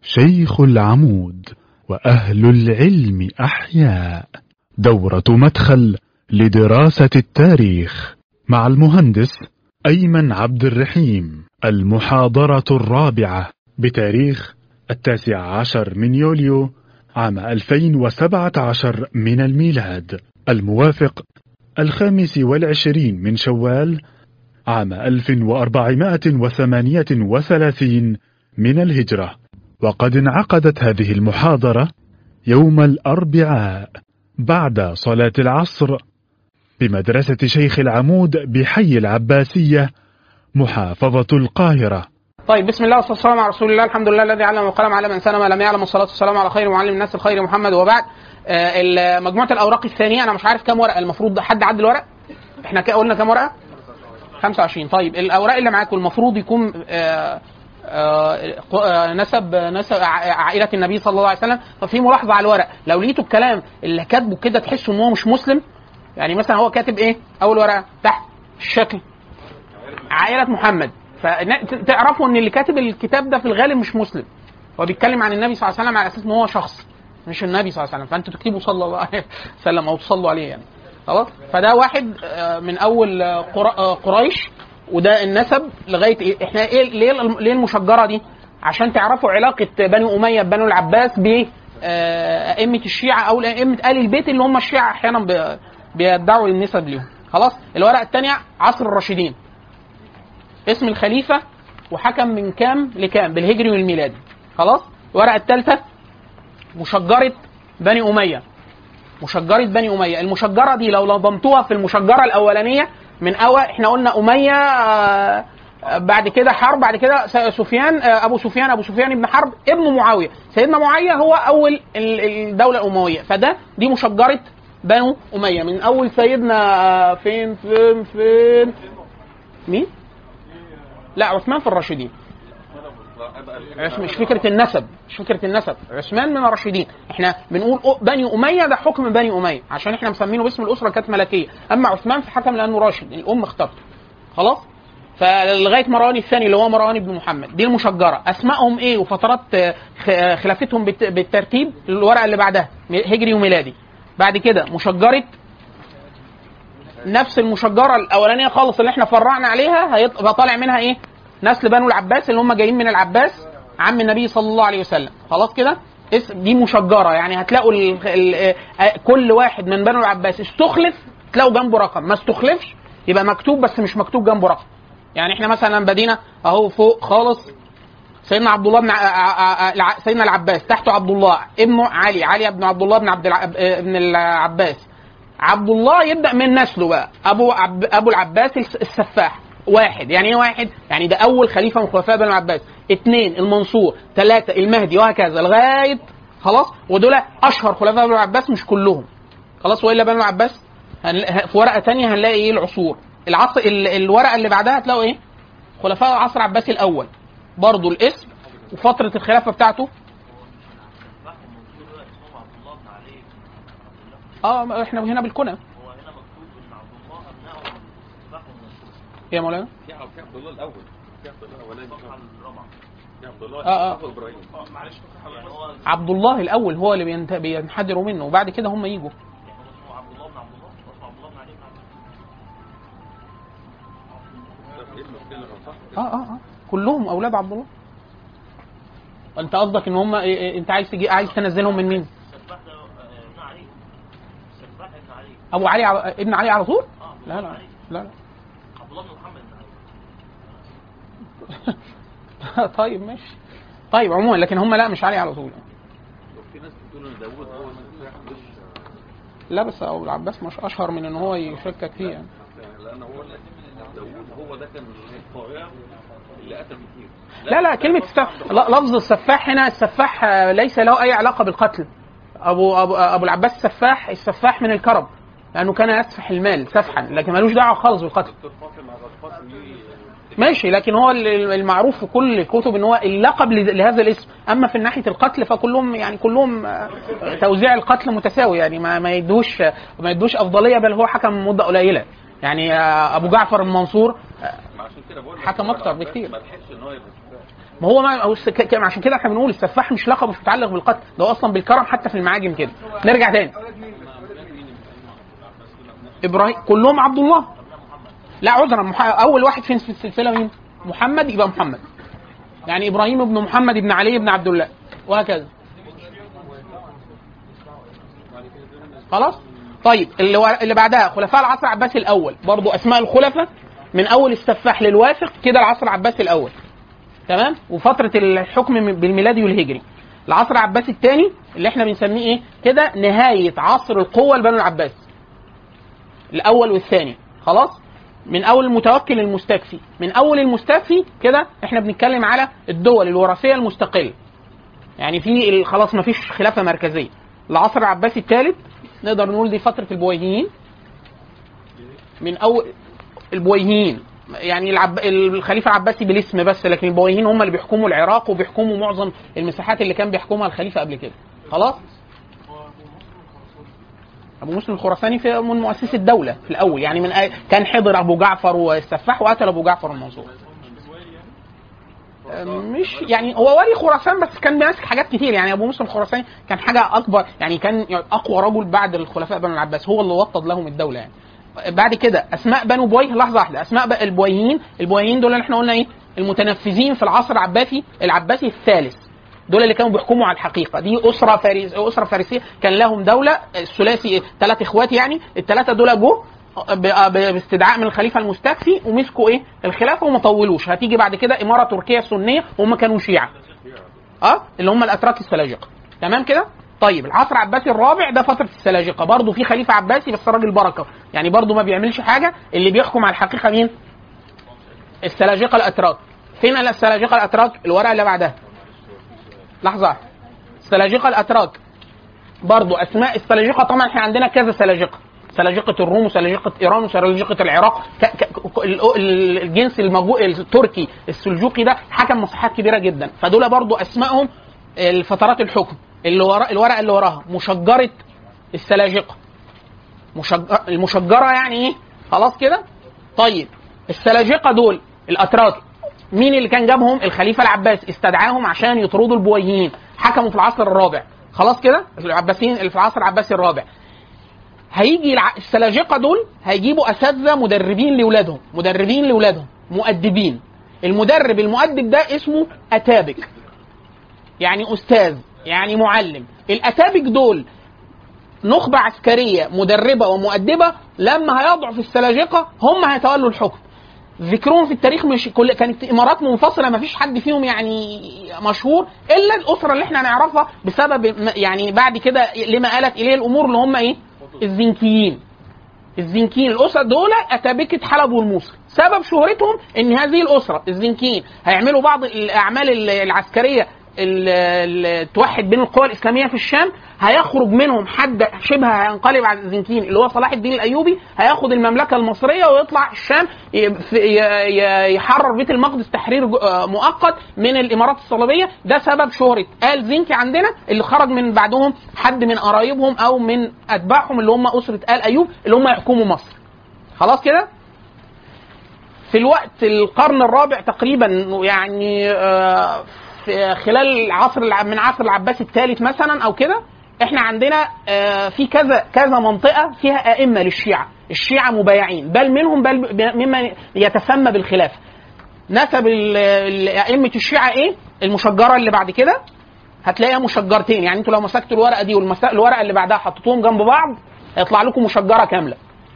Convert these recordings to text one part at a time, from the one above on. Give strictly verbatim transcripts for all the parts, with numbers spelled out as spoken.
شيخ العمود وأهل العلم أحياء. دورة مدخل لدراسة التاريخ مع المهندس أيمن عبد الرحيم. المحاضرة الرابعة بتاريخ التاسع عشر من يوليو عام ألفين وسبعة عشر من الميلاد، الموافق الخامس والعشرين من شوال عام ألف وأربعمائة وثمانية وثلاثين من الهجرة. وقد انعقدت هذه المحاضرة يوم الأربعاء بعد صلاة العصر بمدرسة شيخ العمود بحي العباسية محافظة القاهرة. طيب، بسم الله والصلاة والسلام على رسول الله. الحمد لله الذي علم القلم علم من سنة ما لم يعلم، والصلاة والسلام على خير معلم الناس الخير محمد. وبعد، آه مجموعة الأوراق الثانية، أنا مش عارف كام ورقة المفروض حد عد الورق. احنا قلنا كام ورقة؟ خمسة وعشرين. طيب، الأوراق اللي معاكم المفروض يكون آه آه نسب نسب عائلة النبي صلى الله عليه وسلم. ففي ملاحظة على الورق، لو لقيتوا الكلام اللي كاتبه كده تحسوا ان هو مش مسلم، يعني مثلا هو كاتب ايه اول ورقة تحت الشكل عائلة محمد، فتعرفوا ان اللي كاتب الكتاب ده في الغالب مش مسلم، هو بيتكلم عن النبي صلى الله عليه وسلم على اساس ان هو شخص مش النبي صلى الله عليه وسلم، فانتوا تكتبوا صلى الله عليه وسلم او تصلوا عليه يعني. خلاص، فده واحد من اول قريش، وده النسب لغايه ايه. احنا ايه ليه ليه المشجره دي؟ عشان تعرفوا علاقه بني اميه بنو العباس ب ائمه الشيعه او ائمه ال البيت اللي هم الشيعه احيانا بيدعوا النسب ليهم. خلاص، الورقه الثانيه عصر الراشدين، اسم الخليفه وحكم من كام لكام بالهجري والميلادي. خلاص، الورقه الثالثه مشجره بني اميه، مشجره بني اميه. المشجره دي لو نظمتوها في المشجره الاولانيه من اول، احنا قلنا اميه، آه بعد كده حرب، بعد كده سفيان، آه ابو سفيان ابو سفيان ابن حرب ابن معاويه، سيدنا معاويه هو اول الدوله الامويه، فده دي مشجره بنو اميه من اول سيدنا آه فين فين فين مين؟ لا، عثمان في الراشدين. مش فكره النسب، مش فكره النسب، عثمان من الراشدين. احنا بنقول بني اميه ده حكم بني اميه عشان احنا مسمينه باسم الاسره كانت ملكيه، اما عثمان في حكم لانه راشد، الام اختارته. خلاص، فلغايه مروان الثاني اللي هو مروان بن محمد، دي المشجره. اسمائهم ايه وفترات خلافتهم بالترتيب الورقه اللي بعدها هجري وميلادي. بعد كده مشجره نفس المشجره الاولانيه خالص اللي احنا فرعنا عليها، هيبقى طالع منها ايه؟ نسل بنو العباس اللي هم جايين من العباس عم النبي صلى الله عليه وسلم. خلاص كده، دي مشجره، يعني هتلاقوا ال ال كل واحد من بنو العباس استخلف تلاقوا جنبه رقم، ما استخلفش يبقى مكتوب بس مش مكتوب جنبه رقم. يعني احنا مثلا بدينا اهو فوق خالص سيدنا عبد الله بن سيدنا العباس، تحته عبد الله ابنه علي، علي ابن عبد الله بن عبد ابن العباس. عبد الله يبدا من نسله بقى ابو عب ابو العباس السفاح. واحد، يعني ايه واحد؟ يعني ده اول خليفه من خلفاء بني العباس. اثنين المنصور، ثلاثه المهدي، وهكذا لغايه خلاص. ودول اشهر خلفاء بني العباس مش كلهم. خلاص، والا بني العباس في ورقه ثانيه هنلاقي ايه العصور. العصر الورقه اللي بعدها هتلاقوا ايه؟ خلفاء العصر العباسي الاول، برضو الاسم وفتره الخلافه بتاعته. اه احنا هنا بالكنى يا مولانا. في عبد الله الاول، في عبد الله الاولاني، في عبد الله اه اه ابراهيم. معلش، عبد الله الاول هو اللي بينحدروا منه، وبعد كده هم يجوا. عبد الله بن عبد الله، عبد الله بن علي بن اه اه اه كلهم اولاد عبد الله. انت قصدك ان هم إيه؟ انت عايز تجي عايز تنزلهم من مين؟ السفاح ده ابن علي، السفاح ابن علي، ابو علي ع... ابن علي على طول. لا لا لا لا عبد الله بن محمد. طيب ماشي، طيب عموما، لكن هم لا مش علي على طول. في ناس بتقول ان داوود هو مش، لا بس ابو العباس مش اشهر من ان هو يشكك فيه يعني. لان هو داوود هو ده كان الطاغيه اللي قتل كتير. لا لا كلمه السفاح، لفظ السفاح هنا، السفاح ليس له اي علاقه بالقتل. ابو ابو, أبو العباس السفاح، السفاح من الكرم لانه كان يسفح المال سفحا، لكن ملوش دعوه خالص بالقتل. ماشي، لكن هو المعروف في كل الكتب ان هو اللقب لهذا الاسم. اما في ناحيه القتل فكلهم يعني كلهم توزيع القتل متساوي، يعني ما ما يدوش ما يدوش افضليه، بل هو حكم مده قليله. يعني ابو جعفر المنصور حكم اكتر بكتير. ما هو ما عشان كده احنا بنقول السفاح مش لقب مش متعلق بالقتل، ده اصلا بالكرم حتى في المعاجم كده. نرجع تاني ابراهيم كلهم عبد الله. لا عذرا، اول واحد فين في السلسله مين؟ محمد، يبقى محمد. يعني ابراهيم ابن محمد ابن علي ابن عبد الله وهكذا. خلاص طيب اللي اللي بعدها خلفاء العصر العباسي الاول، برضو اسماء الخلفاء من اول السفاح للواثق كده العصر العباسي الاول، تمام؟ وفتره الحكم بالميلادي والهجري. العصر العباسي الثاني اللي احنا بنسميه ايه كده؟ نهايه عصر القوه لبنو العباس، الاول والثاني. خلاص، من اول المتوكل المستكفي، من اول المستكفي كده احنا بنتكلم على الدول الوراثيه المستقله، يعني في خلاص ما فيش خلافه مركزيه. العصر العباسي الثالث نقدر نقول دي فتره البويهيين، من اول البويهيين يعني العب... الخليفه العباسي بالاسم بس، لكن البويهيين هم اللي بيحكموا العراق وبيحكموا معظم المساحات اللي كان بيحكمها الخليفه قبل كده. خلاص، ابو مسلم الخراساني في من مؤسسي الدوله في الاول، يعني من أي... كان حضر ابو جعفر والسفاح وقتل ابو جعفر المنصور. مش يعني هو ولي خراسان بس كان ماسك حاجات كتير، يعني ابو مسلم الخراساني كان حاجه اكبر، يعني كان اقوى رجل بعد الخلفاء بنو العباس، هو اللي وطد لهم الدوله يعني. بعد كده اسماء بنو بويه، لحظه واحده، اسماء البويهيين، البويهيين دول اللي احنا قلنا ايه؟ المتنفذين في العصر العباسي العباسي الثالث، دول اللي كانوا بيحكموا على الحقيقه. دي اسره فارس اسره فارسيه كان لهم دوله، الثلاثي ثلاث اخوات يعني، الثلاثه دول جو باستدعاء من الخليفه المستكفي ومسكوا ايه؟ الخلافه وما طولوش. هتيجي بعد كده اماره تركيه سنيه وهم كانوا شيعه، اه اللي هم الاتراك السلاجقه، تمام كده؟ طيب العصر العباسي الرابع ده فتره السلاجقه، برضه في خليفه عباسي بس راجل بركه، يعني برضه ما بيعملش حاجه، اللي بيحكم على الحقيقه مين؟ السلاجقه الاتراك. فين السلاجقه الاتراك؟ الورقه اللي بعدها، لحظه. السلاجقه الاتراك برضه اسماء السلاجقه، طبعا احنا عندنا كذا سلاجقه، سلاجقه الروم وسلاجقه ايران وسلاجقه العراق، ك... ك... الجنس المجو... التركي السلجوقي ده حكم مساحات كبيره جدا، فدول برضه اسمائهم الفترات الحكم. اللي ورا الورقه اللي وراها مشجره السلاجقه، مشجر... المشجره يعني ايه؟ خلاص كده. طيب السلاجقه دول الاتراك، مين اللي كان جابهم؟ الخليفه العباسي، استدعاهم عشان يطردوا البويهيين، حكموا في العصر الرابع. خلاص كده، العباسيين اللي في العصر العباسي الرابع. هيجي السلاجقه دول هيجيبوا اساتذه مدربين لاولادهم، مدربين لاولادهم مؤدبين. المدرب المؤدب ده اسمه اتابك، يعني استاذ، يعني معلم. الاتابك دول نخبه عسكريه مدربه ومؤدبه، لما هيضعف السلاجقه هم هيتولوا الحكم. ذكرهم في التاريخ مش كل، كانت امارات منفصله ما فيش حد فيهم يعني مشهور الا الاسره اللي احنا نعرفها بسبب يعني بعد كده لما قالت اليه الامور اللي هم ايه؟ الزنكيين. الزنكيين الاسره دول اتابكه حلب والموصل، سبب شهرتهم ان هذه الاسره الزنكيين هيعملوا بعض الاعمال العسكريه اللي توحد بين القوى الاسلاميه في الشام. هيخرج منهم حد شبه هينقلب على الزنكيين اللي هو صلاح الدين الايوبي، هياخد المملكه المصريه ويطلع الشام يحرر بيت المقدس تحرير مؤقت من الامارات الصليبيه. ده سبب شهره آل زنكي عندنا، اللي خرج من بعدهم حد من قرايبهم او من اتباعهم اللي هم اسره آل ايوب اللي هم يحكموا مصر. خلاص كده. في الوقت القرن الرابع تقريبا، يعني آه في خلال عصر من عصر العباسي الثالث مثلا او كده، احنا عندنا في كذا كذا منطقه فيها ائمه للشيعه، الشيعه مبايعين، بل منهم بل ممن يتسمى بالخلافه. نسب ائمه الشيعه ايه؟ المشجره اللي بعد كده هتلاقيها مشجرتين، يعني انتوا لو مسكتوا الورقه دي والورقه اللي بعدها حطيتوهم جنب بعض هيطلع لكم مشجره كامله.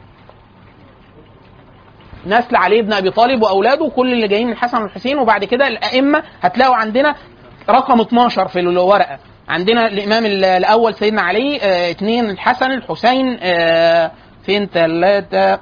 نسل علي بن ابي طالب واولاده وكل اللي جايين من الحسن والحسين. وبعد كده الائمه هتلاقوا عندنا رقم اتناشر في الورقه، عندنا الامام الاول سيدنا علي، اه اثنين الحسن، الحسين اه فين ثلاثه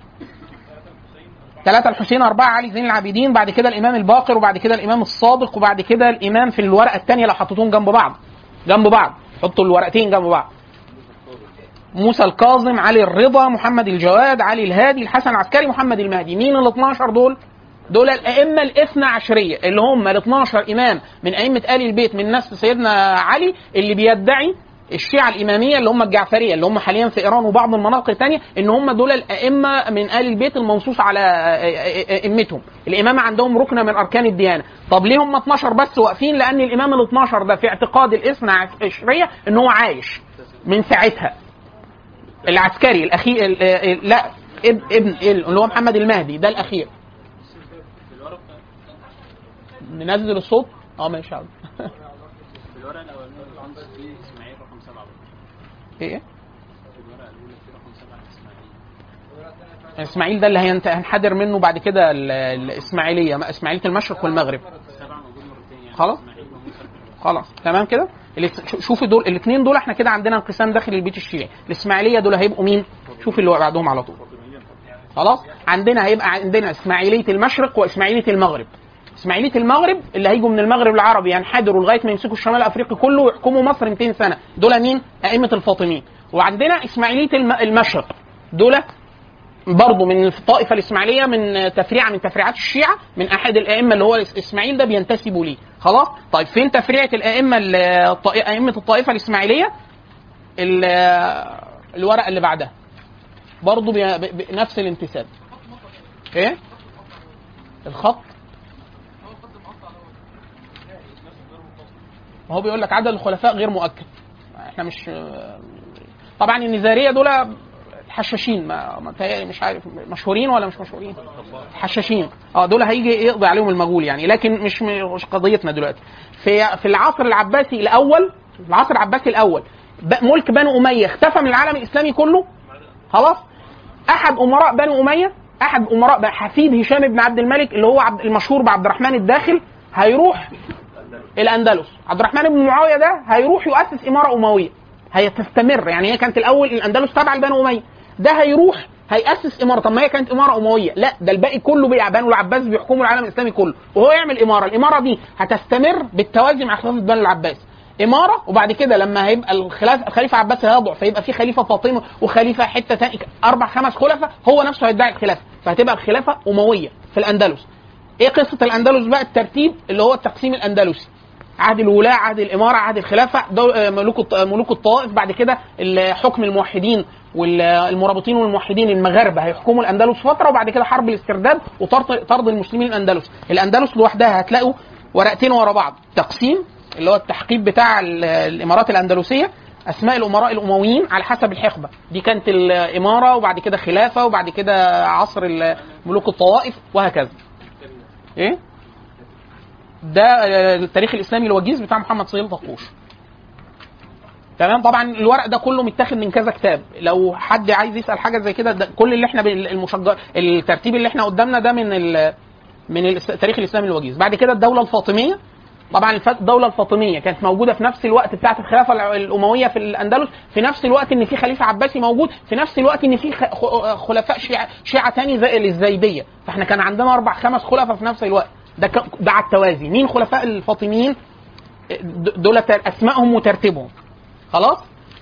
ثلاثه الحسين، اربعه علي زين العابدين، بعد كده الامام الباقر، وبعد كده الامام الصادق، وبعد كده الامام في الورقه الثانيه لو حطيتهم جنب بعض جنب بعض حطوا الورقتين جنب بعض، موسى الكاظم، علي الرضا، محمد الجواد، علي الهادي، الحسن العسكري، محمد المهدي. مين ال اتناشر دول؟ دول الائمه الاثنى عشريه اللي هم ال اتناشر امام من ائمه ال البيت من نسل سيدنا علي، اللي بيدعي الشيعة الإمامية اللي هم الجعفرية اللي هم حاليا في إيران وبعض المناطق الثانية إن هم دول الأئمة من آل البيت المنصوص على أئمتهم. الإمامة عندهم ركنة من أركان الديانة. طب ليه هم اتناشر بس واقفين؟ لأن الإمام ال اتناشر ده في اعتقاد الاثنى عشرية إن هو عايش من ساعتها. العسكري الأخير لا ابن اللي هو محمد المهدي ده الأخير. ننزل الصوت اه ماشي عارف. الورقه الاولانيه اللي عندك دي اسماعيل رقم سبعة. ايه الورقه الاولى في رقم سبعة اسماعيل. اسماعيل ده اللي هينحدر منه بعد كده الاسماعيليه، اسماعيليه المشرق والمغرب. سبعة موجود مرتين يعني. خلاص خلاص تمام كده. شوفوا دول الاثنين دول احنا كده عندنا انقسام داخل البيت الشيعي. الاسماعيليه دول هيبقوا مين؟ شوف اللي بعدهم على طول. خلاص عندنا هيبقى عندنا اسماعيليه المشرق واسماعيليه المغرب. اسماعيليه المغرب اللي هيجوا من المغرب العربي ينحدروا لغايه ما يمسكوا الشمال الافريقي كله ويحكموا مصر مئتين سنه. دول مين؟ ائمه الفاطميين. وعندنا اسماعيليه المشرق دول برضه من الطائفه الاسماعيليه من تفريعه من تفريعات الشيعه من احد الائمه اللي هو اسماعيل ده بينتسبوا ليه. خلاص طيب فين تفريعه الائمه ائمه الطائفه الاسماعيليه؟ الورقه اللي بعدها برضه بنفس الانتساب. ايه الخط؟ هو بيقول لك عدد الخلفاء غير مؤكد. احنا مش طبعا النزاريه دول حشاشين ما مش عارف مشهورين ولا مش مشهورين. حشاشين اه دول هيجي يقضي عليهم المغول يعني، لكن مش مش قضيتنا دلوقتي. في في العصر العباسي الاول العصر العباسي الاول ملك بنو اميه اختفى من العالم الاسلامي كله. خلاص احد امراء بنو اميه احد امراء حفيد هشام بن عبد الملك اللي هو المشهور بعبد الرحمن الداخل هيروح الاندلس. عبد الرحمن بن معاويه ده هيروح يؤسس اماره امويه هيتستمر يعني. هي كانت الاول الاندلس تابعه لبنو اميه، ده هيروح هيأسس اماره. طب ما هي كانت اماره امويه، لا ده الباقي كله بقى بنو العباس بيحكموا العالم الاسلامي كله وهو يعمل اماره. الاماره دي هتستمر بالتوازي مع خلافه بنو العباس اماره، وبعد كده لما هيبقى الخلافه الخليفه عباس هيضعف فيبقى في خليفه فاطمه وخليفه حته ثانيه اربع خمس خلفاء هو نفسه هيدعي الخلافه فهتبقى الخلافه امويه في الاندلس. ايه قصه الاندلس بقى؟ الترتيب اللي هو التقسيم الاندلسي، عهد الولاة، عهد الاماره، عهد الخلافه، ملوك ملوك الطوائف. بعد كده حكم الموحدين والمرابطين والموحدين المغاربه هيحكموا الاندلس فتره، وبعد كده حرب الاسترداد وطرد المسلمين الاندلس. الاندلس لوحدها هتلاقوا ورقتين ورا بعض، تقسيم اللي هو التحقيب بتاع الامارات الاندلسيه، اسماء الامراء الامويين على حسب الحقبه دي كانت الاماره، وبعد كده خلافه، وبعد كده عصر ملوك الطوائف وهكذا. ايه ده التاريخ الاسلامي الوجيز بتاع محمد صهيل طقوش. تمام. طبعا الورق ده كله متاخد من كذا كتاب، لو حد عايز يسال حاجه زي كده كل اللي احنا المشجر الترتيب اللي احنا قدامنا ده من ال... من التاريخ الاسلامي الوجيز. بعد كده الدوله الفاطميه. طبعا الدوله الفاطميه كانت موجوده في نفس الوقت بتاعه الخلافه الامويه في الاندلس، في نفس الوقت ان في خليفه عباسي موجود، في نفس الوقت ان في خلفاء شيعه شيعه ثاني زي الزيديه. فاحنا كان عندنا اربع خمس خلفاء في نفس الوقت. ده ده على التوازي. مين خلفاء الفاطميين؟ دول اسمائهم وترتيبهم. خلاص.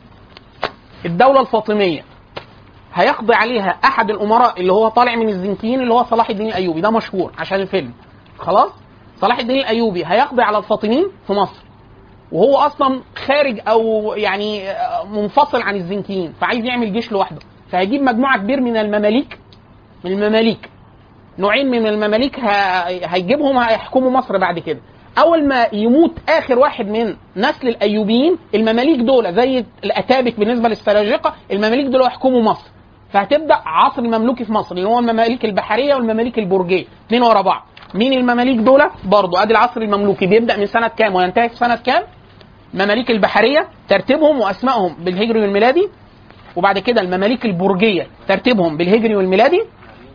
الدوله الفاطميه هيقضي عليها احد الامراء اللي هو طالع من الزنكيين اللي هو صلاح الدين الايوبي، ده مشهور عشان الفيلم. خلاص. صلاح الدين الايوبي هيقضي على الفاطميين في مصر، وهو اصلا خارج او يعني منفصل عن الزنكيين، فعايز يعمل جيش لوحده، فهيجيب مجموعه كبير من المماليك من المماليك نوعين من المماليك هيجيبهم هيحكموا مصر. بعد كده اول ما يموت اخر واحد من نسل الايوبيين، المماليك دول زي الاتابك بالنسبه للسلاجقه، المماليك دول يحكموا مصر. فهتبدا عصر المملوكي في مصر اللي هو المماليك البحريه والمماليك البرجيه، اثنين ورا بعض. مين المماليك دول؟ برضه ادي العصر المملوكي بيبدا من سنه كام وينتهي في سنه كام؟ مماليك البحريه ترتيبهم واسمائهم بالهجري والميلادي، وبعد كده المماليك البرجيه ترتيبهم بالهجري والميلادي.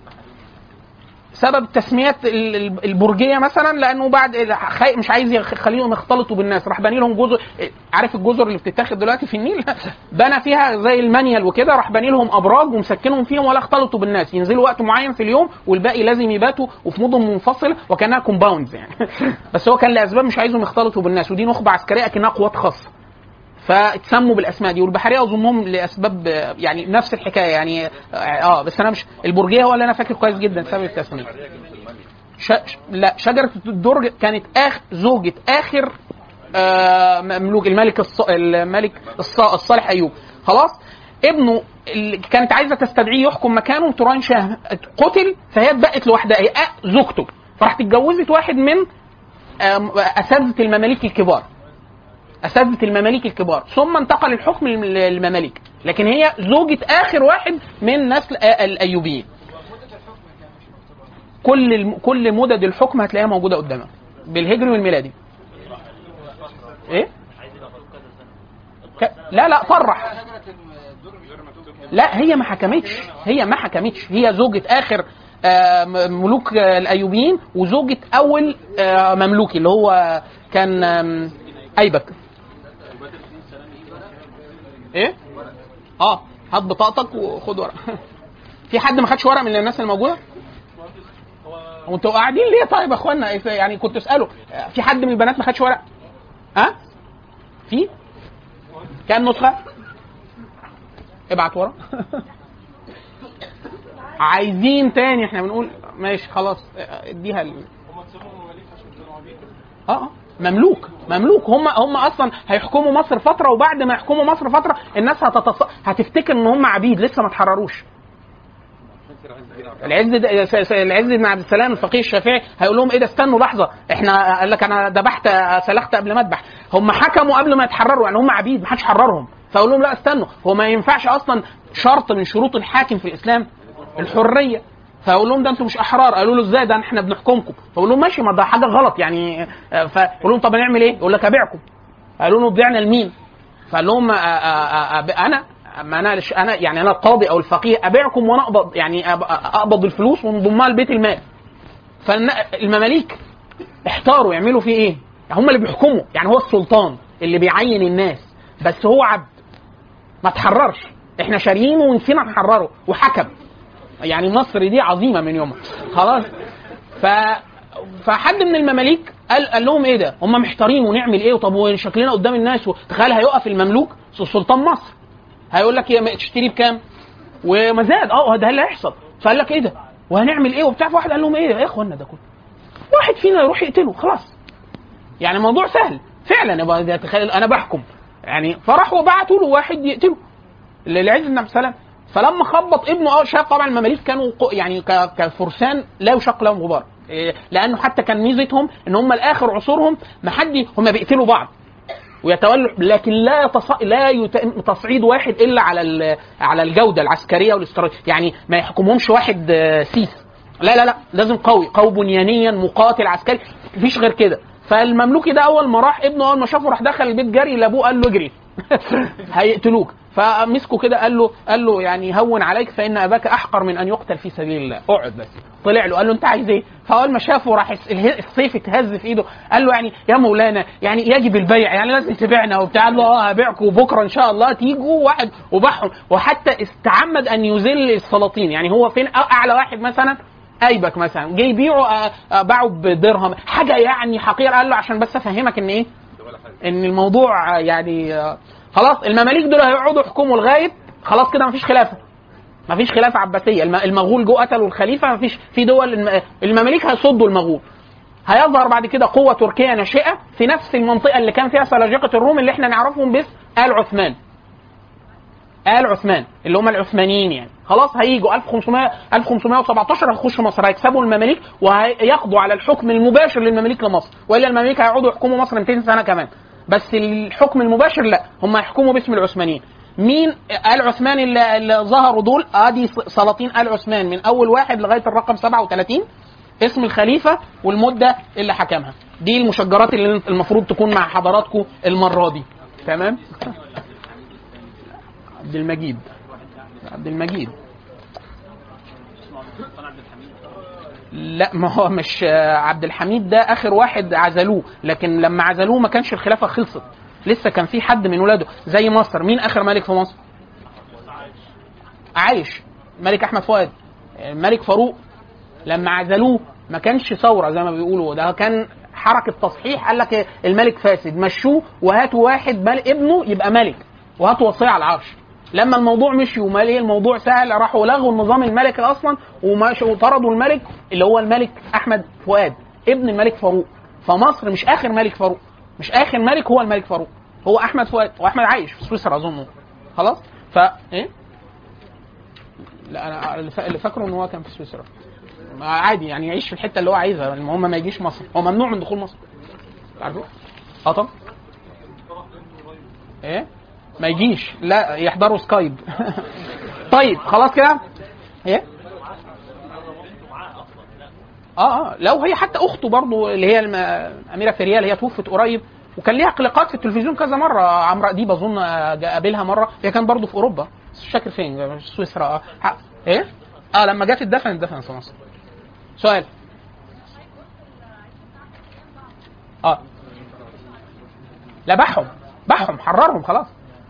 سبب تسميات البرجيه مثلا لانه بعد مش عايز يخليهم يختلطوا بالناس، راح بني لهم جزر. عارف الجزر اللي بتتاخد دلوقتي في النيل؟ بنى فيها زي المانيال وكده، راح بني لهم ابراج ومسكنهم فيهم ولا اختلطوا بالناس، ينزلوا وقت معين في اليوم والباقي لازم يباتوا وفي مدن منفصله وكانها كومباوندز يعني. بس هو كان لاسباب مش عايزهم يختلطوا بالناس، ودي نخبه عسكريه اكنها قوات خاصه، فاتسموا بالاسماء دي. والبحريه اظنهم لاسباب يعني نفس الحكايه يعني. اه بس انا مش البرجيه هو اللي انا فاكر كويس جدا سبب التسميه. ش... لا شجره الدرج كانت اخر زوجة اخر آه مملوك الملك الص... الملك الص... الصالح ايوب. خلاص ابنه اللي كانت عايزه تستدعيه يحكم مكانه توران شاه قتل، فهي اتبقت لوحدها هي زوجته، فراحت اتجوزت واحد من اساتذه المماليك الكبار اساتذه المماليك الكبار ثم انتقل الحكم للمماليك، لكن هي زوجة اخر واحد من نسل الايوبيين. كل الم... كل مدد الحكم هتلاقيها موجوده قدامك بالهجري والميلادي. ايه ك... لا لا صرح، لا هي ما حكمتش هي ما حكمتش هي زوجة اخر آه ملوك آه الايوبيين وزوجة اول آه مملوكي اللي هو كان آه ايبك. ايه اه هات بطاقتك وخد ورق. في حد ما خدش ورق من الناس الموجوده؟ وانتوا قاعدين ليه طيب يا اخوانا؟ يعني كنت اساله في حد من البنات ما خدش ورق؟ ها في كام نسخه؟ ابعت ورق. عايزين تاني احنا بنقول ماشي خلاص اديها ال... اه مملوك مملوك هم هم اصلا هيحكموا مصر فتره، وبعد ما يحكموا مصر فتره الناس هتتص... هتفتكر ان هم عبيد لسه ما اتحرروش. العز العز بن عبد السلام الفقيه الشافعي هيقول لهم ايه ده استنوا لحظه، احنا قال لك انا ذبحت سلخت قبل ما اذبح، هم حكموا قبل ما يتحرروا يعني هم عبيد ما حدش حررهم، فاقول لهم لا استنوا هو ما ينفعش اصلا شرط من شروط الحاكم في الاسلام الحريه، فاقول لهم ده انتوا مش احرار، قالوا له ازاي ده احنا بنحكمكم، فاقول لهم ماشي ما ده حاجه غلط يعني، فاقول لهم طب هنعمل ايه؟ يقول لك ابيعكم. قالوا له بعنا لمين؟ فقال لهم انا ما انا انا يعني انا القاضي او الفقيه ابيعكم وانا اقبض يعني اقبض الفلوس ونضمها لبيت المال. فالمماليك احتاروا يعملوا فيه ايه؟ هم اللي بيحكموا يعني هو السلطان اللي بيعين الناس بس هو عبد ما تحررش، احنا شاريينه ونسينا نحرره وحكم. يعني مصر دي عظيمه من يومها خلاص. ف فحد من المماليك قال قال لهم ايه ده؟ هم محتارين ونعمل ايه؟ طب وشكلنا قدام الناس، تخيل هيقف المملوك سلطان مصر هيقول لك ايه تشتري بكام؟ ومزاد اه ده اللي هيحصل. فقال لك ايه ده؟ وهنعمل ايه وبتاع؟ واحد قال لهم ايه يا اخوانا ده كله واحد فينا يروح يقتله خلاص. يعني الموضوع سهل فعلا، يبقى تخيل انا بحكم يعني. فراحوا بعتوا له واحد يقتله للعز بن عبد السلام. فلما خبط ابنه اه شاف طبعا المماليك كانوا يعني كفرسان لا يشق لهم غبار، لانه حتى كان ميزتهم ان هم لاخر عصورهم ما حد هم بيقتلوا بعض ويتولوا، لكن لا يتص... لا يت... تصعيد واحد الا على على الجوده العسكريه والاستراتيجيه، يعني ما يحكمهمش واحد سيس، لا لا لا لازم قوي قوي بنيانيا مقاتل عسكري مفيش غير كده. فالمملوكي ده اول ما راح ابنه اول ما شافه راح دخل البيت جري لابوه قال له اجري هيقتلوك. فمسكه كده قال له قال له يعني هون عليك فان اباك احقر من ان يقتل في سبيل الله، اقعد بس. طلع له قال له انت عايز ايه؟ فاول ما شافه راح السيف اتهز في ايده قال له يعني يا مولانا يعني يجب البيع يعني لازم تبيعنا وبتاع. قال له اه هبيعكم وبكره ان شاء الله تيجوا واحد وبحهم. وحتى استعمد ان يذل السلاطين، يعني هو فين اعلى واحد مثلا ايبك مثلا جاي يبيعوا باعوا بدرهم حاجه يعني حقير. قال له عشان بس افهمك ان ايه ان الموضوع يعني خلاص المماليك دول هيقعدوا يحكموا لغايه خلاص كده مفيش خلافه مفيش خلافه عباسيه. المغول جو قتلوا الخليفه مفيش في دول المماليك هيصدوا المغول. هيظهر بعد كده قوه تركيه ناشئه في نفس المنطقه اللي كان فيها سلاجقه الروم اللي احنا نعرفهم باسم آل عثمان. آل عثمان اللي هم العثمانيين يعني خلاص هيجوا ألف وخمسمائة ألف وخمسمائة وسبعة عشر هيخشوا مصر هيكسبوا المماليك وهياخدوا على الحكم المباشر للمماليك لمصر، والا المماليك هيقعدوا يحكموا مصر مئتين سنه كمان. بس الحكم المباشر لا هم هيحكموا باسم العثمانيين. مين آل عثمان اللي, اللي ظهروا دول؟ ادي سلاطين آل عثمان من اول واحد لغايه الرقم سبعة وثلاثين اسم الخليفه والمده اللي حكمها. دي المشجرات اللي المفروض تكون مع حضراتكم المره دي. تمام. عبد المجيد عبد المجيد لا ما هو مش عبد الحميد ده اخر واحد عزلوه، لكن لما عزلوه ما كانش الخلافه خلصت لسه كان في حد من ولاده زي مصر. مين اخر ملك في مصر؟ عايش ملك احمد فؤاد. الملك فاروق لما عزلوه ما كانش ثوره زي ما بيقولوا، ده كان حركه تصحيح. قال لك الملك فاسد مشوه وهاتوا واحد ملك ابنه يبقى ملك وهاتوا وصيه على العرش. لما الموضوع مشي ومال ايه الموضوع سهل راحوا لغوا النظام الملكي اصلا وطردوا الملك اللي هو الملك احمد فؤاد ابن الملك فاروق. فمصر مش اخر ملك فاروق، مش اخر ملك هو الملك فاروق، هو احمد فؤاد، واحمد عايش في سويسرا اظن. خلاص ف ايه لا انا اللي فاكره ان هو كان في سويسرا، عادي يعني يعيش في الحته اللي هو عايزها، المهم ما يجيش مصر، هو ممنوع من دخول مصر عارفه. اه طبعا ايه ما يجيش، لا يحضروا سكايب. طيب خلاص كده ايه اه اه لو هي حتى اخته برضو اللي هي الاميره فريال هي توفت قريب، وكان ليها لقاءات في التلفزيون كذا مره، عمرو اديب اظن قابلها مره، هي كان برضو في اوروبا مش فاكر فين، سويسرا اه ايه اه لما جت اتدفن اتدفن في مصر. سؤال اه لا بحهم بحهم حررهم خلاص،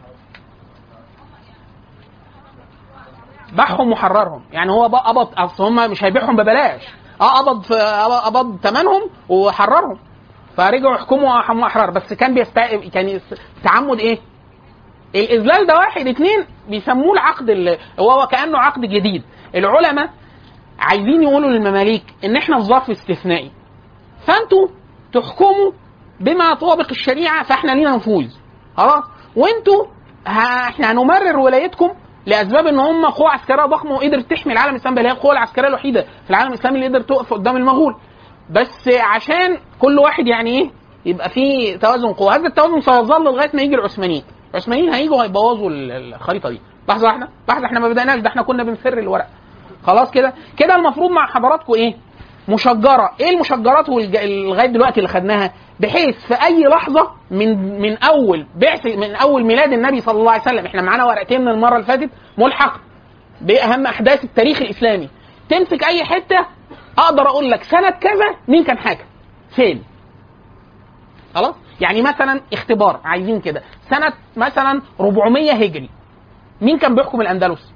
بحهم وحررهم، يعني هو بقى قبض، اصل هم مش هيبيعهم ببلاش، اه قبض في قبض ثمنهم وحررهم، فرجعوا يحكموا احرار، بس كان بيست كان تعمد ايه؟ الاذلال ده واحد اتنين بيسموه العقد اللي هو كانه عقد جديد. العلماء عايزين يقولوا للمماليك ان احنا في ظرف استثنائي، فانتوا تحكموا بما طابق الشريعه، فاحنا لينا نفوذ خلاص، وانتوا ها احنا هنمرر ولايتكم لاسباب ان هم قوه عسكريه ضخمه وقدرت تحمي العالم الاسلامي، اللي هي القوه العسكريه الوحيده في العالم الاسلامي اللي قدرت تقف قدام المغول، بس عشان كل واحد يعني ايه يبقى في توازن قوه. هذا التوازن سيظل لغايه ما يجي العثمانيين، العثمانيين هيجوا هيبوظوا الخريطه دي. لحظه واحده لحظه احنا ما بدأناش، ده احنا كنا بنفر الورق خلاص كده كده. المفروض مع حضراتكم ايه؟ مشجره. ايه المشجرات لغايه دلوقتي اللي خدناها؟ بحيث في اي لحظه من من اول بعث من اول ميلاد النبي صلى الله عليه وسلم، احنا معانا ورقتين من المره اللي فاتت ملحق باهم احداث التاريخ الاسلامي، تمسك اي حته اقدر اقول لك سنه كذا مين كان حاكم فين. خلاص يعني مثلا اختبار عايزين كده، سنه مثلا أربعمية هجري مين كان بيحكم الاندلس؟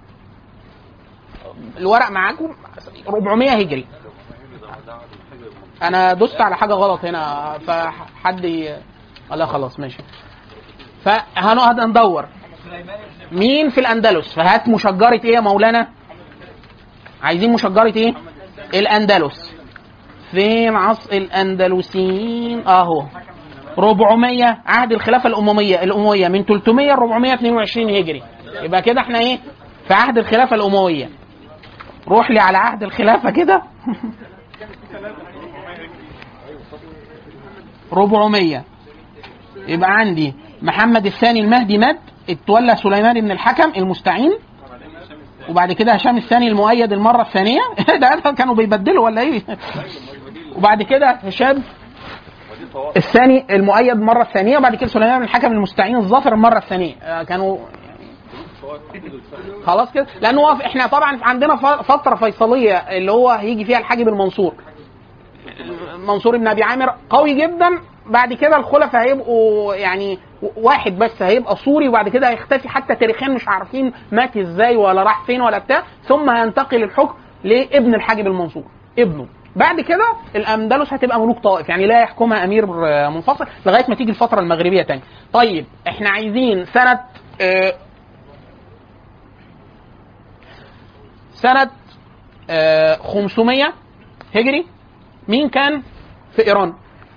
الورق معاكم أربعمية هجري. انا دوست على حاجه غلط هنا فحد ي... لا خلاص ماشي. فهنقعد ندور مين في الاندلس، فهات مشجره ايه يا مولانا؟ عايزين مشجره ايه؟ الاندلس. فين عصر الاندلسيين؟ اهو أربعمية عهد الخلافه الامويه الامويه من ثلاثمية ل أربعمية واثنين وعشرين هجري، يبقى كده احنا ايه في عهد الخلافه الامويه. روح لي على عهد الخلافه كده. أربعمية يبقى عندي محمد الثاني المهدي مات، اتولى سليمان بن الحكم المستعين، وبعد كده هشام الثاني المؤيد المره الثانيه. ده كانوا بيبدلوا ولا ايه؟ وبعد كده هشام الثاني المؤيد المره الثانيه، وبعد كده سليمان بن الحكم المستعين الظافر المره الثانيه. كانوا خلاص كده، لانه احنا طبعا عندنا فتره فيصليه اللي هو هيجي فيها الحاجب المنصور، منصور بن ابي عامر قوي جدا. بعد كده الخلفاء هيبقوا يعني واحد بس هيبقى سوري، وبعد كده هيختفي حتى تاريخيا مش عارفين مات ازاي ولا راح فين ولا بتاع، ثم هينتقل الحكم لابن الحاجب المنصور ابنه. بعد كده الاندلس هتبقى ملوك طائف، يعني لا يحكمها امير منفصل لغايه ما تيجي الفتره المغربيه تاني. طيب احنا عايزين سنه اه سنه اه خمسمية هجري مين كان في ايران؟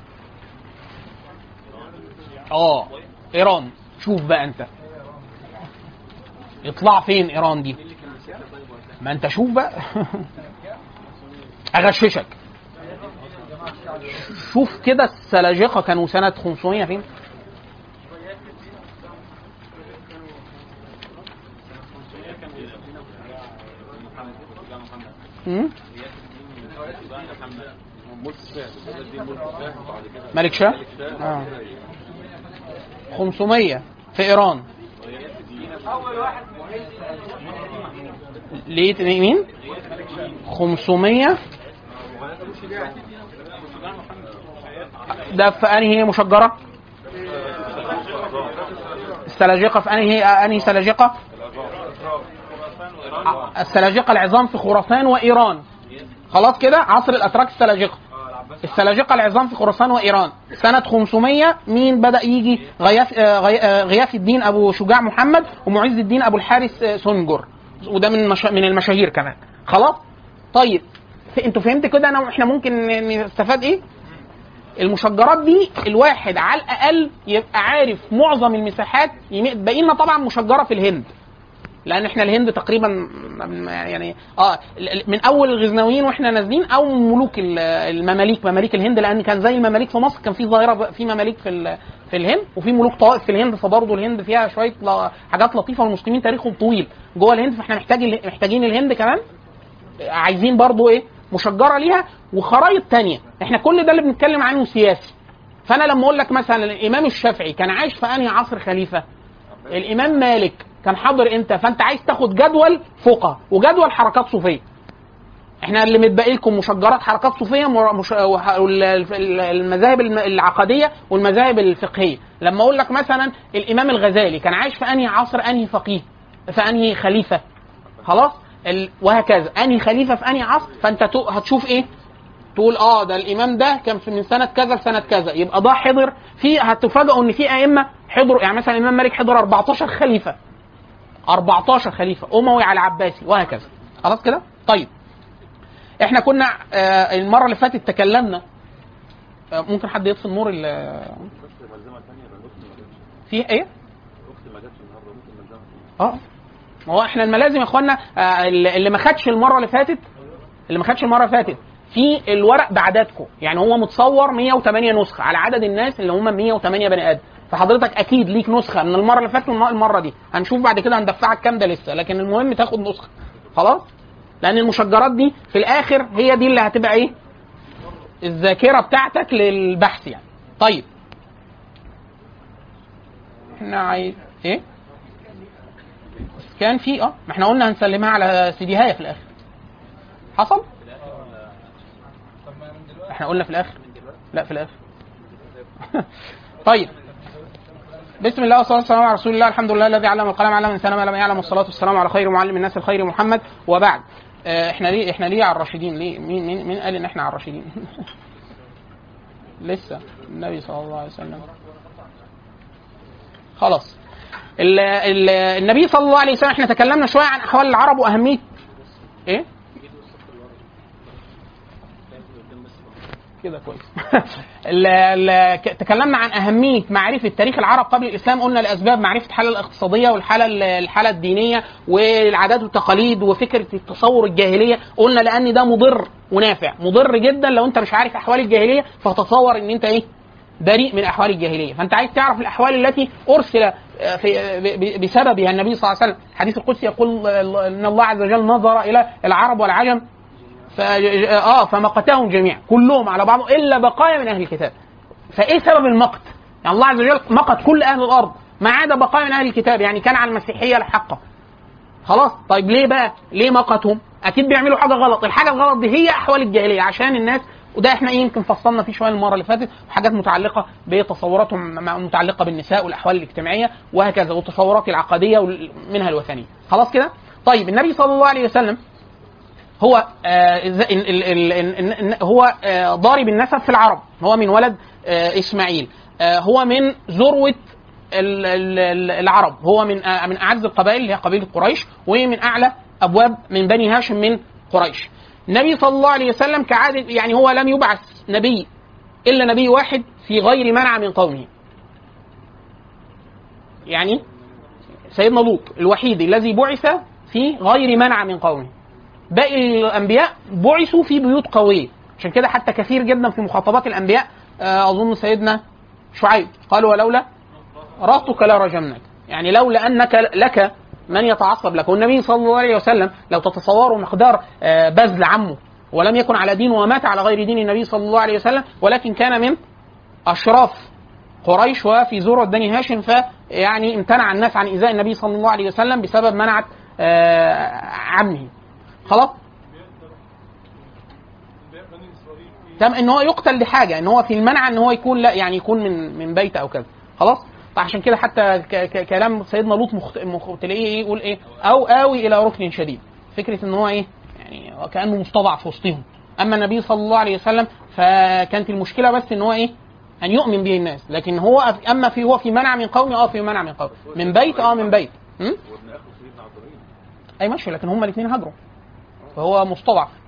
اه ايران. شوف بقى انت يطلع فين ايران دي؟ ما انت شوف بقى. اغششك، شوف كده السلاجقه كانوا سنه خمسمية فين؟ امم ملك شاه آه. خمسمية في ايران. ليه مين؟ خمسمية ده في انهي مشجره؟ السلاجقه في انهي انهي سلاجقه؟ السلاجقه العظام في خراسان وايران. خلاص كده عصر الاتراك السلاجقه. السلاجقه العظام في خراسان وايران سنه خمسمية مين بدا يجي؟ غياث غياث الدين ابو شجاع محمد ومعز الدين ابو الحارث سنجر، وده من مشا... من المشاهير كمان. خلاص طيب انتوا فهمت كده انا احنا ممكن نستفاد ايه؟ المشجرات دي الواحد على الاقل يبقى عارف معظم المساحات. باقي لنا طبعا مشجره في الهند، لان احنا الهند تقريبا يعني اه من اول الغزنويين واحنا نازلين، او ملوك المماليك، مماليك الهند، لان كان زي المماليك في مصر كان في ظاهره في مماليك في في الهند وفي ملوك طوائف في الهند، فبرضه الهند فيها شويه حاجات لطيفه، والمسلمين تاريخهم طويل جوه الهند، فاحنا محتاج محتاجين الهند كمان، عايزين برضه ايه مشجره ليها وخرايط تانية. احنا كل ده اللي بنتكلم عنه سياسي. فانا لما اقول لك مثلا الامام الشافعي كان عايش في انهي عصر خليفه، الامام مالك كان حاضر امتى، فانت عايز تاخد جدول فقه وجدول حركات صوفيه. احنا اللي متبقي لكم مشجرات حركات صوفيه، مش... المذاهب العقديه والمذاهب الفقهيه. لما اقول لك مثلا الامام الغزالي كان عايش في انهي عصر، انهي فقيه، في انهي خليفه، خلاص ال... وهكذا انهي خليفه في انهي عصر، فانت ت... هتشوف ايه، تقول اه ده الامام ده كان من سنه كذا لسنه كذا، يبقى ده حضر في، هتفاجئوا ان في ائمه حضروا، يعني مثلا الامام مالك حضر أربعتاشر خليفه، أربعتاشر خليفه اموي على عباسي وهكذا. خلاص كده. طيب احنا كنا آه المره اللي فاتت تكلمنا آه ممكن حد يطفي النور في ايه اه هو احنا الملازم يا اخوانا آه اللي ما خدش المره اللي فاتت اللي ما خدش المره اللي فاتت في الورق بعددكم، يعني هو متصور مية وتمانية نسخه على عدد الناس اللي هم مية وتمانية بني ادم، فحضرتك اكيد ليك نسخه من المره اللي فاتت والمره دي، هنشوف بعد كده هندفعك كام ده لسه، لكن المهم تاخد نسخه خلاص، لان المشجرات دي في الاخر هي دي اللي هتبقى ايه الذاكره بتاعتك للبحث يعني. طيب احنا عايز ايه كان في اه ما احنا قلنا هنسلمها على سي دي هاي في الاخر، حصل احنا قلنا في الاخر، لا في الاخر طيب بسم الله والصلاه والسلام على رسول الله، الحمد لله الذي علم القلم علم الانسان ما لم يعلم، والصلاه والسلام على خير معلم الناس الخير محمد، وبعد. اه احنا ليه احنا ليه على الراشدين؟ ليه مين مين, مين قال ان احنا على الراشدين؟ لسه النبي صلى الله عليه وسلم خلاص. ال ال النبي صلى الله عليه وسلم احنا تكلمنا شويه عن احوال العرب واهميه ايه كده كويس ال ال تكلمنا عن اهميه معرفه تاريخ العرب قبل الاسلام، قلنا الاسباب معرفه الحاله الاقتصاديه والحاله الحاله الدينيه والعادات والتقاليد وفكره التصور الجاهليه، قلنا لان ده مضر ونافع. مضر جدا لو انت مش عارف احوال الجاهليه فتتصور ان انت ايه بريء من احوال الجاهليه، فانت عايز تعرف الاحوال التي ارسل في بسببها النبي صلى الله عليه وسلم. الحديث القدسي يقول ان الله عز وجل نظر الى العرب والعجم ف... اه فمقتهم جميعا كلهم على بعضهم الا بقايا من اهل الكتاب. فايه سبب المقت؟ يعني الله عز وجل مقت كل اهل الارض ما عدا بقايا من اهل الكتاب، يعني كان على المسيحيه الحقه خلاص. طيب ليه بقى؟ ليه مقتهم؟ اكيد بيعملوا حاجه غلط، الحاجه الغلط دي هي احوال الجاهليه عشان الناس، وده احنا يمكن فصلنا فيه شويه المره اللي فاتت، حاجات متعلقه بتصوراتهم متعلقه بالنساء والاحوال الاجتماعيه وهكذا، والتصورات العقديه منها الوثنيه. خلاص كده. طيب النبي صلى الله عليه وسلم هو آه ال ال ال هو آه ضارب النسب في العرب، هو من ولد آه اسماعيل، آه هو من ذروه العرب، هو من آه من اعز القبائل اللي هي قبيله قريش، ومن اعلى ابواب من بني هاشم من قريش. النبي صلى الله عليه وسلم كعادة يعني هو لم يبعث نبي الا نبي واحد في غير منع من قومه، يعني سيدنا لوط الوحيد الذي بعث في غير منع من قومه، باقي الانبياء بعثوا في بيوت قويه. عشان كده حتى كثير جدا في مخاطبات الانبياء اظن سيدنا شعيب قال ولولا رهطك لرجمناك، يعني لولا انك لك من يتعصب لك. والنبي صلى الله عليه وسلم لو تتصوروا مقدار بذل عمه ولم يكن على دين ومات على غير دين النبي صلى الله عليه وسلم، ولكن كان من اشراف قريش وفي ذروه بني هاشم، فيعني امتنع الناس عن ايذاء النبي صلى الله عليه وسلم بسبب منعت عمه. خلاص تم ان هو يقتل لحاجه، ان هو في المنع ان هو يكون لا يعني يكون من من بيت او كذا. خلاص. فعشان كده حتى كلام سيدنا لوط مخت... مخ... تلاقيه يقول ايه او اوي الى ركن شديد، فكره ان هو ايه يعني كانه مستضعف وسطهم. اما النبي صلى الله عليه وسلم فكانت المشكله بس ان هو ايه ان يؤمن به الناس، لكن هو اما في هو في منع من قومه اه في منع من قومه من بيت اه من بيت اي ماشي، لكن هما الاثنين هاجروا فهو مستضعف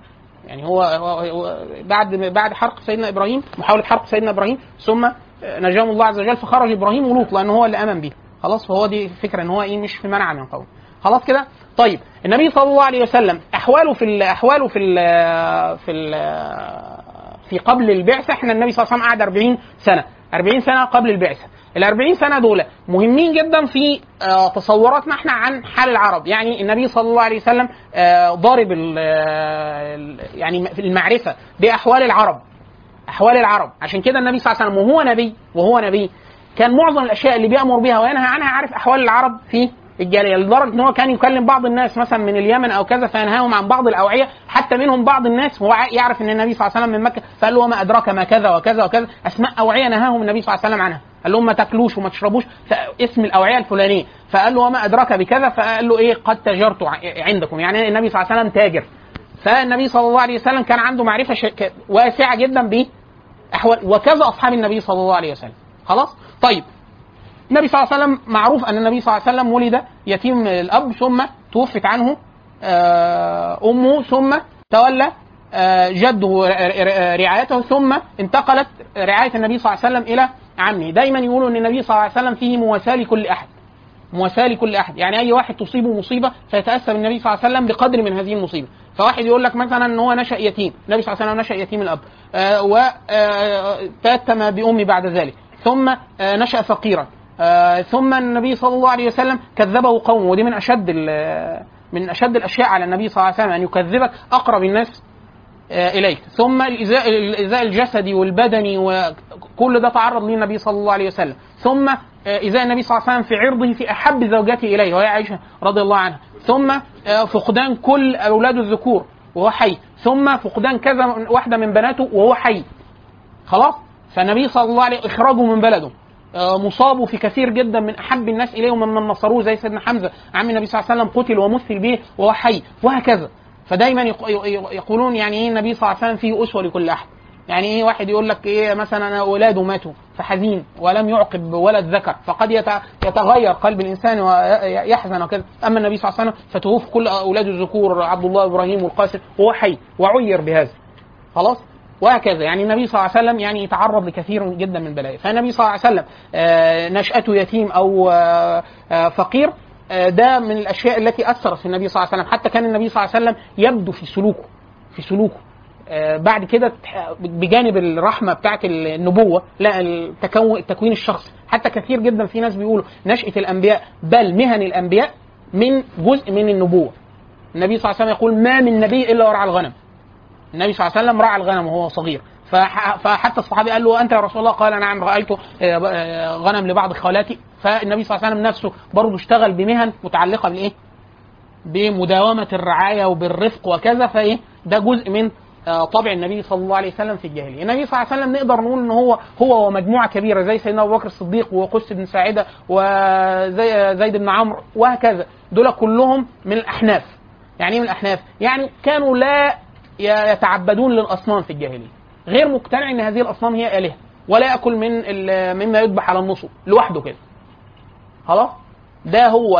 يعني هو, هو بعد بعد حرق سيدنا ابراهيم، محاوله حرق سيدنا ابراهيم، ثم نجاهم الله عز وجل فخرج ابراهيم ولوط لانه هو اللي امن به. خلاص، فهو دي فكره ان هو ايه مش في منع من قول. خلاص كده. طيب النبي صلى الله عليه وسلم احواله في احواله في ال في ال في قبل البعثه، احنا النبي صلى الله عليه وسلم قعد أربعين سنه، أربعين سنه قبل البعثه. ال أربعين سنه دول مهمين جدا في تصوراتنا احنا عن حال العرب. يعني النبي صلى الله عليه وسلم ضارب يعني المعرفه باحوال العرب، احوال العرب. عشان كده النبي صلى الله عليه وسلم وهو نبي وهو نبي كان معظم الاشياء اللي بيامر بها وينهى عنها عارف احوال العرب في الجاليه، لدرجه ان هو كان يكلم بعض الناس مثلا من اليمن او كذا فينهاهم عن بعض الاوعيه، حتى منهم بعض الناس هو يعرف ان النبي صلى الله عليه وسلم من مكه، فقال له وما ادراك ما كذا وكذا وكذا، اسماء اوعيه نهاهم النبي صلى الله عليه وسلم عنها، قال لهم ما تاكلوش وما تشربوش اسم الاوعيه الفلانيه، فقال له وما ادراك بكذا، فقال له ايه قد تجرت عندكم، يعني النبي صلى الله عليه وسلم تاجر. فالنبي صلى الله عليه وسلم كان عنده معرفه واسعه جدا باحوال، وكذا اصحاب النبي صلى الله عليه وسلم. خلاص. طيب النبي صلى الله عليه وسلم معروف ان النبي صلى الله عليه وسلم ولد يتيم الاب، ثم توفت عنه امه، ثم تولى جده رعايته، ثم انتقلت رعايه النبي صلى الله عليه وسلم الى عمه. دايما يقولوا ان النبي صلى الله عليه وسلم فيه مواساه لكل احد، مواساه لكل احد، يعني اي واحد تصيبه مصيبه فيتاسى بالنبي صلى الله عليه وسلم بقدر من هذه المصيبه. فواحد يقول لك مثلا ان هو نشا يتيم، النبي صلى الله عليه وسلم نشا يتيم الاب وتأتم بأمي بعد ذلك، ثم نشأ فقيرا، آه ثم النبي صلى الله عليه وسلم كذبه قومه، ودي من اشد من اشد الاشياء على النبي صلى الله عليه وسلم ان يكذبك اقرب الناس آه اليك. ثم الايذاء الايذاء الجسدي والبدني وكل ده تعرض ليه النبي صلى الله عليه وسلم. ثم ايذاء النبي صلى الله عليه وسلم في عرضه في احب زوجاته اليه وهي عائشه رضي الله عنها. ثم آه فقدان كل اولاده الذكور وهو حي، ثم فقدان كذا واحده من بناته وهو حي. خلاص. فالنبي صلى الله عليه وسلم اخراجه من بلده، مصابوا في كثير جدا من احب الناس اليه ومن نصروه زي سيدنا حمزه عم النبي صلى الله عليه وسلم قتل ومثل به وهو حي، وهكذا. فدايما يقولون يعني ايه النبي صلى الله عليه وسلم فيه اسوه لكل احد. يعني ايه واحد يقول لك ايه مثلا انا اولاده ماتوا فحزين ولم يعقب ولد ذكر، فقد يتغير قلب الانسان ويحزن وكذا. اما النبي صلى الله عليه وسلم فتوفي كل اولاده الذكور عبد الله وابراهيم والقاسم وهو حي وعير بهذا. خلاص. وهكذا. يعني النبي صلى الله عليه وسلم يعني يتعرض لكثير جدا من البلايا. فالنبي صلى الله عليه وسلم آه نشأته يتيم أو آه آه فقير، آه ده من الأشياء التي أثرت في النبي صلى الله عليه وسلم. حتى كان النبي صلى الله عليه وسلم يبدو في سلوكه في سلوكه آه بعد كده بجانب الرحمة بتاعت النبوة، لا التكون التكوين الشخصي. حتى كثير جدا في ناس بيقولوا نشأة الأنبياء بل مهن الأنبياء من جزء من النبوة. النبي صلى الله عليه وسلم يقول ما من نبي إلا ورعى الغنم. النبي صلى الله عليه وسلم رعى الغنم وهو صغير، فحتى الصحابي قال له أنت يا رسول الله؟ قال نعم رأيت غنم لبعض خالاتي. فالنبي صلى الله عليه وسلم نفسه برضه اشتغل بمهن متعلقة بالإيه؟ بمداومة الرعاية وبالرفق وكذا. فإيه ده جزء من طبع النبي صلى الله عليه وسلم في الجاهلية. النبي صلى الله عليه وسلم نقدر نقول إن هو هو ومجموعة كبيرة زي سيدنا أبو بكر الصديق وقس بن ساعدة وزي زيد بن عمرو وهكذا، دول كلهم من الأحناف. يعني إيه من الأحناف؟ يعني كانوا لا يتعبدون للأصنام في الجاهلية، غير مقتنع ان هذه الأصنام هي آلهة، ولا يأكل من مما يذبح على النصب لوحده كده. خلاص. ده هو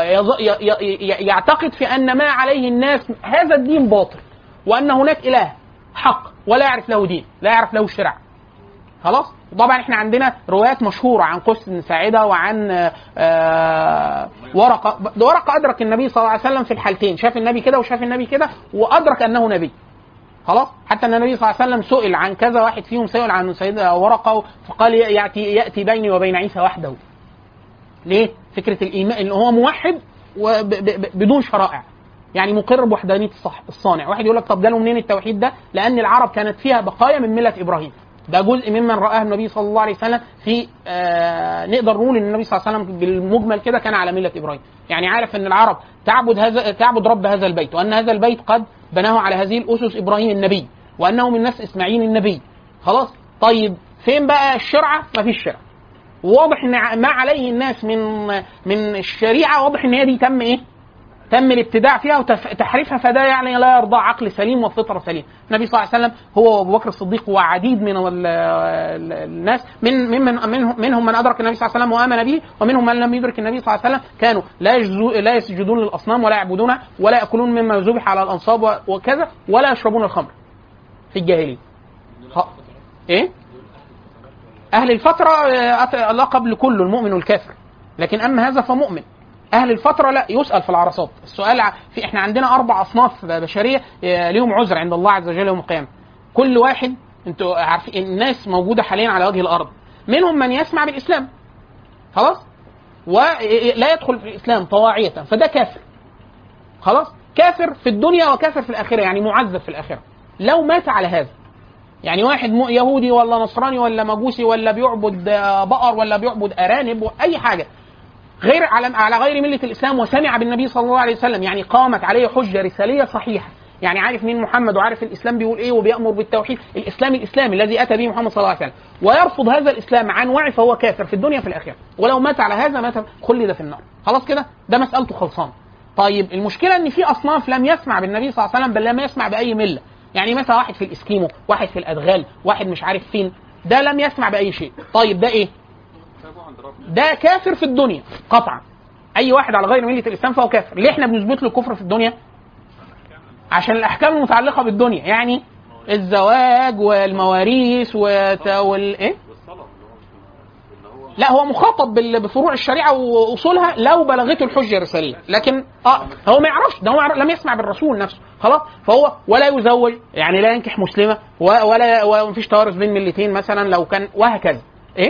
يعتقد في أن ما عليه الناس هذا الدين باطل، وأن هناك إله حق ولا يعرف له دين، لا يعرف له شرع. خلاص. طبعا احنا عندنا روايات مشهورة عن قس بن ساعدة وعن ورقة. ورقة أدرك النبي صلى الله عليه وسلم في الحالتين، شاف النبي كده وشاف النبي كده وأدرك أنه نبي. خلاص. حتى ان النبي صلى الله عليه وسلم سئل عن كذا، واحد فيهم سئل عن سيدنا ورقه فقال ياتي ياتي بيني وبين عيسى وحده. ليه؟ فكره الايمان ان هو موحد وبدون شرائع، يعني مقر بوحدانيه الصانع. واحد يقول لك طب جاله منين التوحيد ده؟ لان العرب كانت فيها بقايا من مله ابراهيم، ده جزء ممن رآه النبي صلى الله عليه وسلم في آه نقدر نقول ان النبي صلى الله عليه وسلم بالمجمل كده كان على مله ابراهيم. يعني عارف ان العرب تعبد هذا تعبد رب هذا البيت، وان هذا البيت قد بناه على هذه الاسس ابراهيم النبي، وانه من نسل اسماعيل النبي. خلاص. طيب فين بقى الشرعه؟ ما فيش شرع. واضح ان ما عليه الناس من من الشريعه واضح ان هي دي تم ايه؟ تم الابتداع فيها وتحريفها. فده يعني لا يرضى عقل سليم وفطره سليم. النبي صلى الله عليه وسلم هو وابو بكر الصديق وعديد من الناس من من منهم من ادرك النبي صلى الله عليه وسلم وامن به، ومنهم من لم يدرك النبي صلى الله عليه وسلم كانوا لا لا يسجدون للاصنام ولا يعبدونها ولا ياكلون مما ذبح على الانصاب وكذا ولا يشربون الخمر. في الجاهليه. ايه اهل الفتره لقب لكل المؤمن والكافر، لكن اما هذا فمؤمن. اهل الفتره لا يسال في العرصات. السؤال في احنا عندنا اربع اصناف بشريه ليهم عذر عند الله عز وجل يوم القيامه. كل واحد انتوا عارفين الناس موجوده حاليا على وجه الارض، منهم من يسمع بالاسلام خلاص ولا يدخل في الاسلام طواعيه، فده كافر خلاص، كافر في الدنيا وكافر في الاخره، يعني معذب في الاخره لو مات على هذا. يعني واحد يهودي ولا نصراني ولا مجوسي ولا بيعبد بقر ولا بيعبد ارانب واي حاجه غير على على غير مله الاسلام وسمع بالنبي صلى الله عليه وسلم، يعني قامت عليه حجه رساليه صحيحه، يعني عارف مين محمد وعارف الاسلام بيقول ايه وبيامر بالتوحيد، الاسلام الاسلامي الذي اتى به محمد صلى الله عليه وسلم، ويرفض هذا الاسلام عن وعي فهو كافر في الدنيا في الاخره، ولو مات على هذا مات خلد في النار. خلاص كده ده مسالته خلصان. طيب المشكله ان في اصناف لم يسمع بالنبي صلى الله عليه وسلم بل لم يسمع باي مله، يعني مثلا واحد في الاسكيمو، واحد في الادغال، واحد مش عارف فين، ده لم يسمع باي شيء. طيب ده ايه؟ ده كافر في الدنيا قطعا. اي واحد على غير مله الاسلام فهو كافر. ليه احنا بنثبت له الكفر في الدنيا؟ عشان الاحكام المتعلقه بالدنيا، يعني الزواج والمواريث وال ايه؟ لا هو مخاطب بفروع الشريعه واصولها لو بلغته الحجه الرساليه، لكن اه هو ما يعرفش، ده هو لم يسمع بالرسول نفسه خلاص، فهو ولا يزوج، يعني لا ينكح مسلمه ولا ومفيش توارث بين ملتين مثلا لو كان، وهكذا. ايه؟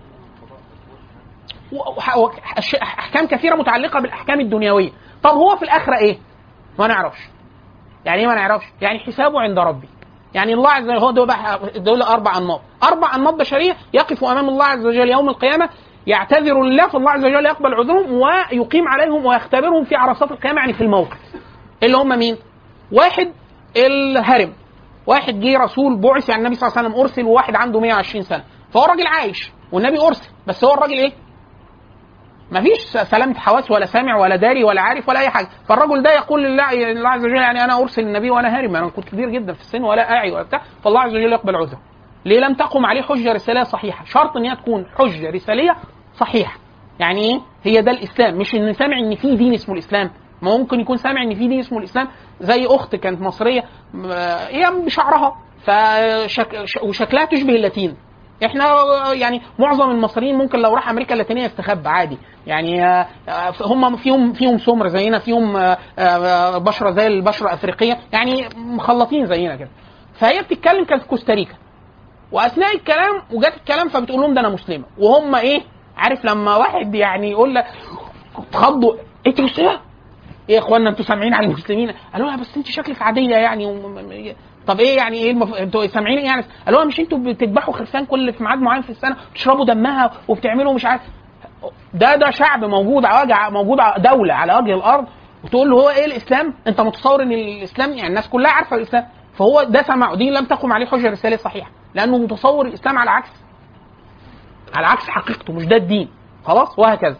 احكام كثيره متعلقه بالاحكام الدنيويه. طب هو في الاخره ايه؟ ما نعرفش. يعني ايه ما نعرفش؟ يعني حسابه عند ربي. يعني الله عز وجل هو دول, دول اربع انماط، اربع انماط بشريه يقفوا امام الله عز وجل يوم القيامه يعتذر لله، فالله عز وجل يقبل عذرهم ويقيم عليهم ويختبرهم في عرصات القيامه، يعني في الموقف. اللي هم مين؟ واحد الهرم، واحد جه رسول بعث يعني النبي صلى الله عليه وسلم ارسل، وواحد عنده مئة وعشرين سنه، فهو الراجل عايش والنبي ارسل، بس هو الراجل ايه؟ مفيش سلامة حواس ولا سامع ولا داري ولا عارف ولا اي حاجه، فالرجل ده يقول لله الله عز وجل يعني انا ارسل النبي وانا هارم، انا كنت كبير جدا في السن ولا اعي ولا بتاع، فالله عز وجل يقبل عذره. ليه؟ لم تقم عليه حجه رساليه صحيحه. شرط ان هي تكون حجه رساليه صحيحه. يعني ايه؟ هي ده الاسلام، مش ان سامع ان في دين اسمه الاسلام. ما ممكن يكون سامع ان في دين اسمه الاسلام، زي اخت كانت مصريه هي بشعرها فشك... وشكلها تشبه اللاتين. احنا يعني معظم المصريين ممكن لو راح امريكا اللاتينيه يستخبى عادي، يعني هم فيهم فيهم سمر زينا، فيهم بشره زي البشره الافريقيه، يعني مخلطين زينا كده. فهي بتتكلم كانت في كوستاريكا، واثناء الكلام وجات الكلام فبتقول لهم ده انا مسلمه، وهم ايه؟ عارف لما واحد يعني يقول لك تخضوا انت مسلمه؟ ايه يا اخوانا انتوا سامعين عن المسلمين؟ قالوا لها بس انت شكلك عاديه يعني و... طب ايه يعني ايه المف... انتوا سامعين ايه يعني؟ قالوا لها مش انتوا بتذبحوا خرفان كل في ميعاد معين في السنه وتشربوا دمها وبتعملوا مش عارف. ده ده شعب موجود على موجود دوله على وجه الارض، وتقول له هو ايه الاسلام؟ انت متصور ان الاسلام يعني الناس كلها عارفه الاسلام، فهو ده سمع دين لم تقم عليه حجه رساليه صحيحه، لانه متصور الاسلام على عكس على عكس حقيقته، مش ده الدين خلاص، وهكذا.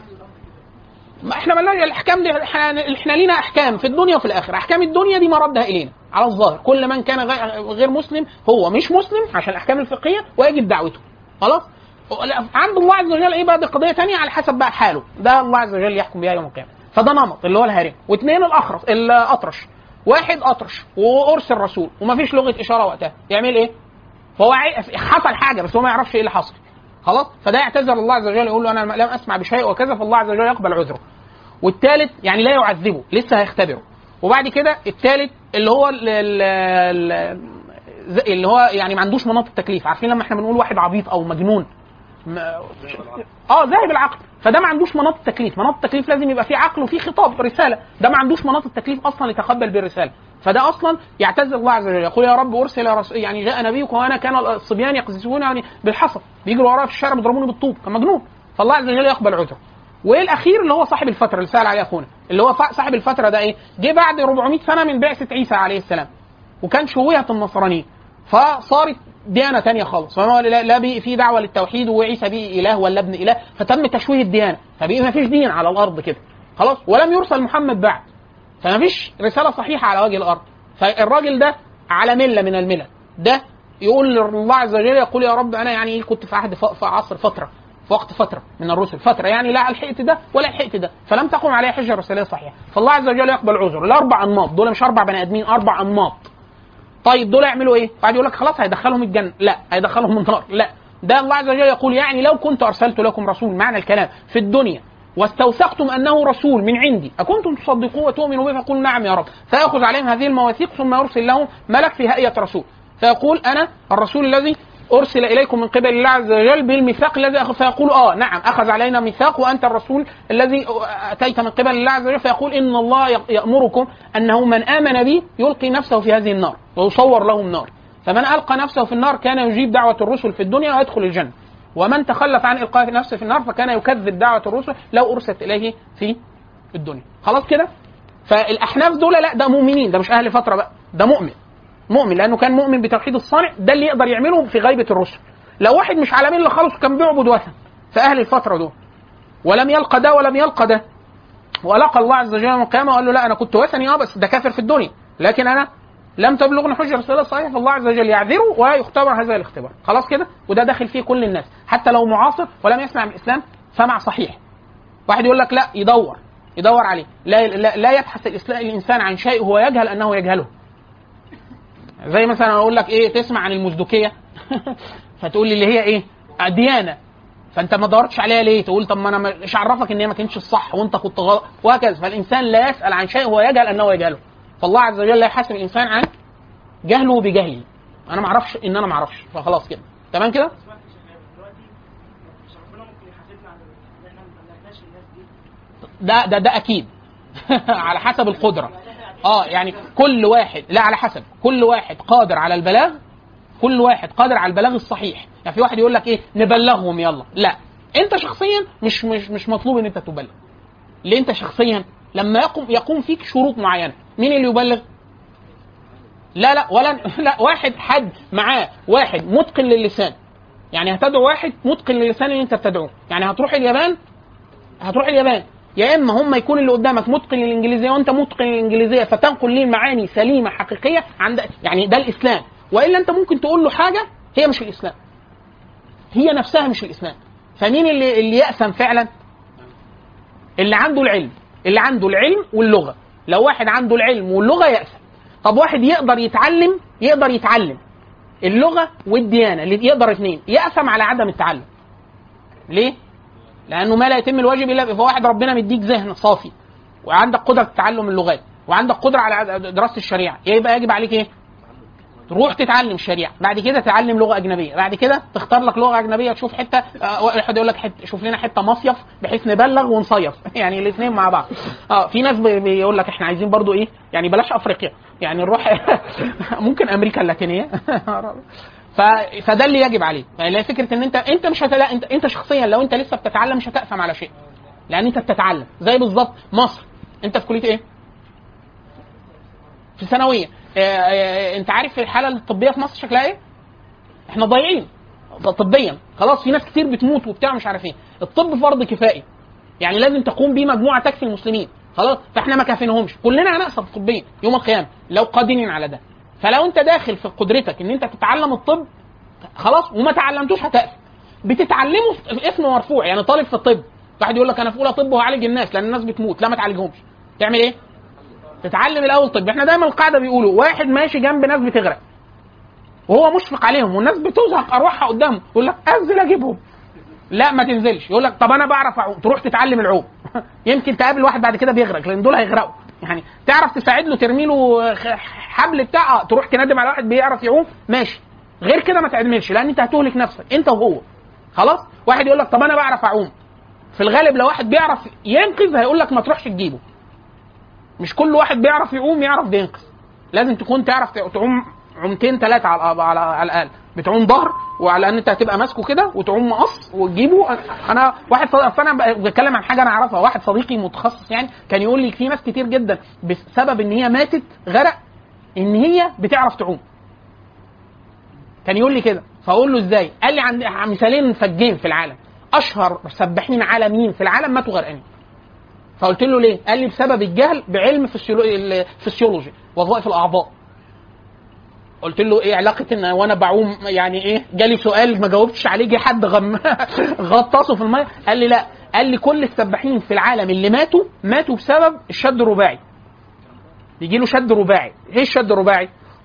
ما احنا مالنا الاحكام دي، احنا لينا احكام في الدنيا وفي الاخره. احكام الدنيا دي مردها الينا على الظاهر، كل من كان غير مسلم هو مش مسلم عشان الاحكام الفقهيه ويجب دعوته خلاص. عند الله عز وجل ايه بقى؟ دي قضيه ثانيه على حسب بقى حاله، ده الله عز وجل يحكم بها يوم القيامه. فده نمط اللي هو الهارم. واثنين الاخرس الاطرش، واحد اطرش وارسل رسول ومفيش لغه اشاره وقتها، يعمل ايه؟ فهو حصل حاجه بس هو ما يعرفش ايه اللي حصل خلاص، فده يعتذر الله عز وجل يقول له انا لم اسمع بشيء وكذا، فالله عز وجل يقبل عذره. والثالث يعني لا يعذبه، لسه هيختبره. وبعد كده الثالث اللي هو اللي هو يعني ما عندوش مناط التكليف. عارفين لما احنا بنقول واحد عبيط او مجنون اه ذاهب العقل، فده ما عندوش مناط التكليف. مناط التكليف لازم يبقى فيه عقل وفيه خطاب رساله، ده ما عندوش مناط التكليف اصلا يتقبل بالرساله، فده اصلا يعتذر الله عز وجل يقول يا رب ارسل رسول، يعني جاء نبيك وانا كان الصبيان يقذفونني بالحصى، بيجروا ورايا في الشارع بيضربوني بالطوب، كان مجنون، فالله عز وجل يقبل عذره. وايه الاخير اللي هو صاحب الفتره اللي سال عليه اخونا، اللي هو صاحب الفتره ده ايه؟ جه بعد أربعمائة سنه من بعثه عيسى عليه السلام، وكان شوهت النصرانيه فصارت ديانه ثانيه خالص، فما لا بي في دعوه للتوحيد وعيسى بيه اله ولا ابن اله، فتم تشويه الديانه، فبقى ما فيش دين على الارض كده خلاص، ولم يرسل محمد بعد، فما فيش رساله صحيحه على وجه الارض. فالراجل ده على مله من الملل، ده يقول لله عز وجل يقول يا رب انا يعني كنت في عهد في عصر فتره في وقت فتره من الرسل، فتره يعني لا لحقت ده ولا لحقت ده، فلم تقم عليه حجه رساليه صحيحه، فالله عز وجل يقبل عذر. الاربع انماط دول مش اربع بني ادمين، اربع انماط. طيب دول يعملوا ايه؟ بعد يقول لك خلاص هيدخلهم الجنه، لا هيدخلهم النار، لا. ده الله عز وجل يقول يعني لو كنت ارسلت لكم رسول، معنى الكلام في الدنيا واستوثقتم انه رسول من عندي اكنتم تصدقوه وتؤمنوا به؟ فقولوا نعم يا رب. فياخذ عليهم هذه المواثيق ثم يرسل لهم ملك في هيئه رسول، فيقول انا الرسول الذي ارسل اليكم من قبل الله عز وجل بالميثاق الذي اخذ، فيقول اه نعم اخذ علينا ميثاق وانت الرسول الذي اتيت من قبل الله عز وجل. فيقول ان الله يامركم انه من امن بي يلقي نفسه في هذه النار ويصور له النار، فمن القى نفسه في النار كان يجيب دعوه الرسل في الدنيا ويدخل الجنه، ومن تخلف عن القاء نفسه في النار فكان يكذب دعوه الرسل لو ارسلت اليه في الدنيا. خلاص كده. فالاحناف دول لا ده مؤمنين، ده مش اهل فتره بقى، ده مؤمن مؤمن لانه كان مؤمن بتوحيد الصانع، ده اللي يقدر يعمله في غيبه الرسل. لو واحد مش على مله خالص وكان بيعبد وثن فاهل الفتره دول ولم يلقى ده ولم يلقى ده ولقى الله عز وجل يوم القيامه وقال له لا انا كنت وثني اه بس ده كافر في الدنيا لكن انا لم تبلغني حجه رساله صحيحه، فالله عز وجل يعذره ويختبر هذا الاختبار. خلاص كده. وده داخل فيه كل الناس حتى لو معاصر ولم يسمع من الاسلام سمع صحيح. واحد يقول لك لا يدور يدور عليه، لا لا, لا يبحث الاسلام الانسان عن شيء هو يجهل انه يجهله. زي مثلا اقول لك ايه تسمع عن المزدوكيه فتقول لي اللي هي ايه ديانه، فانت ما دورتش عليها ليه؟ تقول طب ما انا مش عرفك ان هي ما كانتش الصح وانت كنت غلط وهكذا. فالانسان لا يسال عن شيء هو يجهل انه يجهله، فالله عز وجل لا يحاسب الانسان عن جهله بجهله. انا ما اعرفش ان انا ما اعرفش فخلاص كده تمام كده. ده ده ده اكيد على حسب القدره. اه يعني كل واحد لا على حسب كل واحد قادر على البلاغ، كل واحد قادر على البلاغ الصحيح. يعني في واحد يقول لك ايه نبلغهم يلا، لا انت شخصيا مش مش مش مطلوب ان انت تبلغ. ليه؟ انت شخصيا لما يقوم يقوم فيك شروط معينه مين اللي يبلغ؟ لا لا ولا لا واحد حد معاه واحد متقن للسان، يعني هتدعو واحد متقن للسان اللي انت بتدعوه. يعني هتروح اليابان هتروح اليابان يا اما هم يكون اللي قدامك متقن للانجليزيه وانت متقن للانجليزيه فتنقل ليه معاني سليمه حقيقيه عند يعني ده الاسلام. والا انت ممكن تقول له حاجه هي مش الاسلام، هي نفسها مش الاسلام. فمين اللي اللي يأثم فعلا؟ اللي عنده العلم، اللي عنده العلم واللغه. لو واحد عنده العلم واللغه يأثم. طب واحد يقدر يتعلم يقدر يتعلم اللغه والديانه اللي يقدر اثنين يأثم على عدم التعلم. ليه؟ لانه ما لا يتم الواجب الا فواحد ربنا مديك ذهن صافي وعندك قدره تعلم اللغات وعندك قدره على دراسه الشريعه، يبقى يجب عليك ايه؟ تروح تتعلم الشريعه، بعد كده تتعلم لغه اجنبيه، بعد كده تختار لك لغه اجنبيه تشوف حته واحد يقول لك حته شوف لنا حته مصيف بحيث نبلغ ونصيف يعني الاثنين مع بعض. اه في ناس بيقول لك احنا عايزين برضو ايه يعني بلاش افريقيا يعني نروح ممكن امريكا اللاتينيه ف... فده اللي يجب عليه. يعني فكره ان انت انت مش هتلا... انت انت شخصيا لو انت لسه بتتعلم مش هتأثم على شيء لان انت بتتعلم. زي بالظبط مصر، انت في كليه ايه؟ في ثانويه. انت عارف الحاله الطبيه في مصر شكلها ايه؟ احنا ضايعين طبيا خلاص، في ناس كتير بتموت وبتاع مش عارف ايه. الطب فرض كفائي يعني لازم تقوم بيه مجموعه تكفي المسلمين خلاص، فاحنا ما كافينهمش كلنا هنأثم طبيا يوم القيامه لو قادرين على ده. فلو انت داخل في قدرتك ان انت تتعلم الطب خلاص وما تعلمتوش هتأثم. بتتعلمه في اسم مرفوع يعني طالب في الطب، واحد يقول لك انا في اولى طب وهعالج الناس لان الناس بتموت، لا ما تعالجهمش. تعمل ايه؟ تتعلم الاول طب. احنا دايما القاعده بيقولوا واحد ماشي جنب ناس بتغرق وهو مشفق عليهم والناس بتزهق ارواحها قدامه يقول لك انزل اجيبهم، لا ما تنزلش. يقول لك طب انا بعرف اعوم، تروح تتعلم العوم يمكن تقابل واحد بعد كده بيغرق لان دول هيغرقوا. يعني تعرف تساعد له ترمي له حبل بتاع تروح تندم على واحد بيعرف يعوم ماشي، غير كده ما تعملش لان انت هتهلك نفسك انت وهو خلاص. واحد يقول لك طب انا بعرف اعوم، في الغالب لو واحد بيعرف ينقذ هيقول لك ما تروحش تجيبه. مش كل واحد بيعرف يعوم يعرف ينقذ، لازم تكون تعرف تعوم عومتين ثلاثه على على على الاقل. بتعوم ظهر وعلى ان انت هتبقى ماسكه كده وتعوم مقص وتجيبه. انا واحد صديق انا بتكلم عن حاجه انا اعرفها، واحد صديقي متخصص يعني كان يقول لي في ناس كتير جدا بسبب ان هي ماتت غرق ان هي بتعرف تعوم. كان يقول لي كده فاقول له ازاي؟ قال لي عن مثالين فجين في العالم، اشهر سباحين عالميين في العالم ماتوا غرقانين. فقلت له ليه؟ قال لي بسبب الجهل بعلم الفسيولوجي وظائف الاعضاء. قلت له ايه علاقه ان وانا بعوم يعني ايه؟ جالي سؤال ما جاوبتش عليه، جه حد غم غطسه في الميه. قال لي لا، قال لي كل السباحين في العالم اللي ماتوا ماتوا بسبب الشد الرباعي. بيجي له شد رباعي. ايه الشد الرباعي؟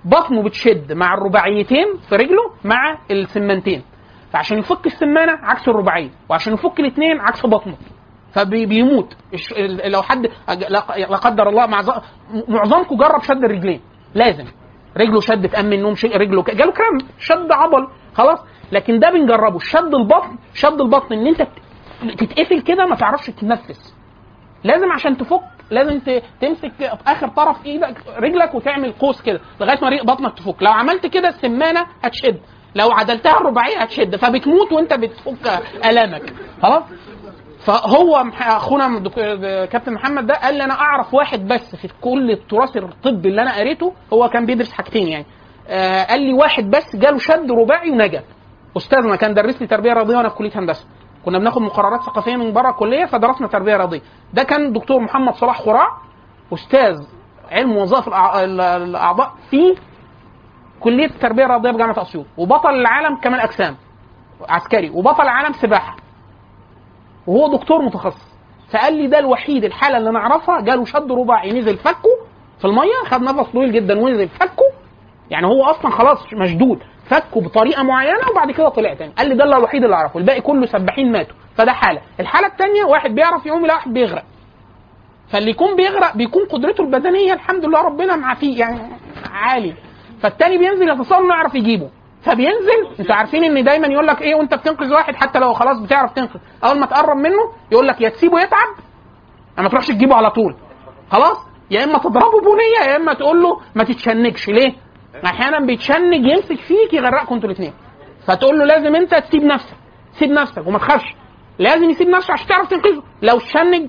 بطنه بتشد مع الرباعيتين في رجله مع السمانتين، فعشان يفك السمانه عكس الرباعيه، وعشان يفك الاثنين عكس بطنه، فبيموت. لو حد لا قدر الله معظمكم جرب شد الرجلين، لازم رجله شد في امن النوم، رجله جاله كرام، شد عضل خلاص. لكن ده بنجربه شد البطن. شد البطن ان انت تتقفل كده ما تعرفش تتنفس، لازم عشان تفك لازم تمسك اخر طرف ايدك رجلك وتعمل قوس كده لغايه ما بطنك تفك. لو عملت كده السمانه هتشد، لو عدلتها الرباعيه هتشد، فبتموت وانت بتفك الامك خلاص. فهو اخونا كابتن محمد ده قال لي انا اعرف واحد بس في كل التراث الطبي اللي انا قريته، هو كان بيدرس حاجتين يعني، آه قال لي واحد بس جاله شد رباعي ونجا. استاذنا كان درس لي تربيه رياضيه وانا في كليه هندسه، كنا بناخد مقررات ثقافيه من بره الكليه فدرسنا تربيه رياضيه. ده كان دكتور محمد صلاح خراع، استاذ علم وظائف الاعضاء في كليه التربيه الرياضيه بجامعه اسيوط، وبطل العالم كمال اجسام عسكري، وبطل العالم سباحه، وهو دكتور متخصص. فقال لي ده الوحيد الحاله اللي نعرفها جاله شد رباعي نزل فكه في الميه، خد نفس طويل جدا ونزل فكه، يعني هو اصلا خلاص مشدود، فكه بطريقه معينه وبعد كده طلع تاني. قال لي ده الوحيد اللي اعرفه، الباقي كله سباحين ماتوا. فده حاله. الحاله الثانيه واحد بيعرف يعوم، لا واحد بيغرق. فاللي يكون بيغرق بيكون قدرته البدنيه الحمد لله ربنا معاه فيه يعني عالي، فالتاني بينزل يتصل نعرف يجيبه، فبينزل. انتوا عارفين ان دايما يقول لك ايه وانت بتنقذ واحد حتى لو خلاص بتعرف تنقذ، اول ما تقرب منه يقول لك يا تسيبه يتعب اما تروحش تجيبه على طول خلاص، يا اما تضربه بنيه يا اما تقول له ما تتشنجش. ليه؟ احيانا بيتشنج يمسك فيك يغرقكم انتوا الاثنين، فتقول له لازم انت تسيب نفسك، سيب نفسك وما تخافش، لازم يسيب نفسه عشان تعرف تنقذه. لو تشنج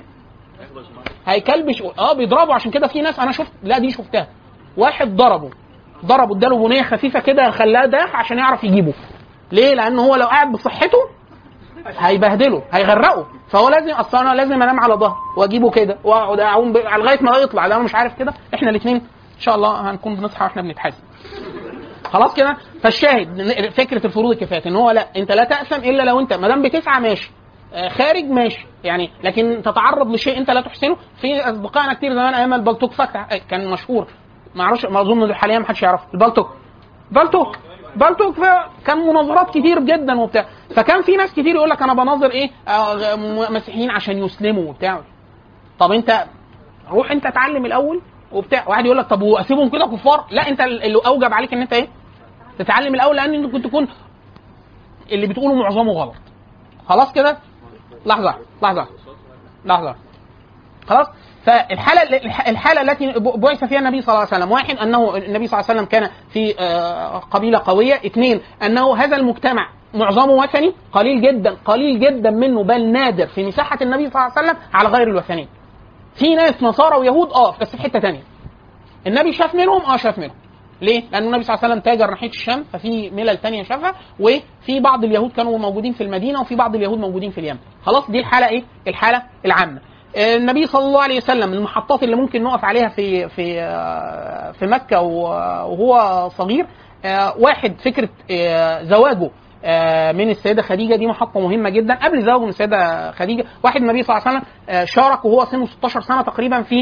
هيكلبش اه بيضربه. عشان كده في ناس انا شفت، لا دي شفتها، واحد ضربه ضربه اداله بنيه خفيفه كده خلاه داخ عشان يعرف يجيبه. ليه؟ لان هو لو قاعد بصحته هيبهدله هيغرقه، فهو لازم اصلا انا لازم انام على ظهر واجيبه كده واقعد اعوم لغايه ما يطلع. لو انا مش عارف كده احنا الاثنين ان شاء الله هنكون بنصحى واحنا بنتحاسب خلاص كده. فالشاهد فكره الفروض الكفايه ان هو لا انت لا تأثم الا لو انت ما دام بتسعى ماشي، خارج ماشي يعني، لكن تتعرض لشيء انت لا تحسنه. في اصدقائنا كتير زمان ايام البلتوك فتح كان مشهور، ما اعرفش ما اظن حاليا ما حدش يعرفه. البلتوك بلتوك بلتوك كان مناظرات كتير جدا وبتاع، فكان في ناس كتير يقول لك انا بناظر ايه مسيحيين عشان يسلموا وبتاع. طب انت روح انت اتعلم الاول وبتاع. واحد يقول لك طب واسيبهم كده كفار؟ لا، انت اللي اوجب عليك ان انت ايه تتعلم الاول، لان انت كنت تكون اللي بتقوله معظمه غلط. خلاص كده. لحظه لحظه لحظه خلاص. فالحاله الحاله التي بعث فيها النبي صلى الله عليه وسلم، واحد انه النبي صلى الله عليه وسلم كان في قبيله قويه، اثنين انه هذا المجتمع معظمه وثني، قليل جدا قليل جدا منه بل نادر في مساحه النبي صلى الله عليه وسلم على غير الوثنيين. في ناس نصارى ويهود اه بس في حته ثانيه. النبي شاف منهم اه شاف منهم. ليه؟ لأن النبي صلى الله عليه وسلم تاجر ناحية الشام، ففي ملل تانية شافها، وفي بعض اليهود كانوا موجودين في المدينة وفي بعض اليهود موجودين في اليمن. خلاص دي الحالة ايه؟ الحالة العامة. النبي صلى الله عليه وسلم المحطات اللي ممكن نقف عليها في في في مكة وهو صغير، واحد فكرة زواجه من السيدة خديجة، دي محطة مهمة جدا. قبل زواجه من السيدة خديجة واحد النبي صلى الله عليه وسلم شارك وهو سنه ستاشر سنة تقريبا في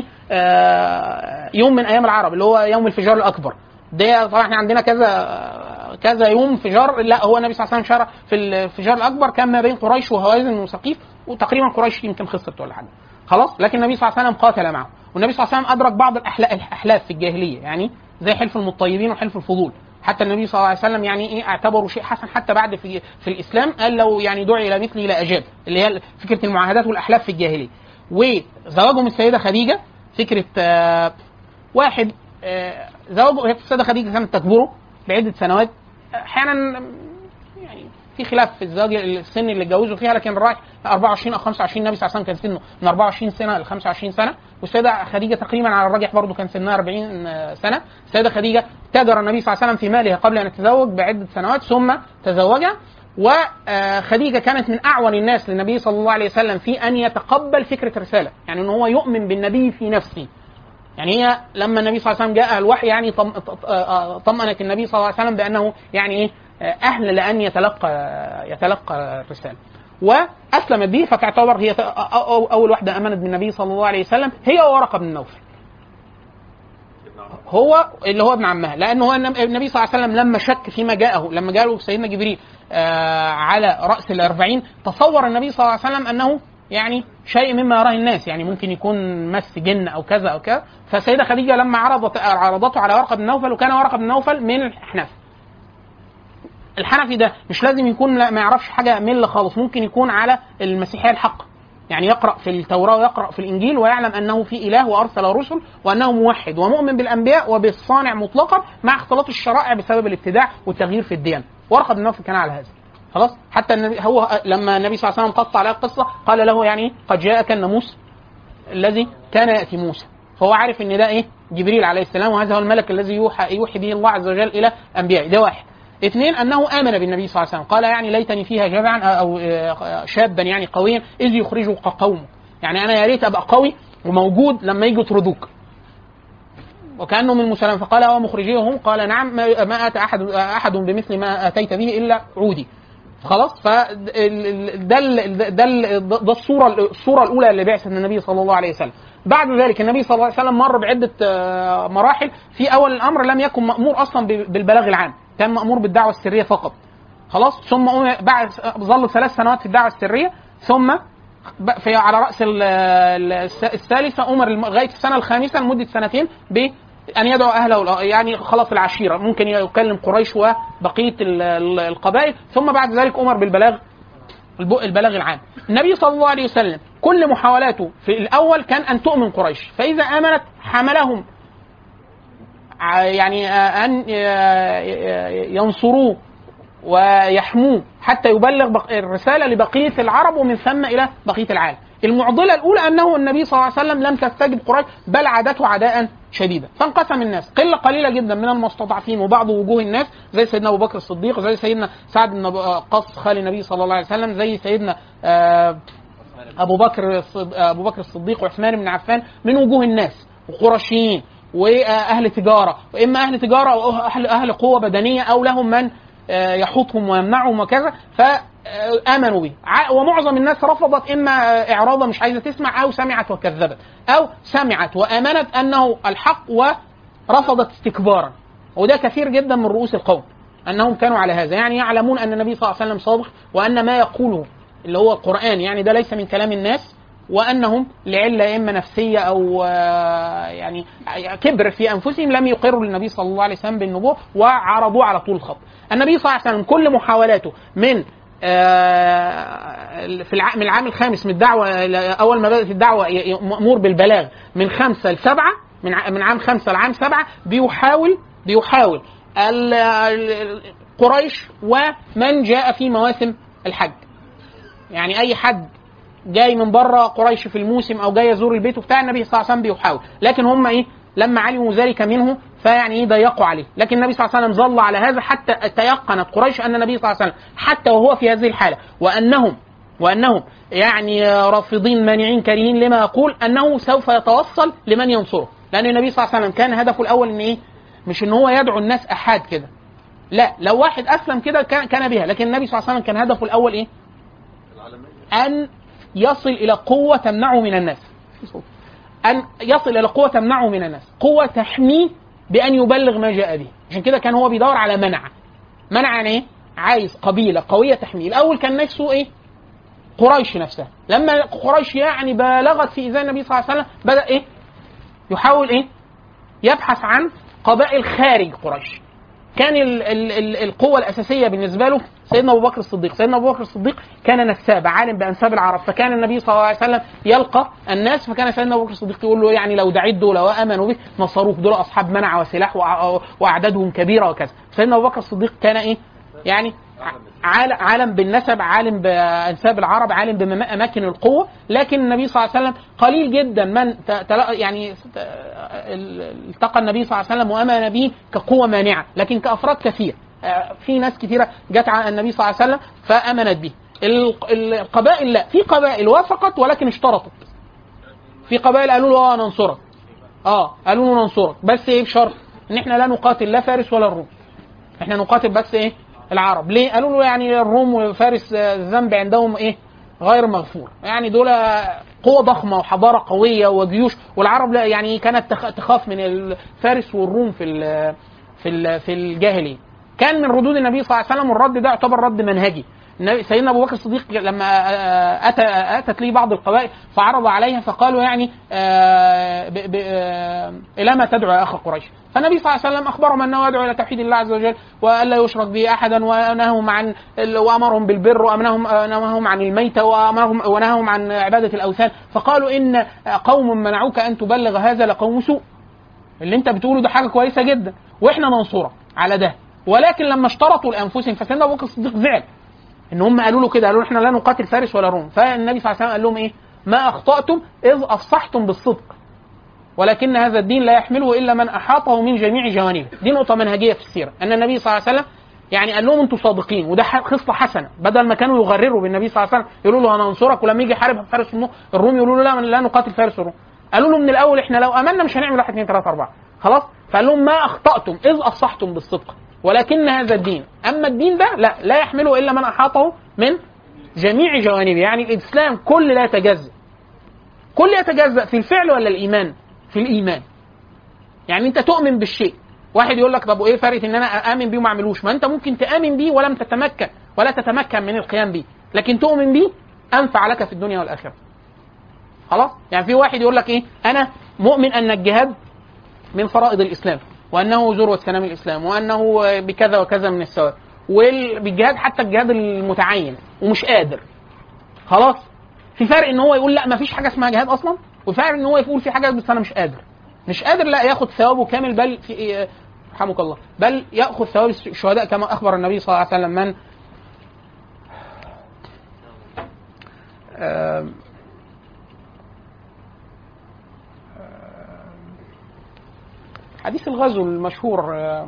يوم من أيام العرب اللي هو يوم الفجار الأكبر. ده طبعا احنا عندنا كذا كذا يوم فجار، لا هو النبي صلى الله عليه وسلم شارك في الفجار الأكبر، كان ما بين قريش وهوازن وثقيف، وتقريبا قريش يمكن خسرت ولا حاجة خلاص. لكن النبي صلى الله عليه وسلم قاتل معه، والنبي صلى الله عليه وسلم أدرك بعض الأحلاف في الجاهلية يعني زي حلف المطيبين وحلف الفضول. حتى النبي صلى الله عليه وسلم يعني ايه اعتبروا شيء حسن حتى بعد في في الاسلام، قال لو يعني دعي الى مثلي لا اجاب، اللي هي فكره المعاهدات والاحلاف في الجاهليه. وزواجهم السيده خديجه فكره آه واحد آه زواجه السيده خديجه كانت تكبره بعده سنوات، احيانا يعني في خلاف في الزواج السن اللي اتجوزوا فيها، لكن الراي أربعة وعشرين او خمسة وعشرين. النبي صلى الله عليه وسلم كان سنه من أربعة وعشرين سنه ل خمسة وعشرين سنه، والسيده خديجه تقريبا على الراجح برضه كان سنها أربعين سنه. السيده خديجه تاجر النبي صلى الله عليه وسلم في ماله قبل ان يتزوج بعده سنوات ثم تزوجها. وخديجه كانت من اعون الناس للنبي صلى الله عليه وسلم في ان يتقبل فكره الرساله، يعني ان هو يؤمن بالنبي في نفسه. يعني هي لما النبي صلى الله عليه وسلم جاء الوحي يعني طمأنت النبي صلى الله عليه وسلم بانه يعني ايه اهل لان يتلقى يتلقى الرساله، واسلمت به، فتعتبر هي اول واحده امنت بالنبي صلى الله عليه وسلم، هي وورقه بن نوفل. هو اللي هو ابن عمها، لانه هو النبي صلى الله عليه وسلم لما شك فيما جاءه، لما جاءه سيدنا جبريل آه على راس الأربعين، تصور النبي صلى الله عليه وسلم انه يعني شيء مما يراه الناس، يعني ممكن يكون مس جن او كذا او كذا. فالسيده خديجه لما عرضت عرضته على ورقه بن نوفل، وكان ورقه بن نوفل من الحنف. الحنفي ده مش لازم يكون لا ما يعرفش حاجه مله خالص، ممكن يكون على المسيحيه الحق، يعني يقرأ في التوراة ويقرأ في الإنجيل ويعلم أنه في إله وأرسل رسل وأنه موحد ومؤمن بالأنبياء وبالصانع مطلقا مع اختلاط الشرائع بسبب الابتداع والتغيير في الديانة. ورقة بن نوفل كان على هذا خلاص. حتى النبي هو لما النبي صلى الله عليه وسلم قص عليه القصة قال له يعني قد جاءك الناموس الذي كان يأتي موسى، فهو عارف ان ده ايه جبريل عليه السلام، وهذا هو الملك الذي يوحى, يوحي به الله عز وجل الى انبيائه. ده واحد. اثنين انه امن بالنبي صلى الله عليه وسلم، قال يعني ليتني فيها جذعا او شابا يعني قويا اذ يخرجك قومه، يعني انا يا ريت ابقى قوي وموجود لما يجوا يطردوك. وكانه من مسلم فقال هو مخرجيهم، قال نعم ما اتى احد احد بمثل ما اتيت به الا عودي. خلاص. فده ده ده الصوره الصوره الاولى لبعثه النبي صلى الله عليه وسلم. بعد ذلك النبي صلى الله عليه وسلم مر بعده مراحل. في اول الامر لم يكن مامور اصلا بالبلاغ العام، كان مامور بالدعوه السريه فقط. خلاص. ثم بعد ظل ثلاث سنوات في الدعوه السريه، ثم في على راس الثالثه امر لغايه السنه الخامسه لمده سنتين ب أن يدعو أهله، يعني خلاص العشيرة ممكن يكلم قريش وبقية القبائل. ثم بعد ذلك أمر بالبلاغ البلاغ العام. النبي صلى الله عليه وسلم كل محاولاته في الأول كان أن تؤمن قريش، فإذا آمنت حملهم يعني أن ينصروه ويحموه حتى يبلغ الرسالة لبقية العرب ومن ثم إلى بقية العالم. المعضلة الأولى أنه النبي صلى الله عليه وسلم لم تستجب قريش، بل عادته عداء شديدا، فانقسم الناس قلة قليلة جدا من المستضعفين وبعض وجوه الناس، زي سيدنا أبو بكر الصديق، زي سيدنا سعد بن وقاص خال النبي صلى الله عليه وسلم، زي سيدنا أبو بكر أبو بكر الصديق وعثمان بن عفان، من وجوه الناس وقرشيين وأهل تجارة، وإما أهل تجارة أو أهل أهل قوة بدنية أو لهم من يحوطهم ويمنعهم وكذا، فآمنوا به. ومعظم الناس رفضت، إما إعراضا مش عايزة تسمع، أو سمعت وكذبت، أو سمعت وآمنت أنه الحق ورفضت استكبارا. وده كثير جدا من رؤوس القوم أنهم كانوا على هذا، يعني يعلمون أن النبي صلى الله عليه وسلم صادق، وأن ما يقوله اللي هو القرآن يعني ده ليس من كلام الناس، وأنهم لعلة إما نفسية أو يعني كبر في أنفسهم لم يقروا للنبي صلى الله عليه وسلم بالنبوة وعرضوه على طول الخط. النبي صلى الله عليه وسلم كل محاولاته من في من العام الخامس من الدعوة، أول ما بدأت الدعوة مأمور بالبلاغ من خمسة لسبعة، من عام خمسة لعام سبعة، بيحاول بيحاول قريش ومن جاء في مواسم الحج، يعني أي حد جاي من بره قريش في الموسم او جاي يزور البيت بتاع النبي صلى الله عليه وسلم بيحاول، لكن هم ايه لما علموا ذلك منه فيعني ايه ضيقوا عليه. لكن النبي صلى الله عليه وسلم ظل على هذا حتى تيقنت قريش ان النبي صلى الله عليه وسلم حتى وهو في هذه الحاله، وانهم وانهم يعني رافضين مانعين كارهين لما يقول، انه سوف يتوصل لمن ينصره. لان النبي صلى الله عليه وسلم كان هدفه الاول ان ايه مش ان هو يدعو الناس احاد كده، لا، لو واحد اسلم كده كان كان بها، لكن النبي صلى الله عليه وسلم كان هدفه الاول ايه ان يصل إلى قوة تمنعه من الناس، أن يصل إلى قوة تمنعه من الناس، قوة تحميه بأن يبلغ ما جاء به. عشان كده كان هو بيدور على منع. منع يعني إيه؟ عايز قبيلة قوية تحميه. الأول كان نفسه إيه؟ قريش نفسها. لما قريش يعني بالغت في إيذاء النبي صلى الله عليه وسلم، بدأ إيه؟ يحاول إيه؟ يبحث عن قبائل خارج قريش. كان ال ال ال القوة الأساسية بالنسبة له سيدنا أبو بكر الصديق. سيدنا أبو بكر الصديق كان نساب عالم بأنساب العرب، فكان النبي صلى الله عليه وسلم يلقى الناس، فكان سيدنا أبو بكر الصديق يقول له يعني لو دعيت دول وآمنوا به نصروك، دول أصحاب منع وسلاح وأعدادهم كبيرة وكذا. سيدنا أبو بكر الصديق كان إيه يعني عالم بالنسب، عالم بأنساب العرب، عالم بأماكن القوة. لكن النبي صلى الله عليه وسلم قليل جدا من يعني التقى النبي صلى الله عليه وسلم وآمن به كقوة مانعة، لكن كأفراد كثير. في ناس كثيرة جت على النبي صلى الله عليه وسلم فآمنت به. القبائل لا، في قبائل وافقت ولكن اشترطت. في قبائل قالوا له اه ننصرك، اه قالوا له ننصرك بس ايه بشرط ان احنا لا نقاتل لا فارس ولا الروم، احنا نقاتل بس ايه العرب. ليه؟ قالوا له يعني الروم وفارس الذنب عندهم ايه غير مغفور، يعني دول قوة ضخمة وحضارة قوية وجيوش، والعرب لا يعني كانت تخاف من الفارس والروم في ال في ال في الجاهلية. كان من ردود النبي صلى الله عليه وسلم، والرد ده يعتبر رد منهجي. سيدنا ابو بكر الصديق لما اتى اتت لي بعض القبائل فعرض عليها فقالوا يعني الى ما تدعو يا اخ قريش؟ فالنبي صلى الله عليه وسلم اخبرهم انه يدعو الى توحيد الله عز وجل والا يشرك به احدا، ونهاهم عن وامرهم بالبر وامرهم عن الميتة وامرهم ونهاهم عن عباده الاوثان. فقالوا ان قوم منعوك ان تبلغ هذا لقوم سوء، اللي انت بتقوله ده حاجه كويسه جدا واحنا ننصرك على ده. ولكن لما اشترطوا لانفسهم، فسيدنا ابو بكر الصديق زعل ان هم قالوا له كده، قالوا احنا لا نقاتل فارس ولا روم. فالنبي صلى الله عليه وسلم قال لهم ايه؟ ما اخطاتم اذ افصحتم بالصدق، ولكن هذا الدين لا يحمله الا من احاطه من جميع جوانبه. دي نقطه منهجيه في السيره، ان النبي صلى الله عليه وسلم يعني قال لهم انتم صادقين، وده خصله حسنه، بدل ما كانوا يغرروا بالنبي صلى الله عليه وسلم يقولوا له هننصرك، ولما يجي يحارب فارس الروم يقولوا له لا لا نقاتل فارس والروم. قالوا له من الاول احنا لو امنا مش هنعمل واحد اثنين ثلاثه اربعه خلاص. فقال لهم ما اخطاتم اذ افصحتم بالصدق، ولكن هذا الدين، اما الدين ده لا لا يحمله الا من احاطه من جميع جوانبه. يعني الاسلام كل لا يتجزأ، كل يتجزأ في الفعل ولا الايمان؟ في الايمان. يعني انت تؤمن بالشيء، واحد يقول لك طب وايه فرق ان انا اامن بيه وما اعملوش؟ ما انت ممكن تامن بيه ولم تتمكن ولا تتمكن من القيام بيه، لكن تؤمن بيه انفع لك في الدنيا والاخره. خلاص. يعني في واحد يقول لك ايه؟ انا مؤمن ان الجهاد من فرائض الاسلام، وانه ذروه سنام الاسلام، وانه بكذا وكذا من الثواب، والجهاد حتى الجهاد المتعين، ومش قادر. خلاص. في فرق ان هو يقول لا ما فيش حاجه اسمها جهاد اصلا، وفرق ان هو يقول في حاجه بس انا مش قادر. مش قادر لا ياخذ ثوابه كامل، بل في رحمك الله بل ياخذ ثواب الشهداء كما اخبر النبي صلى الله عليه وسلم. من آه حديث الغزو المشهور،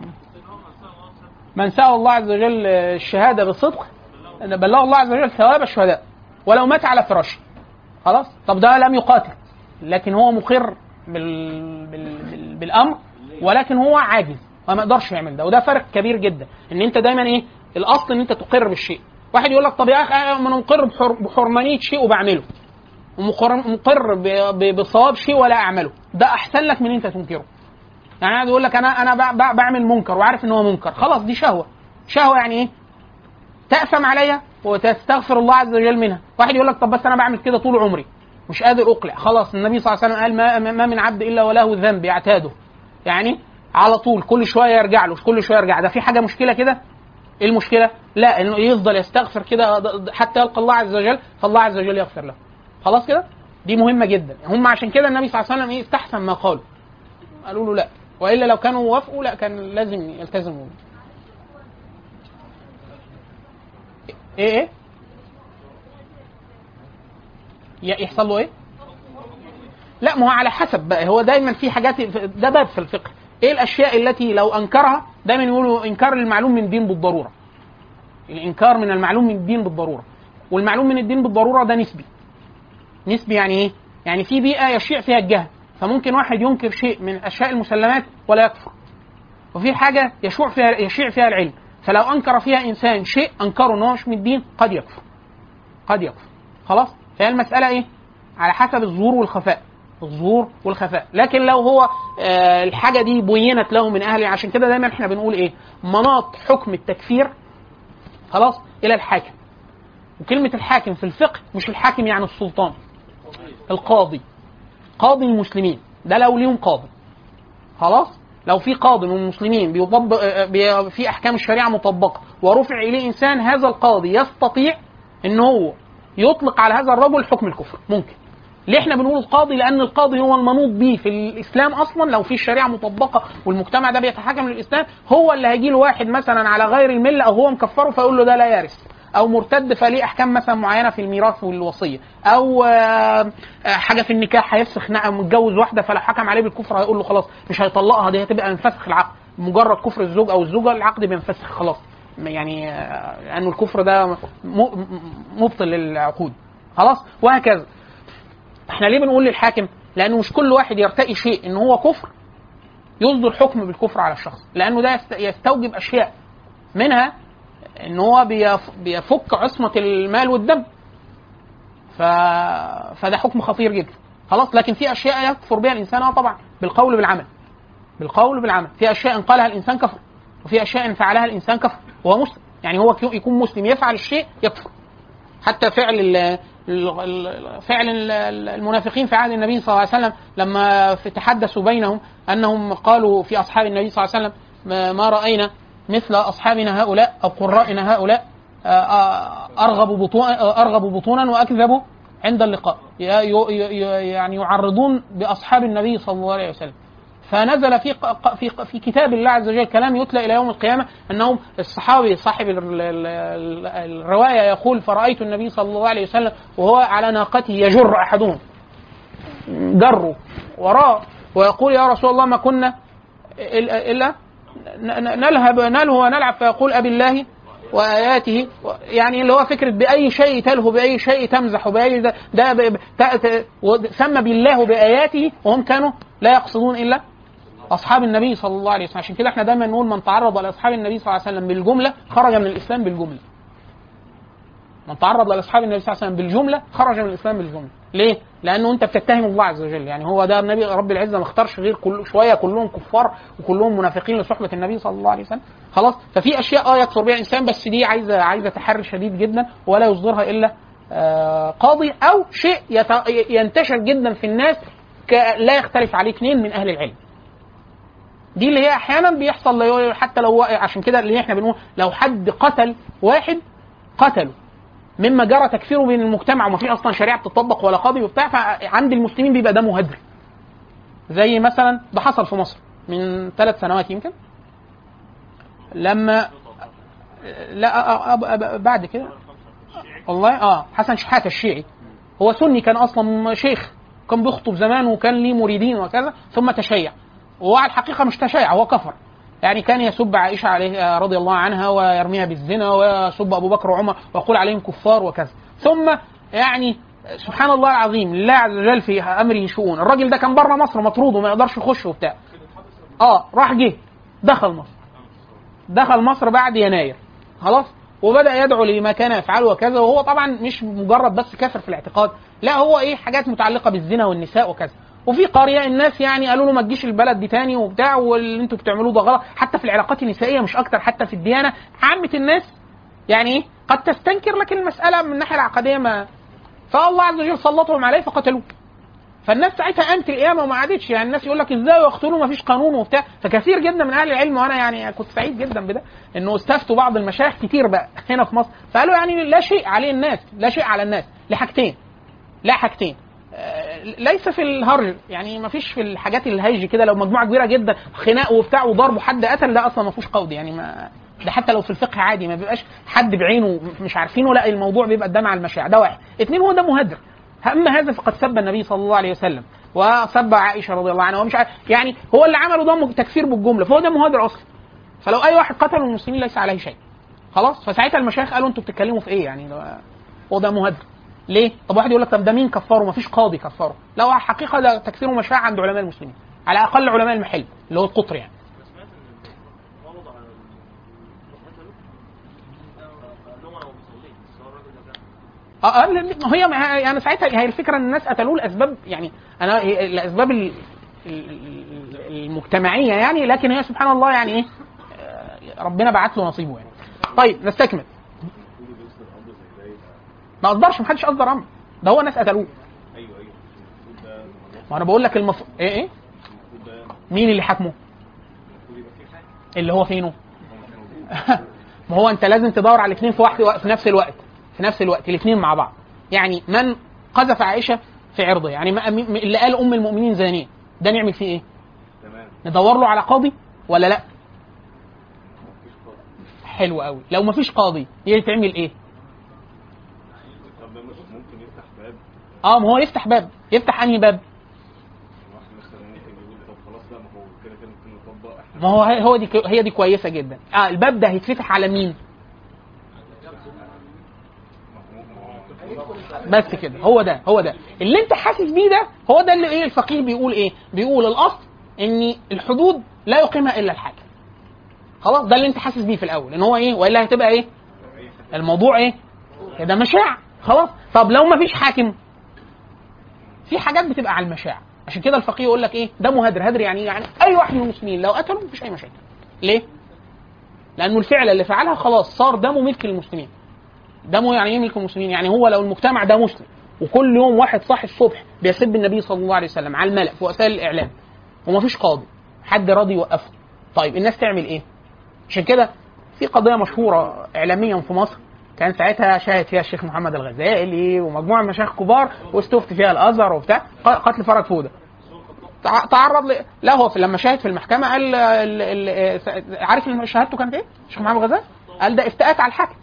من سأل الله عز وجل الشهادة بالصدق بلغ الله عز وجل ثواب الشهداء ولو مات على فراشه. خلاص. طب ده لم يقاتل، لكن هو مقر بال... بال... بال... بالأمر، ولكن هو عاجز وما يقدرش يعمل ده. وده فرق كبير جدا، ان انت دايما ايه الاصل ان انت تقر بالشيء. واحد يقول لك طب يا اخي انا مقر بحر... بحرمانية شيء وبعمله، ومقر ب... بصواب شيء ولا اعمله، ده احسن لك من انت تنكره. يعني انا بقول لك انا انا بعمل منكر وعارف ان هو منكر، خلاص دي شهوه. شهوه يعني ايه؟ تأثم عليها وتستغفر الله عز وجل منها. واحد يقول لك طب بس انا بعمل كده طول عمري مش قادر اقلع، خلاص النبي صلى الله عليه وسلم قال ما, ما من عبد الا وله ذنب يعتاده، يعني على طول كل شويه يرجع له، كل شويه يرجع. ده في حاجه مشكله كده؟ ايه المشكله؟ لا، انه يفضل يستغفر كده حتى يلقى الله عز وجل، فالله عز وجل يغفر له. خلاص كده. دي مهمه جدا. هم عشان كده النبي صلى الله عليه وسلم ايه استحسن ما قالوا، قالوا له لا، والا لو كانوا وافقوا لا كان لازم يلتزموا. ايه ايه يحصل له ايه؟ لا، ما هو على حسب بقى. هو دايما في حاجات، ده باب في الفقه، ايه الاشياء التي لو انكرها، دايما يقولوا انكار المعلوم من الدين بالضروره. الانكار من المعلوم من الدين بالضروره، والمعلوم من الدين بالضروره ده نسبي. نسبي يعني ايه؟ يعني في بيئه يشيع فيها الجهل، فممكن واحد ينكر شيء من اشياء المسلمات ولا يكفر، وفي حاجه يشوع فيها يشيع فيها العلم، فلو انكر فيها انسان شيء انكره انه مش من الدين قد يكفر، قد يكفر. خلاص. فهي المساله ايه؟ على حسب الظهور والخفاء، الظهور والخفاء. لكن لو هو آه الحاجه دي بينت له من اهله، عشان كده دايما احنا بنقول ايه؟ مناط حكم التكفير خلاص الى الحاكم. وكلمه الحاكم في الفقه مش الحاكم يعني السلطان، القاضي، قاضي المسلمين ده لو ليهم قاضي. خلاص. لو في قاضي من المسلمين بيطبق في احكام الشريعه مطبقه ورفع اليه انسان، هذا القاضي يستطيع ان هو يطلق على هذا الرجل حكم الكفر. ممكن. ليه احنا بنقول القاضي؟ لان القاضي هو المنوط به في الاسلام اصلا. لو في الشريعه مطبقه والمجتمع ده بيتحكم للاسلام، هو اللي هيجي له واحد مثلا على غير المله او هو مكفره فيقول له ده لا يرث، او مرتد فليه احكام مثلا معينه في الميراث والوصيه، او حاجه في النكاح هيفسخ، متجوز واحده فلو حكم عليه بالكفر هيقول له خلاص مش هيطلقها، دي هتبقى انفسخ العقد. مجرد كفر الزوج او الزوجه العقد بينفسخ خلاص، يعني لانه الكفر ده مبطل للعقود. خلاص. وهكذا. احنا ليه بنقول للحاكم؟ لانه مش كل واحد يرتقي شيء ان هو كفر يصدر حكم بالكفر على الشخص، لانه ده يستوجب اشياء، منها ان هو بيفك عصمه المال والدم. ف... فده حكم خطير جدا خلاص. لكن في اشياء يكفر بها الانسان اه طبعا بالقول بالعمل، بالقول بالعمل. في اشياء ان قالها الانسان كفر، وفي اشياء ان فعلها الانسان كفر وهو مسلم. يعني هو يكون مسلم يفعل الشيء يكفر. حتى فعل ال فعل المنافقين في عهد النبي صلى الله عليه وسلم لما تحدثوا بينهم انهم قالوا في اصحاب النبي صلى الله عليه وسلم ما راينا مثل اصحابنا هؤلاء او قرائنا هؤلاء ارغب بطون ارغب بطونا واكذب عند اللقاء، يعني يعرضون باصحاب النبي صلى الله عليه وسلم. فنزل في في في كتاب الله عز وجل كلام يتلى الى يوم القيامه انهم الصحابي صاحب الروايه يقول فرايت النبي صلى الله عليه وسلم وهو على ناقته يجر احدهم جره وراه ويقول يا رسول الله ما كنا الا نلهب نلهو ونلعب، فيقول ابي الله واياته، يعني اللي هو فكره باي شيء تلهو باي شيء تمزح باي ده, ده سمى بالله باياته وهم كانوا لا يقصدون الا اصحاب النبي صلى الله عليه وسلم. عشان كده احنا دايما نقول من تعرض لاصحاب النبي صلى الله عليه وسلم بالجمله خرج من الاسلام بالجمله. من تعرض لاصحاب النبي صلى الله عليه وسلم بالجمله خرج من الاسلام بالجمله. ليه؟ لانه انت بتتهم الله عز وجل. يعني هو ده النبي رب العزه ما اختارش غير كل شويه كلهم كفار وكلهم منافقين لصحبه النبي صلى الله عليه وسلم. خلاص. ففي اشياء اه يكفر بها الانسان، بس دي عايزه عايزه تحري شديد جدا ولا يصدرها الا آه قاضي او شيء ينتشر جدا في الناس لا يختلف عليه اثنين من اهل العلم. دي اللي هي احيانا بيحصل حتى لو، عشان كده اللي احنا بنقول لو حد قتل واحد قتله مما جرى تكفيره بين المجتمع وما فيه اصلا شريعه بتطبق ولا قاضي وبتاع، فعند المسلمين بيبقى ده مهدر. زي مثلا ده حصل في مصر من ثلاث سنوات يمكن لما لا بعد كده والله اه حسن شحاته الشيعي هو سني كان اصلا شيخ كان بيخطب زمان وكان ليه مريدين وكذا ثم تشيع، وهو على الحقيقه مش تشيع هو كفر. يعني كان يسب عائشه عليه رضي الله عنها ويرميها بالزنا ويسب ابو بكر وعمر ويقول عليهم كفار وكذا. ثم يعني سبحان الله العظيم الله عز وجل في امره شؤون. الراجل ده كان بره مصر مطرود وما يقدرش يخش وبتاع اه راح جه دخل مصر دخل مصر بعد يناير خلاص، وبدأ يدعو لما كان يفعله وكذا. وهو طبعا مش مجرد بس كافر في الاعتقاد، لا هو ايه حاجات متعلقه بالزنا والنساء وكذا. وفي قريه الناس يعني قالوا له ما تجيش البلد دي تاني وبتاع واللي انتوا بتعملوه ده غلط، حتى في العلاقات النسائيه مش اكتر، حتى في الديانه عامه الناس يعني ايه قد تستنكر، لكن المساله من الناحيه العقديه ما، فالله عز وجل سلطهم عليه فقتلوه. فالناس ساعتها قامت القيامه وما عادتش يعني الناس يقول لك ازاي يقتلوا ما فيش قانون وبتاع. فكثير جدا من اهل العلم وانا يعني كنت سعيد جدا بده انه استفتوا بعض المشايخ كتير بقى هنا في مصر فقالوا يعني لا شيء عليه الناس، لا شيء على الناس لحاجتين لا حاجتين آه ليس في الهرج، يعني ما فيش في الحاجات الهيج كده لو مجموعه كبيره جدا خناق وبتاع وضرب وحد قتل ده اصلا ما فيهوش قود. يعني ما ده حتى لو في الفقه عادي ما بيبقاش حد بعينه مش عارفينه، لا الموضوع بيبقى قدام على المشاع. ده واحد. اثنين هو ده مهدر. اما هذا فقد سب النبي صلى الله عليه وسلم وسب عائشه رضي الله عنها ومش عارف يعني هو اللي عمله ده تكفير بالجمله، فهو ده مهدر اصلا. فلو اي واحد قتل المسلمين ليس عليه شيء خلاص. فساعتها المشايخ قالوا انتوا بتتكلموا في ايه يعني هو ده مهدر ليه؟ طب واحد يقول لك طب ده مين كفره؟ ما فيش قاضي كفره. لا هو الحقيقه ده تكفيره مشاع عند علماء المسلمين على اقل علماء المحل اللي هو القطر يعني. اه هي يعني ساعتها هي الفكره ان الناس قتلوه لاسباب يعني انا الاسباب المجتمعيه يعني، لكن هي سبحان الله يعني ايه ربنا بعت له نصيبه يعني. طيب نستكمل. ما اقدرش ما حدش اصدر امر ده هو ناس قتلوه. ايوه ايوه ما انا بقول لك المف... ايه ايه مين اللي حاكمه اللي هو فينه ما هو انت لازم تدور على الاثنين في واحد في نفس الوقت في نفس الوقت الاثنين مع بعض. يعني من قذف عائشه في عرضه يعني ما اللي قال ام المؤمنين زانيه ده نعمل فيه ايه؟ تمام ندور له على قاضي ولا لا؟ حلو قوي. لو ما فيش قاضي يتعمل ايه؟ ممكن يفتح باب. اه ما هو يفتح باب. يفتح انهي باب؟ ما هو هو دي هي دي كويسه جدا. اه الباب ده هيتفتح على مين؟ بس كده هو ده هو ده اللي انت حاسس بيه ده هو ده اللي ايه الفقيه بيقول ايه؟ بيقول الاصل ان الحدود لا يقيمها الا الحاكم. خلاص ده اللي انت حاسس بيه في الاول ان هو ايه والا هتبقى ايه؟ الموضوع ايه؟ ده مشاع خلاص. طب لو ما فيش حاكم، في حاجات بتبقى على المشاع. عشان كده الفقيه يقول لك ايه ده مهدر. هدر يعني يعني اي واحد من المسلمين لو قتله مفيش اي مشاكل. ليه؟ لانه الفعل اللي فعلها خلاص صار دمه ملك للمسلمين. دمه يعني ايه ملك المسلمين؟ يعني هو لو المجتمع ده مسلم وكل يوم واحد صاحي الصبح بيسب النبي صلى الله عليه وسلم على الملأ في وسائل الاعلام ومفيش قاضي حد راضي يوقفه، طيب الناس تعمل ايه؟ عشان كده في قضيه مشهوره اعلاميا في مصر كان ساعتها شاهد فيها الشيخ محمد الغزالي ومجموعه من المشايخ كبار واستفتي فيها الازهر وبتاع، قتل فرج فوده. تعرض ل... لا هو في لما شاهد في المحكمه قال ال... ال... عارف شهادته كانت ايه؟ الشيخ محمد الغزالي قال ده افتاءات على الحاكم.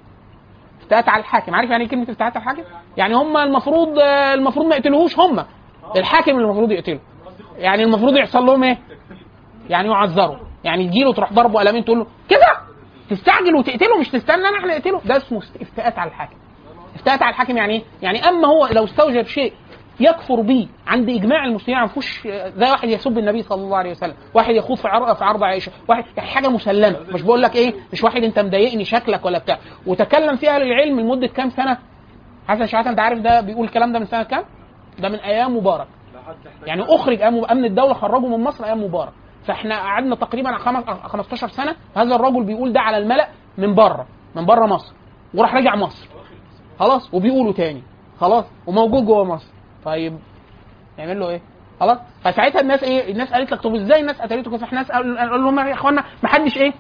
افتاءات على الحاكم، عارف يعني ايه كلمه افتاءات على الحاكم؟ يعني هم المفروض المفروض ما يقتلوهوش، هم الحاكم اللي المفروض يقتله. يعني المفروض يحصل لهم ايه؟ يعني يعذروا، يعني تجيله تروح ضربه قلمين تقول له كده تستعجل وتقتله مش تستنى احنا نقتله. ده اسمه افتاءات على الحاكم. افتاءات على الحاكم يعني ايه؟ يعني اما هو لو استوجب شيء يكفر به عند اجماع المسلمين، ما فيهوش زي واحد يسب النبي صلى الله عليه وسلم، واحد يخوض في عرض في عرض عائشه، واحد يعني حاجه مسلمه، مش بقول لك ايه، مش واحد انت مضايقني شكلك ولا بتاع. وتكلم فيها اهل العلم لمده كام سنه. حسن شحاته انت عارف ده بيقول الكلام ده من سنه كام؟ ده من ايام مبارك. يعني اخرج امن الدوله خرجه من مصر ايام مبارك. فاحنا قعدنا تقريبا خمستاشر سنه هذا الرجل بيقول ده على الملأ من بره من بره مصر، وراح راجع مصر خلاص وبيقولوا تاني خلاص وموجود جوه مصر. طيب يعمل له ايه؟ خلاص. فساعتها الناس ايه؟ الناس قالت لك طب ازاي الناس قتلته كده؟ احنا قال لهم يا اخوانا ما حدش ايه؟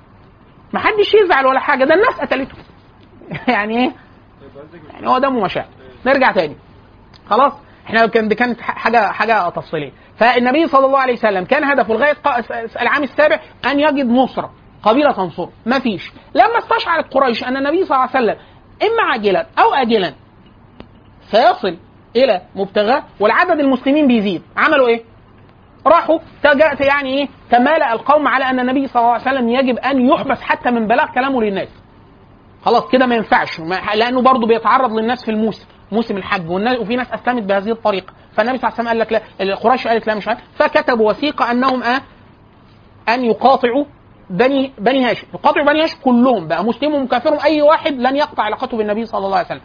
ما حدش يزعل ولا حاجه، ده الناس قتلته. يعني ايه؟ يعني هو دمه مشاع. نرجع تاني خلاص. احنا كان دي كانت حاجه حاجه تفصيليه. فالنبي صلى الله عليه وسلم كان هدفه لغايه العام السابع ان يجد نصره قبيله تنصره، ما فيش. لما استشعرت قريش ان النبي صلى الله عليه وسلم اما عاجلا او اجلا سيصل الى مبتغاه والعدد المسلمين بيزيد، عملوا ايه؟ راحوا تجأت يعني ايه؟ تمالأ القوم على ان النبي صلى الله عليه وسلم يجب ان يحبس حتى من بلاغ كلامه للناس. خلاص كده ما ينفعش، لانه برضه بيتعرض للناس في الموسم موسم الحج، وفي ناس اسلمت بهذه الطريقه. فالنبي صلى الله عليه وسلم قال لك لا، قريش قالت لا مش عارف، فكتبوا وثيقه انهم آه ان يقاطعوا بني بني هاشم، يقاطعوا بني هاشم كلهم بقى مسلمهم وكافرهم، اي واحد لن يقطع علاقته بالنبي صلى الله عليه وسلم.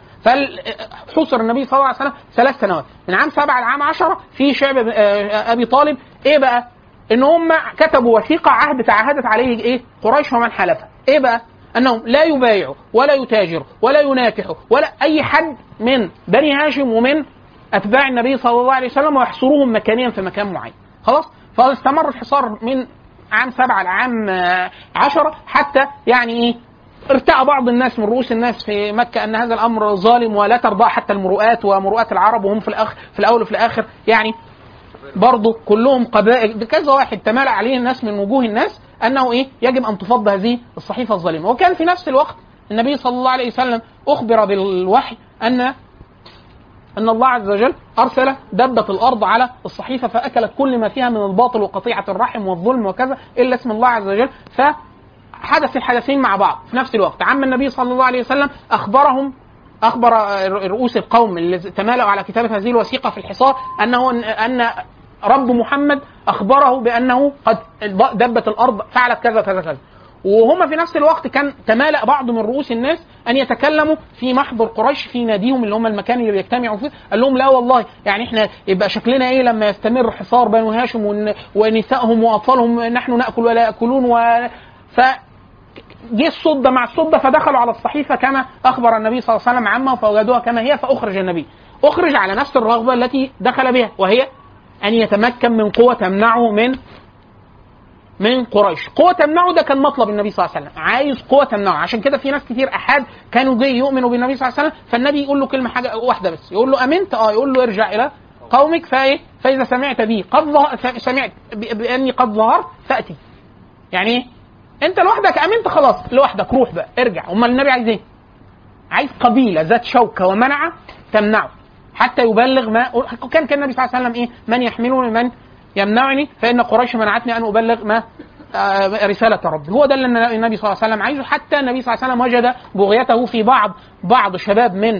فحصر النبي صلى الله عليه وسلم ثلاث سنوات من عام سبعه لعام عشره في شعب ابي طالب. ايه بقى؟ ان هم كتبوا وثيقه عهد تعهدت عليه ايه؟ قريش ومن حلفها. ايه بقى؟ انهم لا يبايعوا ولا يتاجروا ولا يناكحوا ولا اي حد من بني هاشم ومن اتباع النبي صلى الله عليه وسلم، ويحصروهم مكانيا في مكان معين. خلاص. فاستمر الحصار من عام سبعه لعام عشره حتى يعني ايه؟ ارتأى بعض الناس من رؤوس الناس في مكه ان هذا الامر ظالم ولا ترضى حتى المروءات ومروءات العرب، وهم في الاخر في الاول وفي الاخر يعني برضه كلهم قبائل. كذا واحد تمالأ عليه الناس من وجوه الناس انه ايه؟ يجب ان تفض هذه الصحيفه الظالمه. وكان في نفس الوقت النبي صلى الله عليه وسلم اخبر بالوحي ان ان الله عز وجل ارسل دبه الارض على الصحيفه فاكلت كل ما فيها من الباطل وقطيعه الرحم والظلم وكذا الا اسم الله عز وجل. فحدث الحدثين مع بعض في نفس الوقت. عم النبي صلى الله عليه وسلم اخبرهم اخبر رؤوس القوم اللي تمالأوا على كتابه هذه الوثيقه في الحصار انه ان رب محمد اخبره بانه قد دبت الارض فعلت كذا كذا كذا. وهم في نفس الوقت كان تمالأ بعض من رؤوس الناس ان يتكلموا في محضر قريش في ناديهم اللي هم المكان اللي بيجتمعوا فيه. قال لهم لا والله يعني احنا يبقى شكلنا ايه لما يستمر حصار بنو هاشم ونسائهم واطفالهم، نحن ناكل ولا ياكلون. و ف جه الصدة مع الصدة فدخلوا على الصحيفة كما أخبر النبي صلى الله عليه وسلم عما فوجدوها كما هي. فأخرج النبي، أخرج على نفس الرغبة التي دخل بها، وهي أن يتمكن من قوة تمنعه من من قريش. قوة تمنعه ده كان مطلب النبي صلى الله عليه وسلم، عايز قوة تمنعه. عشان كده في ناس كتير أحد كانوا جاي يؤمنوا بالنبي صلى الله عليه وسلم، فالنبي يقول له كلمة حاجة واحدة بس، يقول له أمنت؟ آه يقول له ارجع إلى قومك فإيه فإذا سمعت بي قد سمعت بأني قد ظهرت فأتي. يعني إيه؟ انت لوحدك امنت خلاص لوحدك روح بقى ارجع. امال النبي عايز ايه؟ عايز قبيله ذات شوكه ومنعه تمنعه حتى يبلغ ما كان كان النبي صلى الله عليه وسلم ايه؟ من يحملني من يمنعني فان قريش منعتني ان ابلغ ما آه رساله ربي. هو ده اللي النبي صلى الله عليه وسلم عايزه. حتى النبي صلى الله عليه وسلم وجد بغيته في بعض بعض شباب من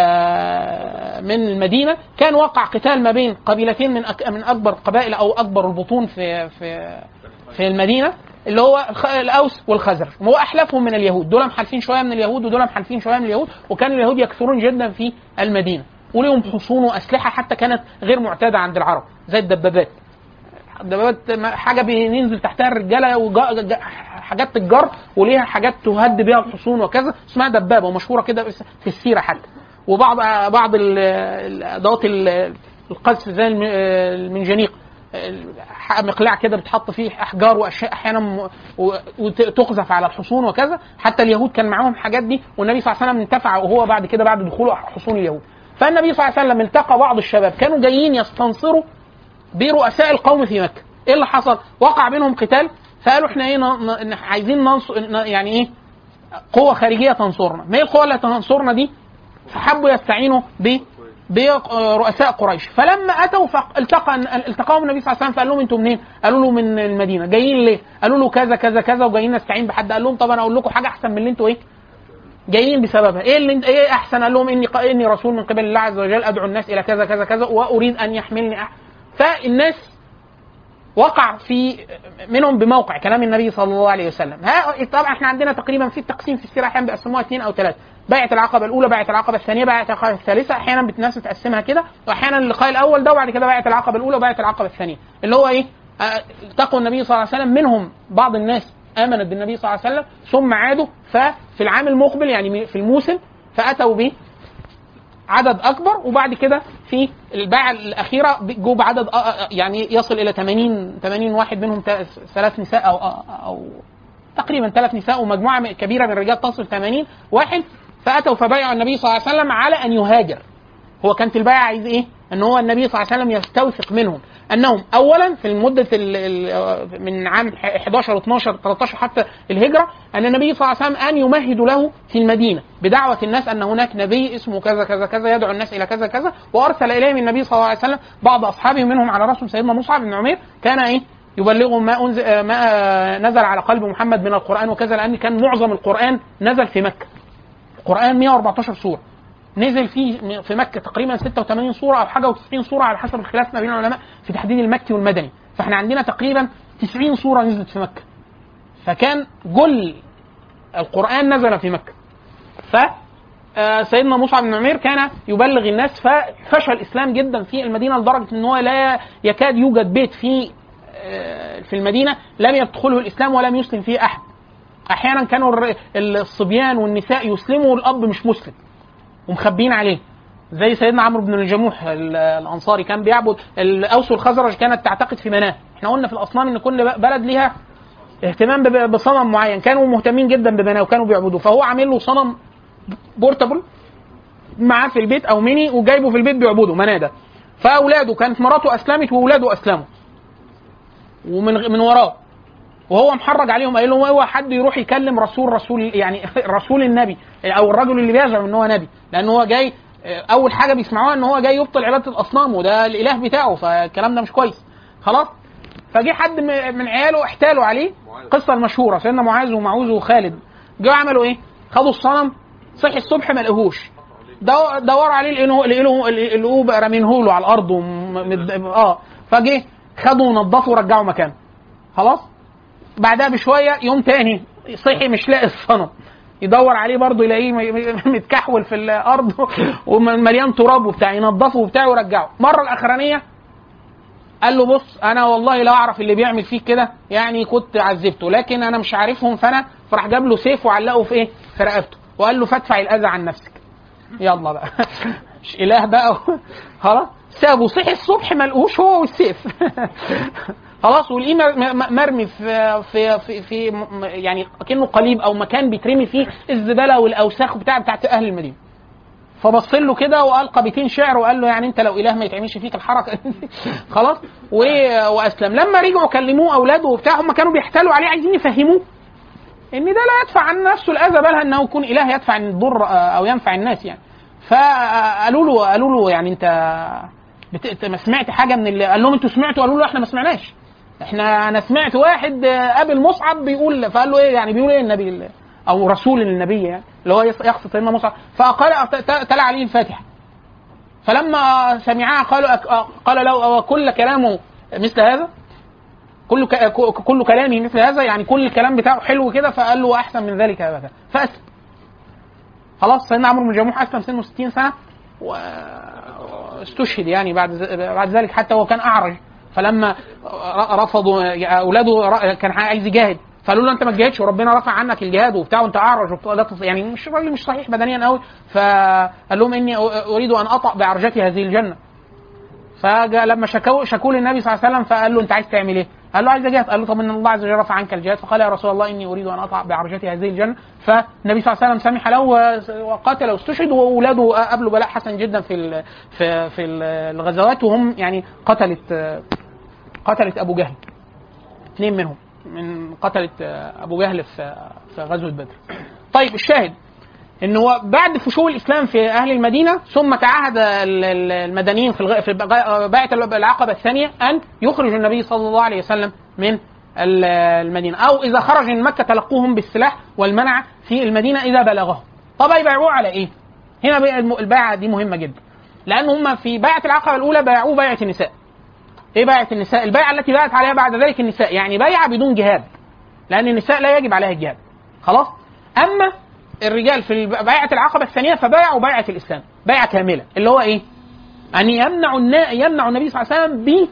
آه من المدينه. كان وقع قتال ما بين قبيلتين من من اكبر القبائل او اكبر البطون في في في المدينه. اللي هو الاوس والخزرج، وهو احلفهم من اليهود، دول محالفين شويه من اليهود ودول محالفين شويه من اليهود، وكان اليهود يكثرون جدا في المدينه وليهم حصون واسلحه حتى كانت غير معتاده عند العرب زي الدبابات. الدبابات حاجه بينزل تحتها الرجاله وحاجات تتجر وليها حاجات تهد بها الحصون وكذا، اسمها دبابه ومشهوره كده في السيره حتى. وبعض بعض الادوات القذف زي المنجنيق، مقلاع كده بتحط فيه احجار واشياء احيانا وتقذف على الحصون وكذا. حتى اليهود كان معاهم الحاجات دي، والنبي صلى الله عليه وسلم انتفع وهو بعد كده بعد دخوله حصون اليهود. فالنبي صلى الله عليه وسلم التقى بعض الشباب كانوا جايين يستنصروا برؤساء القوم في مكه. ايه اللي حصل؟ وقع بينهم قتال، فقالوا احنا ايه ن... عايزين ننصر يعني ايه قوه خارجيه تنصرنا. ما هي القوه اللي تنصرنا دي؟ فحبوا يستعينوا ب برؤساء قريش. فلما اتوا فالتقى التقاهم النبي صلى الله عليه وسلم، فقال لهم انتم منين؟ قالوا له من المدينه. جايين ليه؟ قالوا له كذا كذا كذا وجايين نستعين بحد. قال لهم طب انا اقول لكم حاجه احسن من اللي انتوا ايه جايين بسببها. ايه اللي انت ايه احسن؟ قال لهم اني اني رسول من قبل الله عز وجل ادعو الناس الى كذا كذا كذا واريد ان يحملني أح. فالناس وقع في منهم بموقع كلام النبي صلى الله عليه وسلم. ها طبعا احنا عندنا تقريبا في التقسيم في السيره احيانا بيقسموها اثنين او ثلاثه، بيعه العقبه الاولى، بيعه العقبه الثانيه، بيعه العقبه الثالثه، احيانا الناس بتقسمها كده، واحيانا اللقاء الاول ده وبعد كده بيعه العقبه الاولى وبيعه العقبه الثانيه، اللي هو ايه التقوا النبي صلى الله عليه وسلم. منهم بعض الناس امنت بالنبي صلى الله عليه وسلم ثم عادوا، ففي العام المقبل يعني في الموسم فاتوا به عدد اكبر، وبعد كده في البيعه الاخيره جو بعدد يعني يصل الى ثمانين ثمانين واحد، منهم ثلاث نساء او او تقريبا ثلاث نساء ومجموعه كبيره من الرجال تصل ثمانين واحد. فاتوا فبايعوا النبي صلى الله عليه وسلم على ان يهاجر. هو كانت البيعه عايز ايه؟ ان هو النبي صلى الله عليه وسلم يستوثق منهم انهم اولا في المده من عام احداشر اتناشر تلتاشر حتى الهجره، ان النبي صلى الله عليه وسلم ان يمهد له في المدينه بدعوه الناس ان هناك نبي اسمه كذا كذا كذا يدعو الناس الى كذا كذا. وارسل اليهم النبي صلى الله عليه وسلم بعض اصحابه منهم على راسهم سيدنا مصعب بن عمير كان ايه يبلغهم ما انزل ما نزل على قلب محمد من القران وكذا، لان كان معظم القران نزل في مكه. القران مئة وأربعتاشر سوره نزل في في مكه تقريبا ستة وثمانين سوره او حاجه وتسعين سوره على حسب الخلاف ما بين العلماء في تحديد المكي والمدني. فاحنا عندنا تقريبا تسعين سوره نزلت في مكه، فكان جل القران نزل في مكه. ف سيدنا مصعب بن عمير كان يبلغ الناس، ففشل الاسلام جدا في المدينه لدرجه ان هو لا يكاد يوجد بيت في في المدينه لم يدخله الاسلام ولم يسلم فيه احد. احيانا كانوا الصبيان والنساء يسلموا والاب مش مسلم ومخبين عليه، زي سيدنا عمرو بن الجموح الانصاري كان بيعبد الاوس والخزرج، كانت تعتقد في مناه. احنا قلنا في الاصنام ان كل بلد ليها اهتمام بصنم معين، كانوا مهتمين جدا بمناه وكانوا بيعبدوه. فهو عامل له صنم بورتابل معاه في البيت او ميني وجايبه في البيت بيعبده مناه ده. فاولاده كانت مراته اسلمت واولاده اسلموا ومن من وراه، وهو محرج عليهم قال لهم اوعى حد يروح يكلم رسول رسول يعني رسول النبي او الرجل اللي بيزعم ان هو نبي، لان هو جاي اول حاجه بيسمعوها ان هو جاي يبطل عباده الاصنام وده الاله بتاعه، فالكلام ده مش كويس خلاص. فجي حد من عياله احتالوا عليه، قصه المشهوره سيدنا معاذ ومعوذ وخالد جاوا عملوا ايه؟ خدوا الصنم، صحي الصبح ما لقوهوش، دوروا عليه لقوه لقوه بقى رامينه له على الارض ومد... اه فجه خدوا ونضفوا ورجعوا مكانه خلاص. بعدها بشويه يوم تاني صحي مش لاقي الصنم، يدور عليه برضه يلاقيه متكحول في الارض ومليان تراب وبتاع، ينضفه وبتاع ويرجعه. مره الاخرانيه قال له بص انا والله لا اعرف اللي بيعمل فيك كده، يعني كنت عذبته لكن انا مش عارفهم، فانا فراح جاب له سيف وعلقه في ايه في رقبته وقال له فادفع الاذى عن نفسك. يلا بقى مش اله بقى خلاص. سابه صحي الصبح ما لقوش هو والسيف خلاص. والإيه مرمي في في في, في يعني كأنه قليب او مكان بيترمي فيه الزباله والاوساخ بتاع بتاعت اهل المدينه. فبص له كده والقى بيتين شعر وقال له يعني انت لو اله ما يتعملش فيك الحركه خلاص. واسلم. لما رجعوا كلموه اولاده وبتاع، هم كانوا بيحتالوا عليه عايزين يفهموه ان ده لا يدفع عن نفسه الاذى، بل انه يكون اله يدفع عن الضر او ينفع الناس يعني. فقالوا له قالوا له يعني انت بت... ما سمعت حاجه من اللي قال لهم انتوا سمعتوا؟ قالوا له احنا ما سمعناش، احنا انا سمعت واحد قابل مصعب بيقول. فقال له ايه يعني بيقول ايه النبي او رسول النبي يعني اللي هو يقصد سيدنا مصعب. فقال تلا عليه الفاتحه. فلما سمعها قالوا قال له وكل كلامه مثل هذا، كل ك... كل كلامي مثل هذا، يعني كل الكلام بتاعه حلو كده، فقال له احسن من ذلك ابدا فاسلم. خلاص سيدنا عمرو بن الجموح اسلم سنه ستين سنه واستشهد يعني بعد بعد ذلك، حتى هو كان اعرج، فلما رفضوا اولاده كان عايز يجاهد فقالوا له انت ما تجاهدش وربنا رفع عنك الجهاد وبتاع وانت اعرج وبتاع، يعني مش راجل مش صحيح بدنيا قوي، فقال لهم اني اريد ان اطأ بعرجتي هذه الجنه. فجاء لما شكوا شكوا للنبي صلى الله عليه وسلم فقال له انت عايز تعمل ايه؟ قال له عايز اجاهد. قال له طب ان الله عز وجل رفع عنك الجهاد. فقال يا رسول الله اني اريد ان اطأ بعرجتي هذه الجنه. فالنبي صلى الله عليه وسلم سمح له وقاتل واستشهد، واولاده قابلوا بلاء حسن جدا في في في الغزوات، وهم يعني قتلت قتلت ابو جهل، اثنين منهم من قتلت ابو جهل في في غزوه بدر. طيب الشاهد ان هو بعد فشو الاسلام في اهل المدينه ثم تعهد المدنيين في في بيعه العقبه الثانيه ان يخرج النبي صلى الله عليه وسلم من المدينه، او اذا خرج من مكه تلقوهم بالسلاح والمنع في المدينه اذا بلغهم. طب يبايعوه على ايه؟ هنا البيعه دي مهمه جدا، لان هم في بيعه العقبه الاولى بايعوه بيعه النساء. ايه بيعه النساء؟ البيعه التي بايعت عليها بعد ذلك النساء، يعني بيعه بدون جهاد، لان النساء لا يجب عليها الجهاد. خلاص. اما الرجال في بيعه العقبه الثانيه فبايعوا بيعه الاسلام، بيعه كامله، اللي هو ايه؟ ان يمنع يمنع النبي صلى الله عليه وسلم ب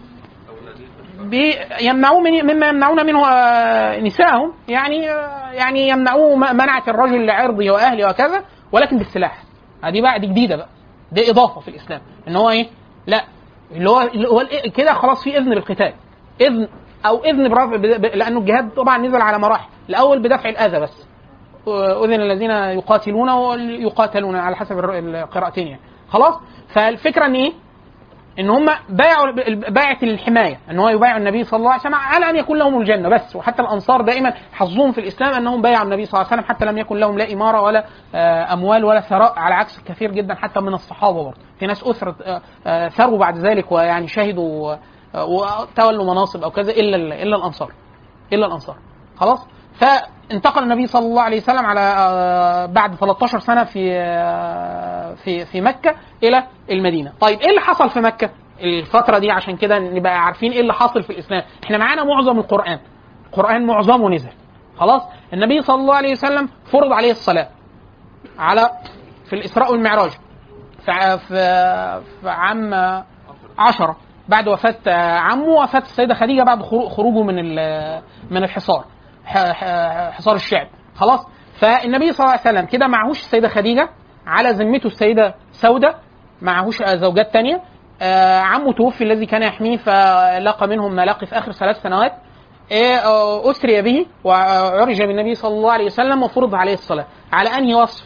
يمنعوه من مما يمنعون منه نساءهم، يعني يعني يمنعوه منعه الرجل لعرضه واهله وكذا، ولكن بالسلاح. هذه بقى دي جديده بقى، دي اضافه في الاسلام، ان هو ايه؟ لا اللي هو, اللي هو كده خلاص في اذن بالقتال، اذن او اذن برفع، لانه الجهاد طبعا نزل على مراحل، الاول بدفع الاذى بس، اذن الذين يقاتلون ويقاتلون على حسب القراءتين يعني. خلاص. فالفكره ان ايه؟ ان هم بايعوا بايعه الحمايه، ان هو يبايع النبي صلى الله عليه وسلم على ان يكون لهم الجنه بس. وحتى الانصار دائما حظهم في الاسلام انهم بايعوا النبي صلى الله عليه وسلم حتى لم يكن لهم لا اماره ولا اموال ولا ثراء، على عكس كثير جدا حتى من الصحابه. برضه في ناس اثرت ثروا بعد ذلك ويعني شهدوا وتولوا مناصب او كذا، الا الا الانصار الا الانصار. خلاص. فانتقل النبي صلى الله عليه وسلم على بعد ثلاثة عشر سنه في في في مكه الى المدينه. طيب ايه اللي حصل في مكه الفتره دي عشان كده نبقى عارفين ايه اللي حاصل في الاسلام؟ احنا معانا معظم القران، القران معظمه نزل. خلاص. النبي صلى الله عليه وسلم فرض عليه الصلاه على في الاسراء والمعراج في في عام عشرة بعد وفاه عمه، وفاه السيده خديجه بعد خروجه من من الحصار، حصار الشعب. خلاص. فالنبي صلى الله عليه وسلم كده معهوش السيده خديجه، على ذمته السيده سوده، معهوش زوجات تانية. آه عمه توفي الذي كان يحميه، فلاقى منهم ما لاقي في اخر ثلاث سنوات. آه اسري به وعرج بالنبي صلى الله عليه وسلم وفرض عليه الصلاه على انهي وصف؟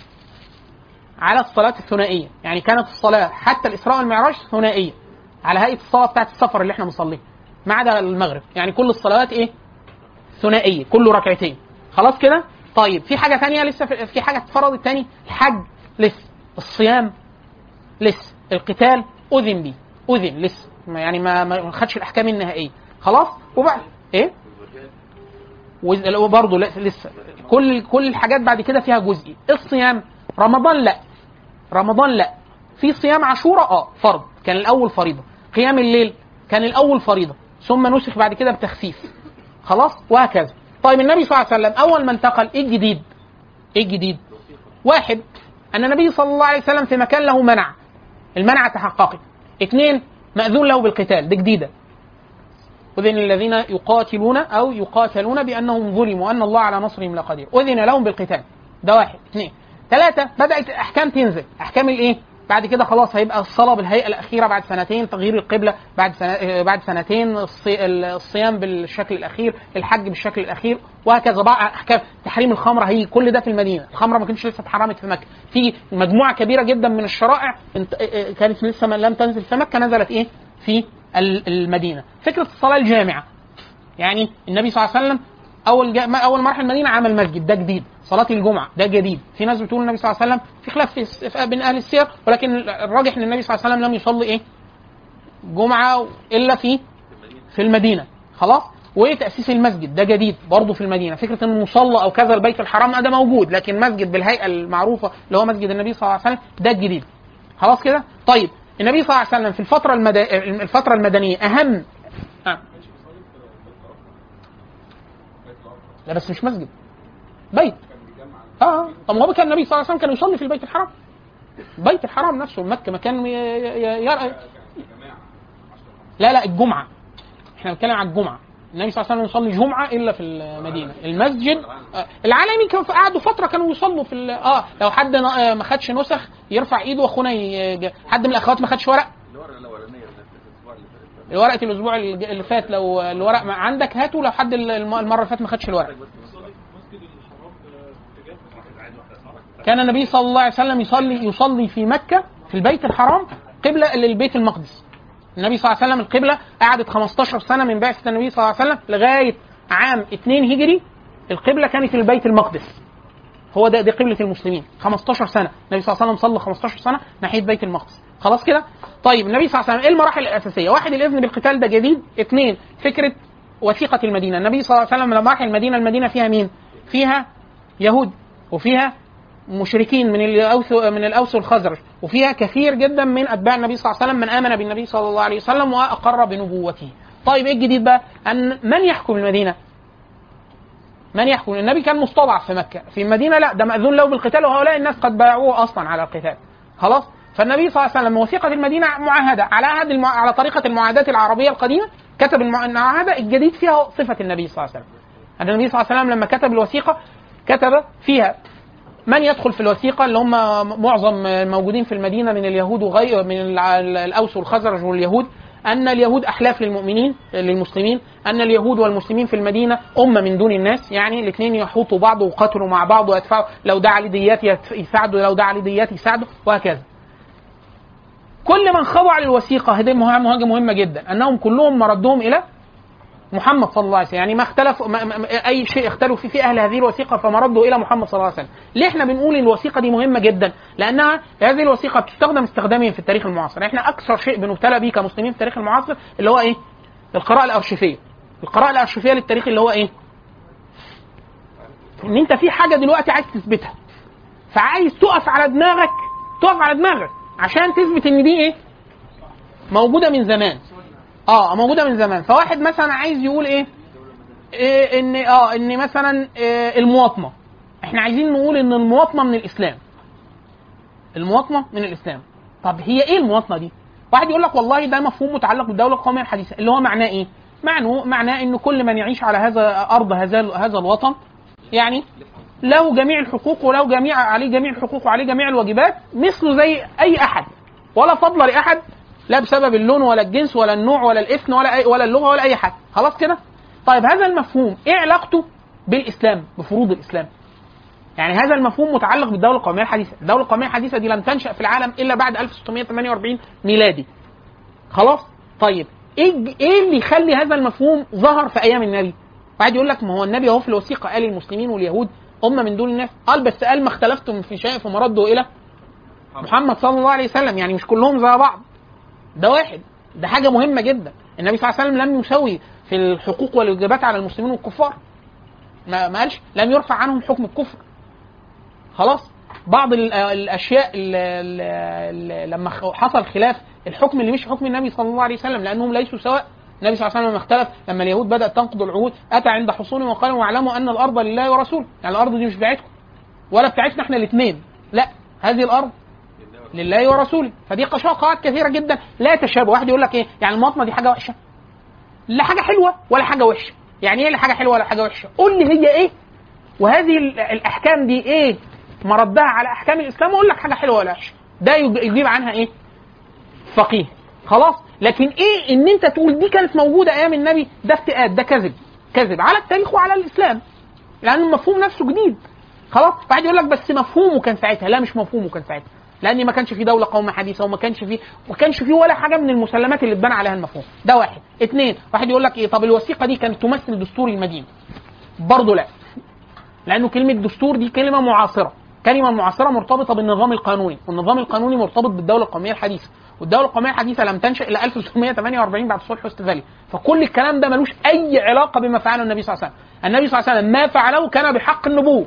على الصلاه الثنائيه، يعني كانت الصلاه حتى الاسراء والمعراج ثنائيه، على هيئه الصلاه بتاعت السفر اللي احنا بنصليها، ما عدا المغرب، يعني كل الصلوات ايه؟ ثنائيه، كله ركعتين. خلاص كده. طيب في حاجه ثانيه لسه، في حاجه اتفرضت ثاني، الحج لسه، الصيام لسه، القتال اذن بيه، اذن لسه، يعني ما ما خدش الاحكام النهائيه. خلاص. وبعد ايه؟ وبرضه لسه كل كل الحاجات بعد كده فيها جزئي. الصيام رمضان لا، رمضان لا. في صيام عاشوراء اه فرض، كان الاول فريضه. قيام الليل كان الاول فريضه ثم نسخ بعد كده بتخفيف. خلاص. وهكذا. طيب النبي صلى الله عليه وسلم اول ما انتقل ايه الجديد؟ ايه الجديد؟ واحد، ان النبي صلى الله عليه وسلم في مكان له منع، المنع تحققت. اثنين، مأذون له بالقتال، دي جديده. أذن الذين يقاتلون او يقاتلون بانهم ظلموا ان الله على نصرهم لقدير، أذن لهم بالقتال، ده واحد. اثنين، ثلاثة، بدأت احكام تنزل، احكام الايه؟ بعد كده خلاص هيبقى الصلاة بالهيئة الأخيرة بعد سنتين، تغيير القبلة بعد سنة بعد سنتين، الصيام بالشكل الأخير، الحج بالشكل الأخير، وهكذا. بقى أحكام تحريم الخمرة، هي كل ده في المدينة. الخمرة ما كانتش لسه اتحرمت في مكة، في مجموعة كبيرة جدا من الشرائع كانت لسه لم تنزل في مكة، نزلت إيه؟ في المدينة. فكرة الصلاة الجامعة، يعني النبي صلى الله عليه وسلم اول جا... اول ما راح المدينه عمل مسجد، ده جديد. صلاه الجمعه ده جديد. في ناس بتقول النبي صلى الله عليه وسلم في خلاف في بين اهل السير، ولكن الراجح ان النبي صلى الله عليه وسلم لم يصلي ايه جمعه الا في في المدينه. خلاص. وتاسيس المسجد ده جديد برضه في المدينه. فكره ان المصلى او كذا البيت الحرام ده موجود، لكن مسجد بالهيئه المعروفه اللي هو مسجد النبي صلى الله عليه وسلم ده الجديد. خلاص كده. طيب النبي صلى الله عليه وسلم في الفتره المد... الفتره المدنيه اهم آه. لا بس مش مسجد، بيت. اه طب ما هو كان النبي صلى الله عليه وسلم كان يصلي في البيت الحرام، بيت الحرام نفسه مكه مكان ي... ي... ي... لا لا الجمعه، احنا بنتكلم على الجمعه. النبي صلى الله عليه وسلم يصلي جمعه الا في المدينه. المسجد آه العالمي كانوا قعدوا فتره كانوا يصلوا في اه لو حد ما خدش نسخ يرفع ايده واخونا ي... حد من الاخوات ما خدش ورق، الورقه الاسبوع اللي فات لو الورق عندك هاته، لو حد المره اللي فاتت ما خدش الورق. كان النبي صلى الله عليه وسلم يصلي يصلي في مكه في البيت الحرام قبله للبيت المقدس. النبي صلى الله عليه وسلم القبله قعدت خمستاشر سنه من بعثه النبي صلى الله عليه وسلم لغايه عام اتنين هجري، القبله كانت البيت المقدس، هو ده دي قبله المسلمين. خمستاشر سنه النبي صلى الله عليه وسلم صلى خمستاشر سنه ناحيه بيت المقدس. خلاص كده. طيب النبي صلى الله عليه وسلم ايه المراحل الاساسيه؟ واحد الاذن بالقتال ده جديد. اثنين فكره وثيقه المدينه. النبي صلى الله عليه وسلم لما راح المدينه، المدينه فيها مين؟ فيها يهود وفيها مشركين من الاوس من الاوس والخزرج، وفيها كثير جدا من اتباع النبي صلى الله عليه وسلم من امن بالنبي صلى الله عليه وسلم واقر بنبوته. طيب ايه الجديد بقى؟ ان من يحكم المدينه؟ من يحكم؟ النبي كان مستضعف في مكه، في المدينه لا، ده ماذون له بالقتال، وهؤلاء الناس قد بايعوه اصلا على القتال. خلاص. فالنبي صلى الله عليه وسلم وثيقه المدينه معاهده على عهد المع... على طريقه المعاهدات العربيه القديمه، كتب المعاهده الجديد فيها صفه النبي صلى الله عليه وسلم. النبي صلى الله عليه وسلم لما كتب الوثيقه كتب فيها من يدخل في الوثيقه، اللي هم معظم الموجودين في المدينه من اليهود وغير من الاوس والخزرج واليهود، ان اليهود احلاف للمؤمنين للمسلمين، ان اليهود والمسلمين في المدينه امه من دون الناس، يعني الاثنين يحوطوا بعض ويقاتلوا مع بعض ويدفعوا، لو دعا لديات يساعدوا، لو دعا لديات يساعدوا، وهكذا. كل من خضع للوثيقه، هذه مهمه مهمه جدا، انهم كلهم مردهم الى محمد صلى الله عليه وسلم، يعني ما اختلف ما ما اي شيء اختلفوا فيه في اهل هذه الوثيقه فمردوا الى محمد صلى الله عليه وسلم. ليه احنا بنقول الوثيقه دي مهمه جدا؟ لانها هذه الوثيقه بتستخدم استخدامين في التاريخ المعاصر. احنا اكثر شيء بنبتلى به كمسلمين في التاريخ المعاصر اللي هو ايه؟ القراءه الارشيفيه. القراءه الارشيفيه للتاريخ اللي هو ايه؟ ان انت في حاجه دلوقتي عايز تثبتها، فعايز تقف على دماغك، تقف على دماغك عشان تثبت ان دي ايه؟ موجوده من زمان. اه موجوده من زمان. فواحد مثلا عايز يقول ايه, إيه ان اه ان مثلا إيه المواطنه، احنا عايزين نقول ان المواطنه من الاسلام، المواطنه من الاسلام. طب هي ايه المواطنه دي؟ واحد يقول لك والله ده مفهوم متعلق بالدوله القوميه الحديثه، اللي هو معناه ايه؟ معناه معناه ان كل من يعيش على هذا ارض هذا هذا الوطن يعني له جميع الحقوق، وله جميع عليه جميع الحقوق وعليه جميع الواجبات مثله زي اي احد، ولا فضل لاحد، لا بسبب اللون ولا الجنس ولا النوع ولا الاثن ولا أي ولا اللغه ولا اي حاجه. خلاص كده. طيب هذا المفهوم ايه علاقته بالاسلام، بفروض الاسلام؟ يعني هذا المفهوم متعلق بالدوله القوميه الحديثه. الدوله القوميه الحديثه دي لم تنشا في العالم الا بعد ألف وستمائة وثمانية وأربعين ميلادي. خلاص. طيب ايه ايه اللي يخلي هذا المفهوم ظهر في ايام النبي؟ واحد يقول لك ما هو النبي اهو في الوثيقه قال المسلمين واليهود امه من دون الناس، قال بس قال ما اختلفتم في شيء فمردوا الى محمد صلى الله عليه وسلم، يعني مش كلهم زي بعض. ده واحد، ده حاجه مهمه جدا. النبي صلى الله عليه وسلم لم يسوي في الحقوق والواجبات على المسلمين والكفار، ما ما قالش لم يرفع عنهم حكم الكفر. خلاص. بعض الاشياء اللي اللي لما حصل خلاف الحكم اللي مش حكم النبي صلى الله عليه وسلم، لانهم ليسوا سواء. النبي صلى الله عليه وسلم لما اختلف، لما اليهود بدات تنقض العهود، اتى عند حصونهم وقالوا واعلموا ان الارض لله ورسوله، يعني الارض دي مش بتاعتكم ولا بتاعتنا احنا الاثنين، لا هذه الارض لله ورسوله. فدي قواعد كثيره جدا لا تشابه. واحد يقول لك ايه؟ يعني المواطنه دي حاجه وحشه؟ لا حاجه حلوه ولا حاجه وحشه. يعني ايه لا حاجه حلوه ولا حاجه وحشه؟ قول لي هي ايه، وهذه الاحكام دي ايه مردها على احكام الاسلام، واقول لك حاجه حلوه ولا وحشه. ده يجيب عنها ايه؟ فقيه. خلاص. لكن ايه ان انت تقول دي كانت موجوده ايام النبي، ده افتئات، ده كذب، كذب على التاريخ وعلى الاسلام، لان المفهوم نفسه جديد. خلاص. واحد يقول لك بس مفهومه كان ساعتها، لا مش مفهومه كان ساعتها، لان ما كانش في دوله قوميه حديثه، وما كانش في ما كانش في ولا حاجه من المسلمات اللي اتبنى عليها المفهوم ده. واحد. اثنين، واحد يقول لك ايه؟ طب الوثيقه دي كانت تمثل دستور المدينه؟ برضه لا، لانه كلمه دستور دي كلمه معاصره، كلمه معاصره مرتبطه بالنظام القانوني، والنظام القانوني مرتبط بالدوله القوميه الحديثه، والدوله القوميه الحديثه لم تنشا الا ألف وستمائة وثمانية وأربعين بعد صلح وستفالي. فكل الكلام ده ملوش اي علاقه بما فعله النبي صلى الله عليه وسلم. النبي صلى الله عليه وسلم ما فعله كان بحق النبوه.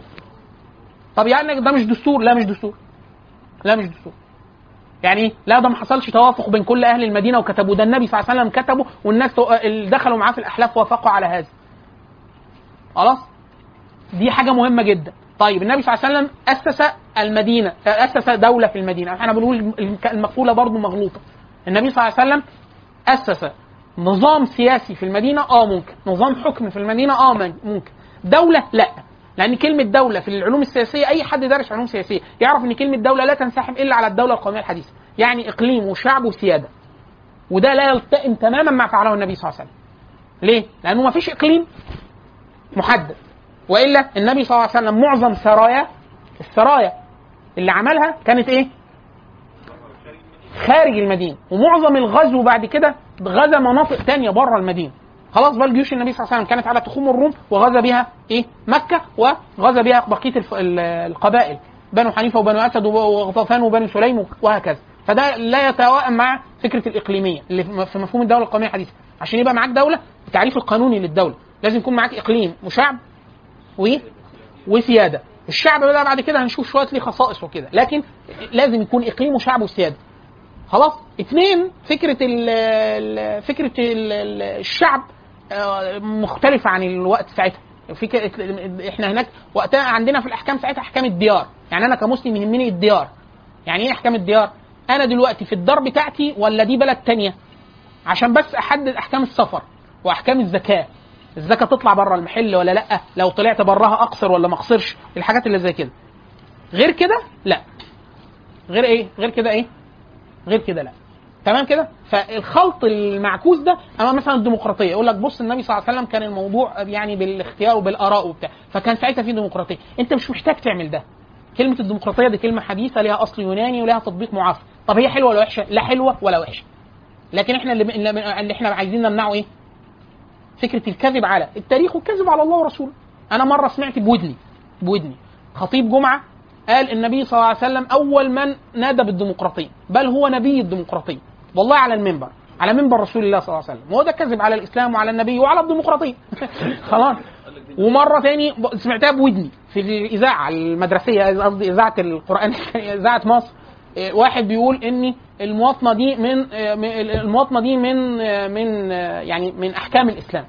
طب يعني ده مش دستور؟ لا مش دستور، لا مش دستور. يعني لا، ده ما حصلش توافق بين كل اهل المدينه وكتبوا، ده النبي صلى الله عليه وسلم كتبه والناس اللي دخلوا معاه في الاحلاف وافقوا على هذا. خلاص. دي حاجه مهمه جدا. طيب النبي صلى الله عليه وسلم اسس المدينه، اسس دوله في المدينه. احنا بنقول المقوله برضو مغلوطه. النبي صلى الله عليه وسلم اسس نظام سياسي في المدينه، اه ممكن. نظام حكم في المدينه، اه ممكن. دوله لا، لان كلمه دوله في العلوم السياسيه اي حد دارس علوم سياسيه يعرف ان كلمه دوله لا تنسحب الا على الدوله القوميه الحديثه، يعني اقليم وشعب وسياده. وده لا يلتئم تماما ما فعله النبي صلى الله عليه وسلم. ليه؟ لانه ما فيش اقليم محدد، والا النبي صلى الله عليه وسلم معظم سرايا السرايا اللي عملها كانت ايه؟ خارج المدينه، ومعظم الغزو بعد كده غزا مناطق تانية بره المدينه. خلاص بقى جيوش النبي صلى الله عليه وسلم كانت على تخوم الروم، وغزا بها ايه؟ مكه، وغزا بها بقيه القبائل، بنو حنيفه وبنو اسد وغطفان وبنو سليم وهكذا. فده لا يتوائم مع فكره الاقليميه اللي في مفهوم الدوله القوميه الحديثه. عشان يبقى معاك دوله، التعريف القانوني للدوله لازم يكون معاك اقليم وشعب و وسياده. الشعب بقى بعد كده هنشوف شويه ليه خصائص وكده، لكن لازم يكون اقليم وشعب وسياده. خلاص. اثنين، فكره ال فكره ال الشعب مختلفه عن الوقت ساعتها. فكره احنا هناك وقتها عندنا في الاحكام ساعتها احكام الديار، يعني انا كمسلم يهمني الديار. يعني ايه احكام الديار؟ انا دلوقتي في الدار بتاعتي ولا دي بلد تانية، عشان بس احدد احكام السفر واحكام الزكاه. الزكاه تطلع بره المحل ولا لا، لو طلعت براها اقصر ولا ما اقصرش، الحاجات اللي زي كده. غير كده لا. غير ايه؟ غير كده ايه؟ غير كده لا. تمام كده. فالخلط المعكوس ده، اما مثلا الديمقراطيه يقول لك بص النبي صلى الله عليه وسلم كان الموضوع يعني بالاختيار وبالاراء وبتاع، فكان ساعتها في ديمقراطيه. انت مش محتاج تعمل ده. كلمه الديمقراطيه دي كلمه حديثه لها اصل يوناني ولها تطبيق معاصر. طب هي حلوه ولا وحشه؟ لا حلوه ولا وحشه. لكن احنا اللي, اللي احنا عايزين نمنعه ايه؟ فكره الكذب على التاريخ والكذب على الله ورسوله. انا مره سمعت بودني بودني خطيب جمعه قال النبي صلى الله عليه وسلم اول من نادى بالديمقراطيه، بل هو نبي الديمقراطيه، والله على المنبر، على منبر رسول الله صلى الله عليه وسلم. وهو ده كذب على الاسلام وعلى النبي وعلى الديمقراطيه. خلاص. ومره ثاني سمعتها بودني في الاذاعه المدرسيه، قصدي اذاعه القران، اذاعه مصر، واحد بيقول ان المواطنه دي من المواطنه دي من من يعني من احكام الاسلام.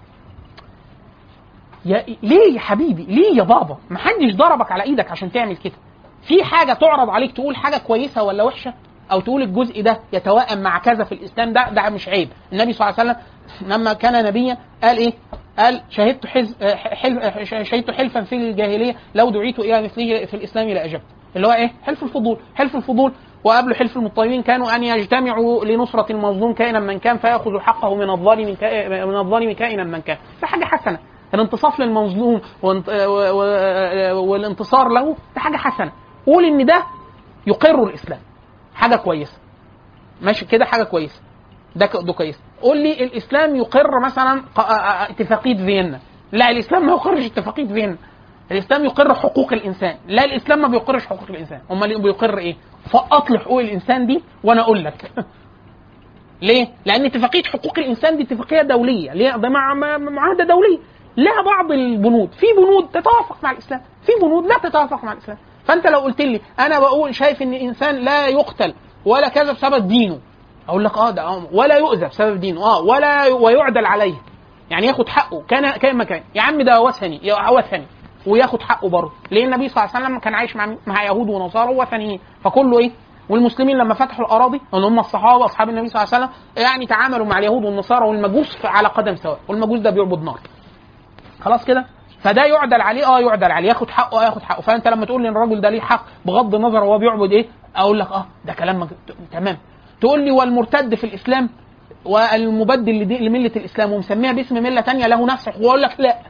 يا ليه يا حبيبي؟ ليه يا بابا؟ ما حدش ضربك على ايدك عشان تعمل كده. في حاجه تعرض عليك تقول حاجه كويسه ولا وحشه، او تقول الجزء ده يتوائم مع كذا في الاسلام، ده ده مش عيب. النبي صلى الله عليه وسلم لما كان نبيا قال ايه؟ قال شهدت حز حلف شهدت حلفا في الجاهليه لو دعيت الى مثله في الاسلام لاجبت. اللي هو ايه؟ حلف الفضول. حلف الفضول وقبل حلف المطيبين كانوا ان يجتمعوا لنصره المظلوم كائنا من كان فياخذ حقه من الظالم من الظالم كائنا من كان. ده حاجه حسنه. الانتصاف للمظلوم والانتصار له ده حاجه حسنه. قول ان ده يقر الاسلام، حاجه كويسه. ماشي كده، حاجه كويسه. ده ده كويس. قول لي الاسلام يقر مثلا اتفاقيه فيينا. لا، الاسلام ما يقرش اتفاقيه فيينا. الاسلام يقر حقوق الانسان. لا، الاسلام ما بيقرش حقوق الانسان. امال بيقر ايه؟ فقط لي حقوق الانسان دي وانا اقول لك. ليه؟ لان اتفاقيه حقوق الانسان دي اتفاقيه دوليه، ليه؟ ده معاهده دوليه لها بعض البنود. في بنود تتوافق مع الاسلام، في بنود لا تتوافق مع الاسلام. فانت لو قلت لي انا بقول شايف ان الانسان لا يقتل ولا كذا بسبب دينه، اقول لك اه ده آه ولا يؤذى بسبب دينه، اه ولا ويعدل عليه، يعني ياخد حقه كان كان مكان. يا عم ده وثني، يا وثني وياخد حقه برضه. ليه؟ النبي صلى الله عليه وسلم كان عايش مع مع يهود ونصارى وثنيين، فكله ايه؟ والمسلمين لما فتحوا الاراضي ان هم الصحابه اصحاب النبي صلى الله عليه وسلم يعني تعاملوا مع اليهود والنصارى والمجوس على قدم سواء، والمجوس ده بيعبد نار. خلاص كده. فده يعدل عليه، اه يعدل عليه، ياخد حقه اه ياخد حقه. فانت لما تقول لي ان الراجل ده ليه حق بغض النظر هو بيعبد ايه، اقول لك اه ده كلام مج... تمام. تقول لي والمرتد في الاسلام والمبدل لمله الاسلام ومسميها باسم مله ثانيه له نفس، واقول لك لا.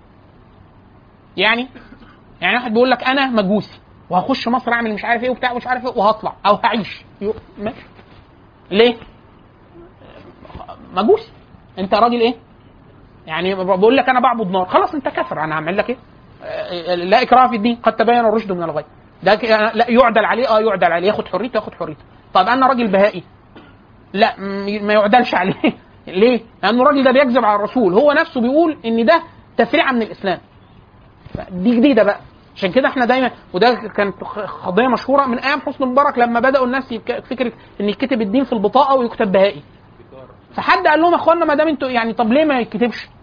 يعني يعني واحد بيقول لك انا مجوسي وهخش مصر اعمل مش عارف ايه وبتاع مش عارف ايه وهطلع او هعيش، ماشي. ليه؟ مجوسي. انت راجل ايه؟ يعني بقول لك انا بعبد نار، خلاص انت كافر، انا هعمل لك ايه؟ لا اكراه في الدين، قد تبين الرشد من الغي. ده لا يعدل عليه، اه يعدل عليه، ياخد حريته ياخد حريته. طب انا راجل بهائي، لا ما يعدلش عليه. ليه؟ لانه الراجل ده بيكذب على الرسول، هو نفسه بيقول ان ده تفريعه من الاسلام. دي جديده بقى. عشان كده احنا دايما، وده كانت قضيه مشهوره من ايام حسني مبارك لما بداوا الناس فكره ان يكتب الدين في البطاقه ويكتب بهائي. فحد قال لهم يا اخوانا ما دام انتوا يعني طب ليه ما يتكتبش؟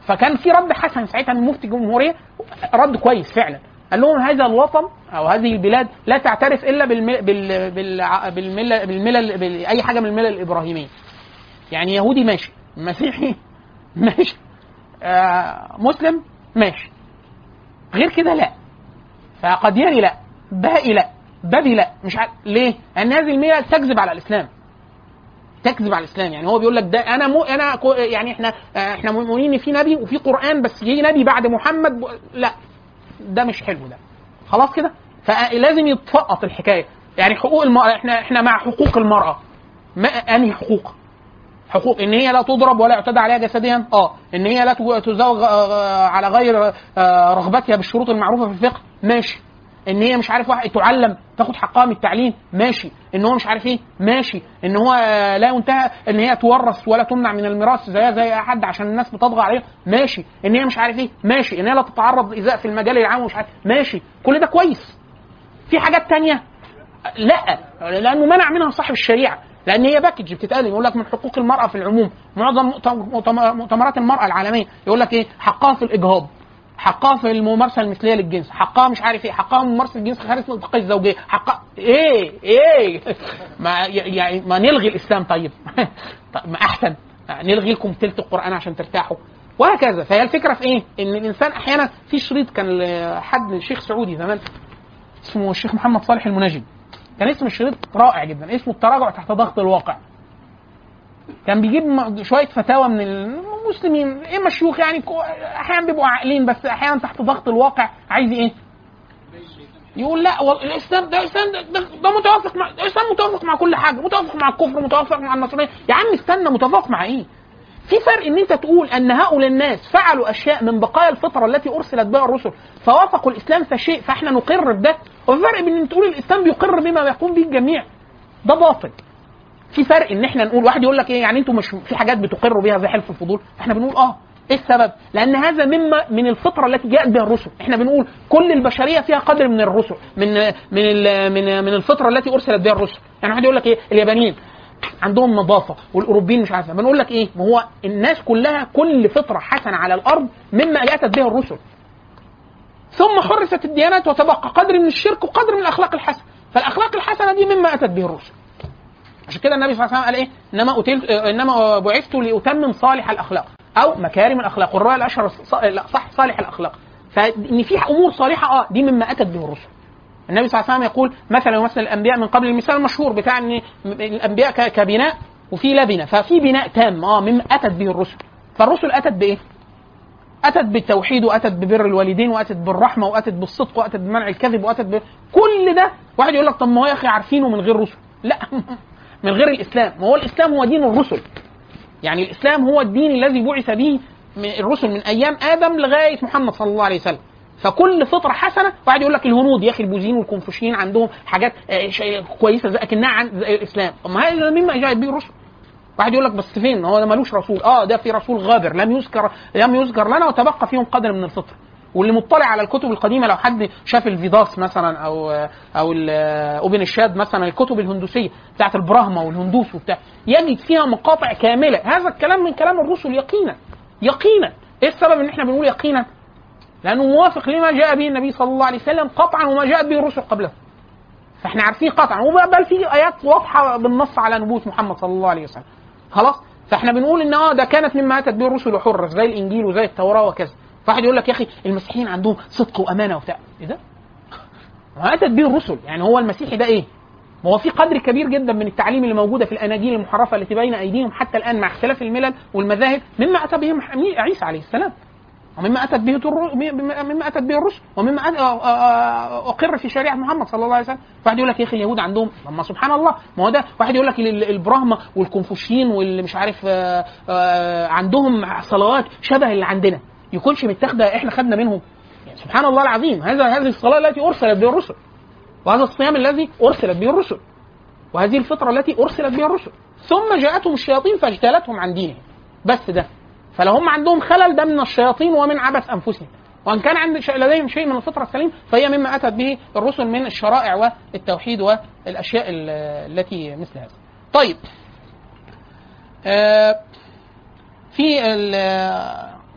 فكان في رد حسن ساعتها من مفتي الجمهوريه، رد كويس فعلا، قال لهم هذا الوطن او هذه البلاد لا تعترف الا بالمل... بال... بال... بالمله بالملل بال... اي حاجه من الملل الابراهيميه. يعني يهودي ماشي، مسيحي ماشي، آه مسلم ماشي، غير كده لا. فقدياني لا، بهائي لا، بابي لا، مش عارف ليه؟ لان هذه الملل تكذب على الاسلام، تكذب على الاسلام. يعني هو بيقول لك ده انا مو انا يعني احنا احنا مؤمنين ان في نبي وفي قران، بس يجي نبي بعد محمد، لا ده مش حلو ده، خلاص كده. فلازم يتفقط الحكايه. يعني حقوق المراه، احنا احنا مع حقوق المراه. ما انهي حقوق؟ حقوق ان هي لا تضرب ولا يعتدى عليها جسديا، اه ان هي لا تزوج على غير رغبتها بالشروط المعروفه في الفقه، ماشي. ان هي مش عارف واحد تعلم تاخد حقها من التعليم، ماشي. ان هو مش عارف ايه، ماشي. ان هو لا ينتهى ان هي تورث ولا تمنع من الميراث زي زي احد عشان الناس بتطغى عليها، ماشي. ان هي مش عارف ايه، ماشي. ان هي لا تتعرض لايذاء في المجال العام ومش عارف، ماشي. كل ده كويس. في حاجات تانية لا، لانه منع منها صاحب الشريعه، لان هي باكج بتتقال. يقول لك من حقوق المراه في العموم، معظم مؤتمرات المراه العالميه يقول لك ايه؟ حقها في الاجهاض، حقها في الممارسه المثليه للجنس، حقها مش عارف ايه، حقها ممارسه الجنس خارج نطاق الزوجيه، حقها ايه ايه ما يعني ما نلغي الاسلام طيب ما احسن نلغي لكم تلت القران عشان ترتاحوا وهكذا. فهي الفكره في ايه؟ ان الانسان احيانا في شريط كان حد الشيخ سعودي زمان اسمه الشيخ محمد صالح المناجم، كان اسم الشريط رائع جدا، اسمه التراجع تحت ضغط الواقع. كان بيجيب شويه فتاوى من المسلمين، اما الشيوخ يعني احيانا بيبقوا عاقلين بس احيانا تحت ضغط الواقع عايز ايه؟ يقول لا الاسلام ده الاسلام ده, ده, ده متوافق مع الاسلام، متوافق مع كل حاجه، متوافق مع الكفر، متوافق مع النصرانيه. يا عم استنى، متوافق مع ايه؟ في فرق ان انت تقول ان هؤلاء الناس فعلوا اشياء من بقايا الفطره التي ارسلت بها الرسل فوافقوا الاسلام فشيء فاحنا نقر بده، وفي فرق بين ان تقول الاسلام بيقر بما يقوم به الجميع، ده باطل. في فرق ان احنا نقول، واحد يقول لك ايه يعني انتوا مش في حاجات بتقروا بيها زي حلف الفضول، احنا بنقول اه. ايه السبب؟ لان هذا مما من الفطره التي جاءت بها الرسل. احنا بنقول كل البشريه فيها قدر من الرسل، من من من من الفطره التي ارسلت بها الرسل. يعني واحد يقول لك ايه اليابانيين عندهم نظافه والاوروبيين مش عارف، بنقول لك ايه؟ ما هو الناس كلها كل فطره حسنه على الارض مما اتت به الرسل، ثم حرست الديانات وتبقى قدر من الشرك وقدر من الاخلاق الحسنه. فالاخلاق الحسنه دي مما اتت به الرسل. عشان كده النبي صلى الله عليه وسلم قال ايه؟ انما أتلت انما بعثت لاتمم صالح الاخلاق او مكارم الاخلاق، والروايه الاشهر صح صالح الاخلاق. فان في امور صالحه اه دي مما اتت به الرسل. النبي صلى الله عليه وسلم يقول مثلا ومثل الانبياء من قبل، المثال المشهور بتاع ان الانبياء كبناء وفي لبنه، ففي بناء تام اه مما اتت به الرسل. فالرسل اتت بايه؟ اتت بالتوحيد، واتت ببر الوالدين، واتت بالرحمه، واتت بالصدق، واتت بمنع الكذب، واتت ب... كل ده. واحد يقول لك طب ما هو يا اخي عارفينه من غير رسل. لا من غير الاسلام. ما هو الاسلام هو دين الرسل. يعني الاسلام هو الدين الذي بعث به الرسل من ايام ادم لغايه محمد صلى الله عليه وسلم. فكل فطره حسنه. واحد يقول لك الهنود يا اخي البوذيين والكونفوشيين عندهم حاجات كويسه زي اكنها عن زي الاسلام. اما هذا مما جاء به الرسل. واحد يقول لك بس فين هو ده مالوش رسول؟ اه ده في رسول غابر لم يذكر لم يذكر لنا وتبقى فيهم قدر من الفطره. واللي مطلع على الكتب القديمه، لو حد شاف الفيداس مثلا او او الاوبنشاد مثلا، الكتب الهندوسيه بتاعت البراهما والهندوس وبتاع، يجد فيها مقاطع كامله هذا الكلام من كلام الرسل يقينا يقينا. ايه السبب ان احنا بنقول يقينا؟ لانه موافق لما جاء به النبي صلى الله عليه وسلم قطعا وما جاء به الرسل قبله. فاحنا عارفين قطعا، وبل في ايات واضحه بالنص على نبوه محمد صلى الله عليه وسلم. خلاص. فاحنا بنقول ان اه ده كانت مما اتت به الرسل وحرز زي الانجيل وزي التوراه وكذا. فواحد يقول لك يا اخي المسيحيين عندهم صدق وامانه وبتاع، ايه ده؟ ما اتت به الرسل. يعني هو المسيحي ده ايه؟ ما هو في قدر كبير جدا من التعليم اللي موجوده في الاناجيل المحرفه التي بين ايديهم حتى الان مع اختلاف الملل والمذاهب مما اتى به عيسى عليه السلام، ومما اتت به مما اتت به الرسل، ومما اقر في شريعه محمد صلى الله عليه وسلم. واحد يقول لك يا اخي اليهود عندهم، اما سبحان الله ما هو ده. واحد يقول لك البراهما والكونفوشيين واللي مش عارف عندهم صلوات شبه اللي عندنا، يكونش متاخده احنا خدنا منهم؟ يعني سبحان الله العظيم. هذا هذه الصلاه التي ارسلت بها الرسل، وهذا الصيام الذي ارسلت به الرسل، وهذه الفطره التي ارسلت بها الرسل. ثم جاءتهم الشياطين فاجتالتهم عن دينهم. بس ده. فلو هم عندهم خلل ده من الشياطين ومن عبث انفسهم، وان كان عند لديهم شيء من الفطره السليم فهي مما اتت به الرسل من الشرائع والتوحيد والاشياء التي مثل هذا. طيب آه في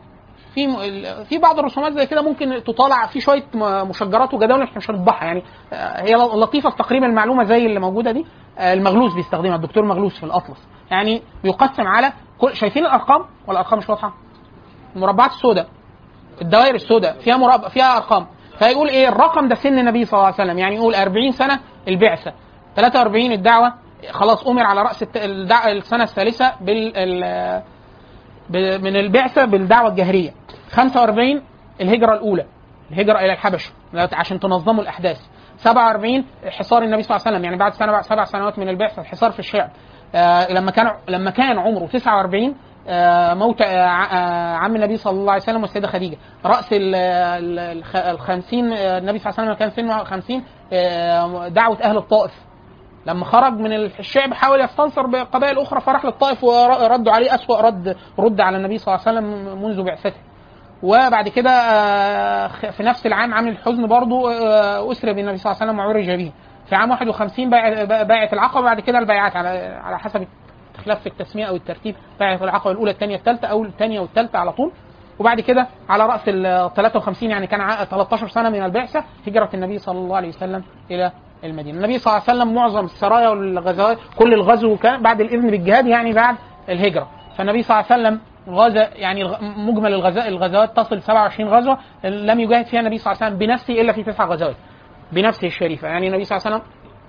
في في بعض الرسومات زي كده ممكن تطالع في شويه مشجرات وجداول احنا مش هنطبعها يعني. هي لطيفه في تقريبا المعلومه زي اللي موجوده دي. المغلوس بيستخدمها الدكتور مغلوس في الاطلس، يعني بيقسم على كل شايفين الارقام ولا الارقام مش واضحه؟ المربعات السوداء الدوائر السوداء فيها مربع فيها ارقام، فيقول ايه الرقم ده سن النبي صلى الله عليه وسلم، يعني يقول أربعين سنه البعثه، ثلاثة وأربعين الدعوه خلاص امر على راس السنه الثالثه بال من البعثه بالدعوه الجهريه، خمسة وأربعين الهجره الاولى الهجره الى الحبشه عشان تنظموا الاحداث، سبعة وأربعين حصار النبي صلى الله عليه وسلم يعني بعد سنه سبع سنوات من البعثه الحصار في الشعب، آه لما كان لما كان عمره تسعة وأربعين آه موت آه عم النبي صلى الله عليه وسلم والسيده خديجه، راس الخمسين آه النبي صلى الله عليه وسلم كان سنه خمسين، آه دعوه اهل الطائف لما خرج من الشعب حاول يستنصر بقبائل اخرى فراح للطائف وردوا عليه اسوأ رد رد على النبي صلى الله عليه وسلم منذ بعثته. وبعد كده في نفس العام عام الحزن برضو اسري بالنبي صلى الله عليه وسلم وعرج به في عام واحد وخمسين بايعة العقبه، بعد كده البيعات على على حسب اختلاف في التسميه او الترتيب، بايعة العقبه الاولى الثانيه الثالثه او الثانيه والثالثه على طول، وبعد كده على راس ال ثلاثة وخمسين يعني كان ثلاثة عشر سنه من البعثه هجره النبي صلى الله عليه وسلم الى المدينه. النبي صلى الله عليه وسلم معظم السرايا والغزوات كل الغزو كان بعد الاذن بالجهاد يعني بعد الهجره، فالنبي صلى الله عليه وسلم غزا يعني مجمل الغزوات الغزوات تصل سبعة وعشرين غزوه لم يجاهد فيها النبي صلى الله عليه وسلم بنفسه الا في تسع غزوات بنفسه الشريفه، يعني النبي صلى الله عليه وسلم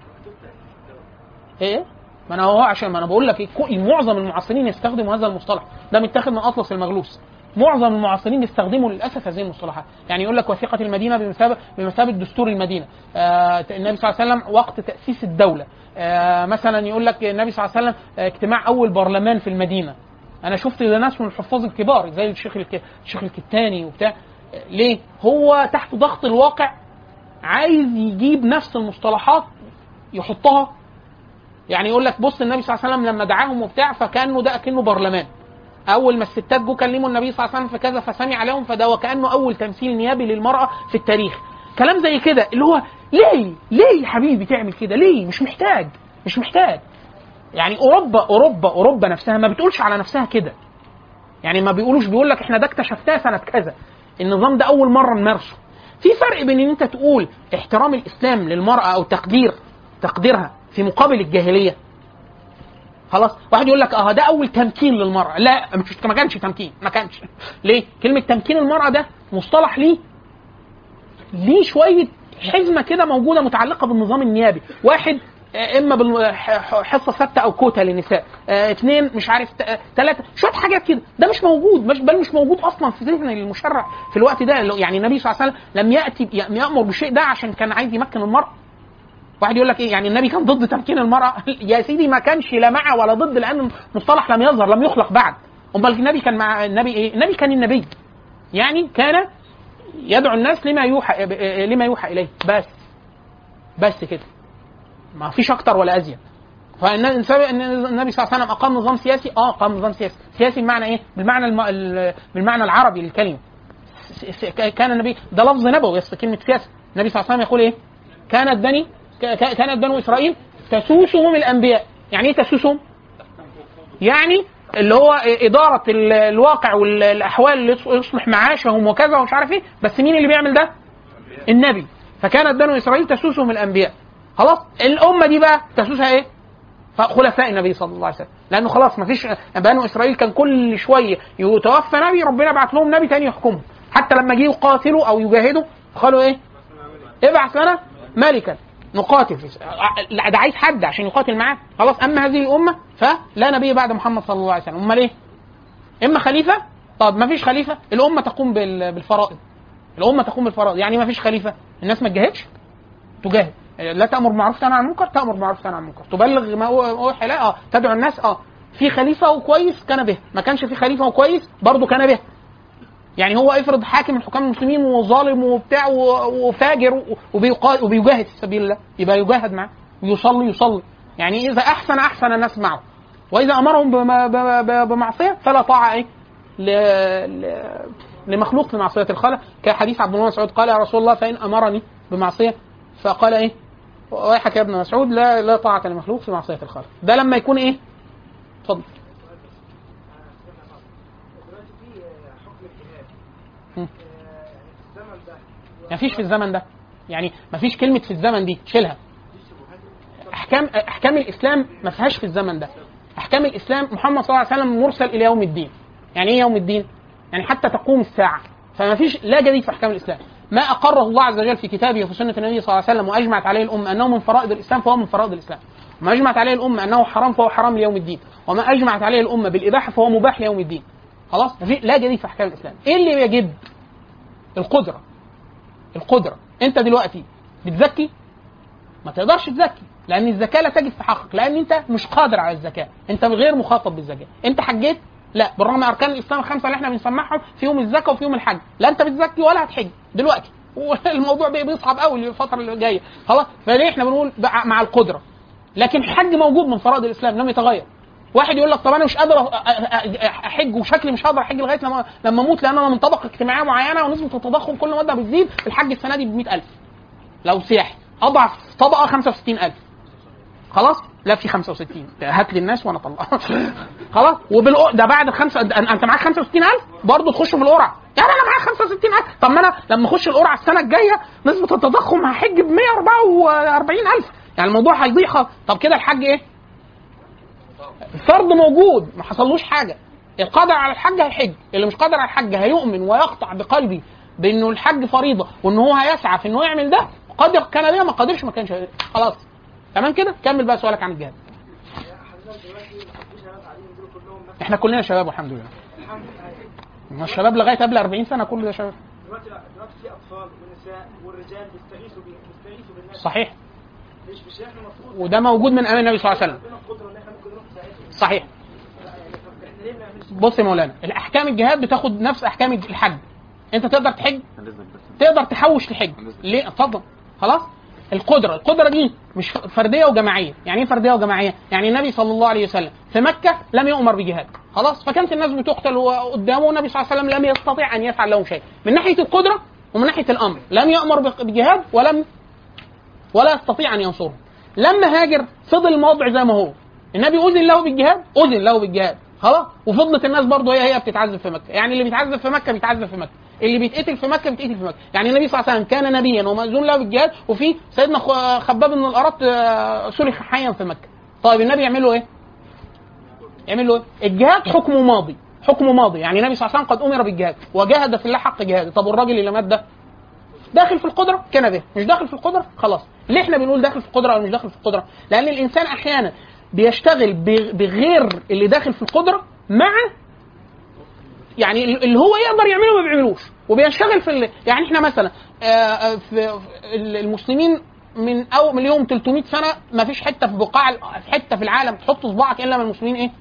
ايه ما انا هو عشان ما انا بقول لك إيه معظم المعاصرين يستخدموا هذا المصطلح، ده متاخد من اطلس المغلوس، معظم المعاصرين يستخدموا للاسف هذه المصطلحات، يعني يقول لك وثيقه المدينه بمثابه بمثابه دستور المدينه، آه النبي صلى الله عليه وسلم وقت تاسيس الدوله، آه مثلا يقول لك النبي صلى الله عليه وسلم اجتماع اول برلمان في المدينه، انا شفت ناس من الحفاظ الكبار زي الشيخ الك... الشيخ الكتاني وبتاع، ليه هو تحت ضغط الواقع عايز يجيب نفس المصطلحات يحطها، يعني يقول لك بص النبي صلى الله عليه وسلم لما دعاهم وبتاع فكانه ده كانه برلمان، اول ما الستات جو كلموا النبي صلى الله عليه وسلم في كذا فسمع عليهم فده وكانه اول تمثيل نيابي للمراه في التاريخ، كلام زي كده اللي هو ليه ليه يا حبيبي تعمل كده ليه؟ مش محتاج مش محتاج يعني اوروبا اوروبا اوروبا نفسها ما بتقولش على نفسها كده، يعني ما بيقولوش بيقول لك احنا ده اكتشفتها سنه كذا، النظام ده اول مره نمارسه. في فرق بين ان انت تقول احترام الاسلام للمراه او تقدير تقديرها في مقابل الجاهليه، خلاص واحد يقول لك اه ده اول تمكين للمراه، لا مش ما كانش تمكين ما كانش ليه؟ كلمه تمكين المراه ده مصطلح ليه ليه شويه حزمه كده موجوده متعلقه بالنظام النيابي، واحد اما بالحصه ثابته او كوتا للنساء، اه اثنين مش عارف ثلاثه شويه حاجات كده، ده مش موجود مش بل مش موجود اصلا في ذهن المشرع في الوقت ده، يعني النبي صلى الله عليه وسلم لم ياتي يامر بالشيء ده عشان كان عايز يمكن المراه. واحد يقول لك ايه يعني النبي كان ضد تمكين المراه يا سيدي ما كانش لا مع ولا ضد لان المصطلح لم يظهر لم يخلق بعد، امال النبي كان مع النبي ايه؟ النبي كان النبي يعني كان يدعو الناس لما يوحى لما يوحى اليه بس بس كده ما فيش اكتر ولا ازيد. فالنبي صلى الله عليه وسلم اقام نظام سياسي اه اقام نظام سياسي سياسي بمعنى ايه؟ بالمعنى الم... بالمعنى العربي للكلمه، كان النبي ده لفظ نبوي بس كلمه سياسه، النبي صلى الله عليه وسلم يقول ايه؟ كانت بني كانت بنو اسرائيل تسوسهم الانبياء، يعني ايه تسوسهم؟ يعني اللي هو اداره الواقع والاحوال اللي يصلح معاشهم وكذا ومش عارف ايه، بس مين اللي بيعمل ده؟ النبي. فكانت بنو اسرائيل تسوسهم الانبياء، خلاص الامه دي بقى تسوسها ايه؟ خلفاء النبي صلى الله عليه وسلم، لانه خلاص ما فيش بنو اسرائيل كان كل شويه يتوفى نبي ربنا بعت لهم نبي تاني يحكمهم، حتى لما جه يقاتلوا او يجاهدوا قالوا ايه؟ ابعث لنا ملكا نقاتل، لا ده عايز حد عشان يقاتل معاه، خلاص اما هذه الامه فلا نبي بعد محمد صلى الله عليه وسلم، امال ايه؟ اما خليفه، طب ما فيش خليفه الامه تقوم بالفرائض، الامه تقوم بالفرائض، يعني ما فيش خليفه الناس ما تجاهدش؟ تجاهد، لا تامر بالمعروف تنهى عن المنكر، تامر بالمعروف تنهى عن المنكر، تبلغ ما اوحي لا اه تدعو الناس اه في خليفه وكويس كان به، ما كانش في خليفه وكويس برضه كان به، يعني هو افرض حاكم من حكام المسلمين وظالم وبتاع وفاجر وبيجاهد في سبيل الله يبقى يجاهد معه ويصلي يصلي، يعني اذا احسن احسن الناس معه، واذا امرهم بمعصيه فلا طاعه ايه لمخلوق في معصيه الخالق، كحديث عبد الله بن مسعود قال يا رسول الله فان امرني بمعصيه فقال ايه ويحك يا ابن مسعود لا لا طاعه لمخلوق في معصيه الخالق، ده لما يكون ايه؟ اتفضل. مفيش في الزمن ده، يعني مفيش كلمه في الزمن دي تشيلها. احكام احكام الاسلام ما فيهاش في الزمن ده. احكام الاسلام محمد صلى الله عليه وسلم مرسل الى يوم الدين. يعني ايه يوم الدين؟ يعني حتى تقوم الساعه. فما فيش لا جديد في احكام الاسلام. ما اقره الله عز وجل في كتابه وفي سنه النبي صلى الله عليه وسلم واجمعت عليه الامه انه من فرائض الاسلام فهو من فرائض الاسلام. وما اجمعت عليه الامه انه حرام فهو حرام ليوم الدين. وما اجمعت عليه الامه بالاباحه فهو مباح ليوم الدين. خلاص؟ لا جديد في احكام الاسلام. ايه اللي يجب؟ القدره. القدره. انت دلوقتي بتزكي؟ ما تقدرش تزكي، لان الزكاه لا تجب في حقك، لان انت مش قادر على الزكاه، انت غير مخاطب بالزكاه. انت حجيت؟ لا، بالرغم من اركان الاسلام الخمسه اللي احنا بنسمعهم فيهم الزكاه وفيهم الحج، لا انت بتزكي ولا هتحج دلوقتي. والموضوع بيصعب قوي الفتره اللي جايه. خلاص؟ فليه احنا بنقول مع القدره. لكن الحج موجود من فرائض الاسلام لم يتغير. واحد يقول لك طب انا مش قادر احج وشكلي مش هقدر احج لغايه لما لما اموت لان انا من طبقه اجتماعيه معينه ونسبه التضخم كل مده بتزيد، الحج السنه دي ب مئة ألف لو سياحي، اضعف طبقه خمسة وستين ألف. خلاص؟ لا في خمسة وستين، هات لي الناس وانا اطلع. خلاص؟ وبالأ ده بعد الخمسه انت معاك خمسة وستين ألف برضه تخش في القرعه. يعني انا معايا خمسة وستين ألف، طب ما انا لما اخش القرعه السنه الجايه نسبه التضخم هحج ب مئة وأربعة وأربعين ألف، يعني الموضوع هيضيع. طب كده الحج ايه؟ الفرض موجود ما حصلوش حاجه. القادر على الحج هيحج، اللي مش قادر على الحج هيؤمن ويقطع بقلبي بانه الحج فريضه وان هو هيسعى في انه يعمل ده. قادر كان بيها، ما قادرش ما كانش. خلاص تمام كده. كمل بقى سؤالك عن الجهاد. احنا كلنا شباب والحمد لله. الشباب لغايه قبل أربعين سنه كل ده شباب. دلوقتي دلوقتي في اطفال ونساء والرجال بيستغيثوا بيه بيستغيثوا بالناس. صحيح. مش مش احنا المفروض وده موجود من ايام النبي صلى الله عليه وسلم. صحيح. بص يا مولانا، الاحكام الجهاد بتاخد نفس احكام الحج. انت تقدر تحج، تقدر تحوش لحج. ليه؟ اتفضل. خلاص؟ القدره، القدره دي مش فرديه وجماعيه. يعني ايه فرديه وجماعيه؟ يعني النبي صلى الله عليه وسلم في مكه لم يؤمر بجهاد، خلاص؟ فكانت الناس بتقتل قدامه والنبي صلى الله عليه وسلم لم يستطيع ان يفعل لهم شيء من ناحيه القدره ومن ناحيه الامر. لم يؤمر بجهاد ولم ولا يستطيع ان ينصره. لما هاجر فضل الموضع زي ما هو. النبي اذن له بالجهاد، اذن له بالجهاد، خلاص؟ وفضلت الناس برضه هي هي بتتعذب في مكه. يعني اللي بيتعذب في مكه بيتعذب في مكه، اللي بيتقتل في مكه بيتقتل في مكه. يعني النبي صلى الله عليه وسلم كان نبيا ومأذون له بالجهاد، وفي سيدنا خباب بن الأرط سلخ حيا في مكه. طيب النبي يعمل له ايه؟ يعمل له ايه؟ الجهاد حكمه ماضي، حكمه ماضي. يعني النبي صلى الله عليه وسلم قد امر بالجهاد وجاهد في الله حق جهاده. طب والراجل اللي مات ده داخل في القدره كان به، مش داخل في القدره خلاص. ليه احنا بنقول داخل في القدره او مش داخل في القدره؟ لان الانسان احيانا بيشتغل بغير اللي داخل في القدره مع يعني اللي هو يقدر يعمله ما بيعملوش، وبيشتغل في اللي يعني احنا مثلا في المسلمين من او من يوم ثلاثمئة سنه ما فيش حته في بقاع في حته في العالم تحط صباعك الا من المسلمين ايه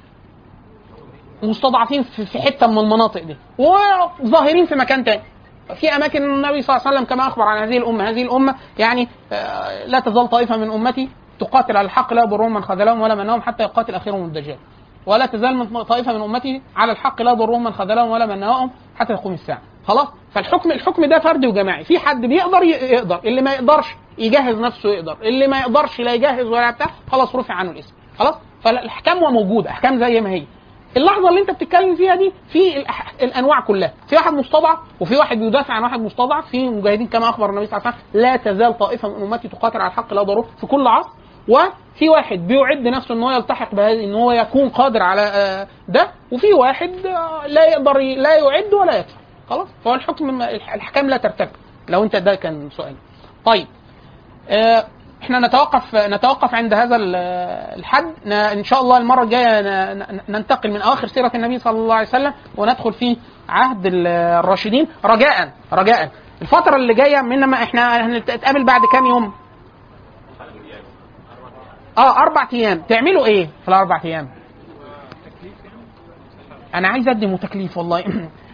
مستضعفين في حته من المناطق دي وظاهرين في مكان تاني. في اماكن النبي صلى الله عليه وسلم كما اخبر عن هذه الامه هذه الامه يعني لا تزال طائفه من امتي تقاتل على الحق لا يضرهم من خذلهم ولا منهم حتى يقاتل اخرهم الدجال. ولا تزال من طائفه من امتي على الحق لا يضرهم من خذلهم ولا منهم حتى تقوم الساعه. خلاص؟ فالحكم الحكم ده فردي وجماعي. في حد بيقدر يقدر، اللي ما يقدرش يجهز نفسه يقدر، اللي ما يقدرش لا يجهز ولا بتاع خلاص رفع عنه الاسم. خلاص؟ فالاحكام موجوده، احكام زي ما هي. اللحظه اللي انت بتتكلم فيها دي في الانواع كلها، في واحد مستضعف وفي واحد بيدافع عن واحد مستضعف، في مجاهدين كما اخبر النبي صلى الله عليه وسلم لا تزال طائفه من امتي تقاتل على الحق لا يضرهم في كل عصر. وفي واحد بيعد نفسه ان هو يلتحق بهذه ان هو يكون قادر على ده، وفي واحد لا يقدر لا يعد ولا يدفع. خلاص؟ فهو الحكم الاحكام لا ترتكب. لو انت ده كان سؤال. طيب اه احنا نتوقف نتوقف عند هذا الحد. ان شاء الله المره الجايه ننتقل من اواخر سيره النبي صلى الله عليه وسلم وندخل في عهد الراشدين. رجاء رجاء الفتره اللي جايه منما احنا هنتقابل بعد كام يوم؟ اه اربع ايام. تعملوا ايه في الاربع ايام؟ انا عايز اقدم تكليف والله.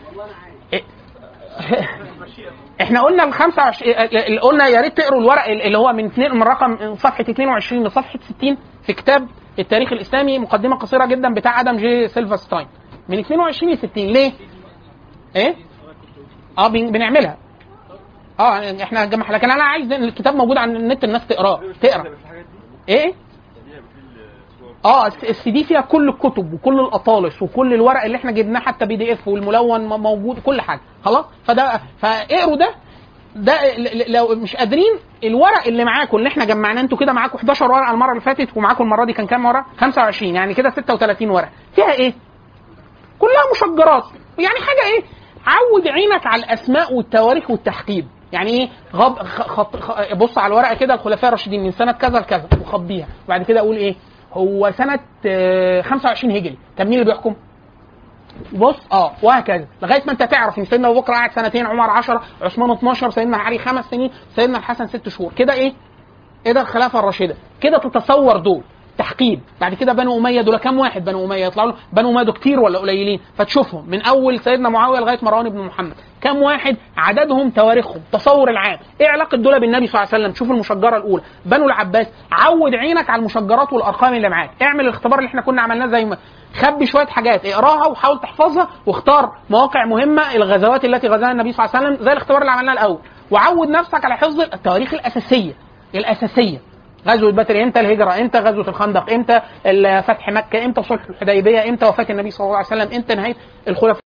احنا قلنا ال خمسة وعشرين قلنا يا ريت تقروا الورق اللي هو من اثنين من رقم صفحه اثنين وعشرين لصفحه ستين في كتاب التاريخ الاسلامي، مقدمه قصيره جدا بتاع ادم جي سيلفرستاين من اثنين وعشرين ل ستين. ليه؟ ايه؟ اه بنعملها. اه احنا جمع، لكن انا عايز الكتاب موجود على النت الناس تقراه تقرا. ايه؟ اه السي دي فيها كل الكتب وكل الاطالس وكل الورق اللي احنا جبناه حتى بي دي اف والملون موجود كل حاجه خلاص. فده فاقروا ده ده لو مش قادرين الورق اللي معاكم اللي احنا جمعناه انتوا كده معاكم احداشر ورقه المره اللي فاتت ومعاكم المره دي كان كام ورقه؟ خمسة وعشرين يعني كده ستة وثلاثين ورقه فيها ايه؟ كلها مشجرات يعني حاجه ايه؟ عود عينك على الاسماء والتواريخ والتحقيب يعني ايه غب خط خ... بص على الورقه كده الخلفاء الراشدين من سنه كذا لكذا وخبيها وبعد كده اقول ايه هو سنه خمسة وعشرين هجري طب مين اللي بيحكم؟ بص اه وهكذا لغايه ما انت تعرف ان سيدنا ابو بكر قاعد سنتين عمر عشرة عثمان اتناشر سيدنا علي خمس سنين سيدنا الحسن ست شهور كده ايه ايه ده الخلافه الراشده كده تتصور دول تحقيب. بعد كده بنو اميه دول كام واحد بنو اميه يطلعوا بنو اميه دول كتير ولا قليلين فتشوفهم من اول سيدنا معاويه لغايه مروان بن محمد كام واحد عددهم تواريخهم تصور العام ايه علاقه دول بالنبي صلى الله عليه وسلم. شوف المشجره الاولى بنو العباس عود عينك على المشجرات والارقام اللي معاك اعمل الاختبار اللي احنا كنا عملناه زي ما خبي شويه حاجات اقراها وحاول تحفظها واختار مواقع مهمه الغزوات التي غزاها النبي صلى الله عليه وسلم زي الاختبار اللي عملناه الاول وعود نفسك على حفظ التواريخ الاساسيه الاساسيه غزوه بدر امتى الهجره امتى غزوه الخندق امتى فتح مكه امتى صلح الحديبيه امتى وفاه النبي صلى الله عليه وسلم امتى نهايه الخلفاء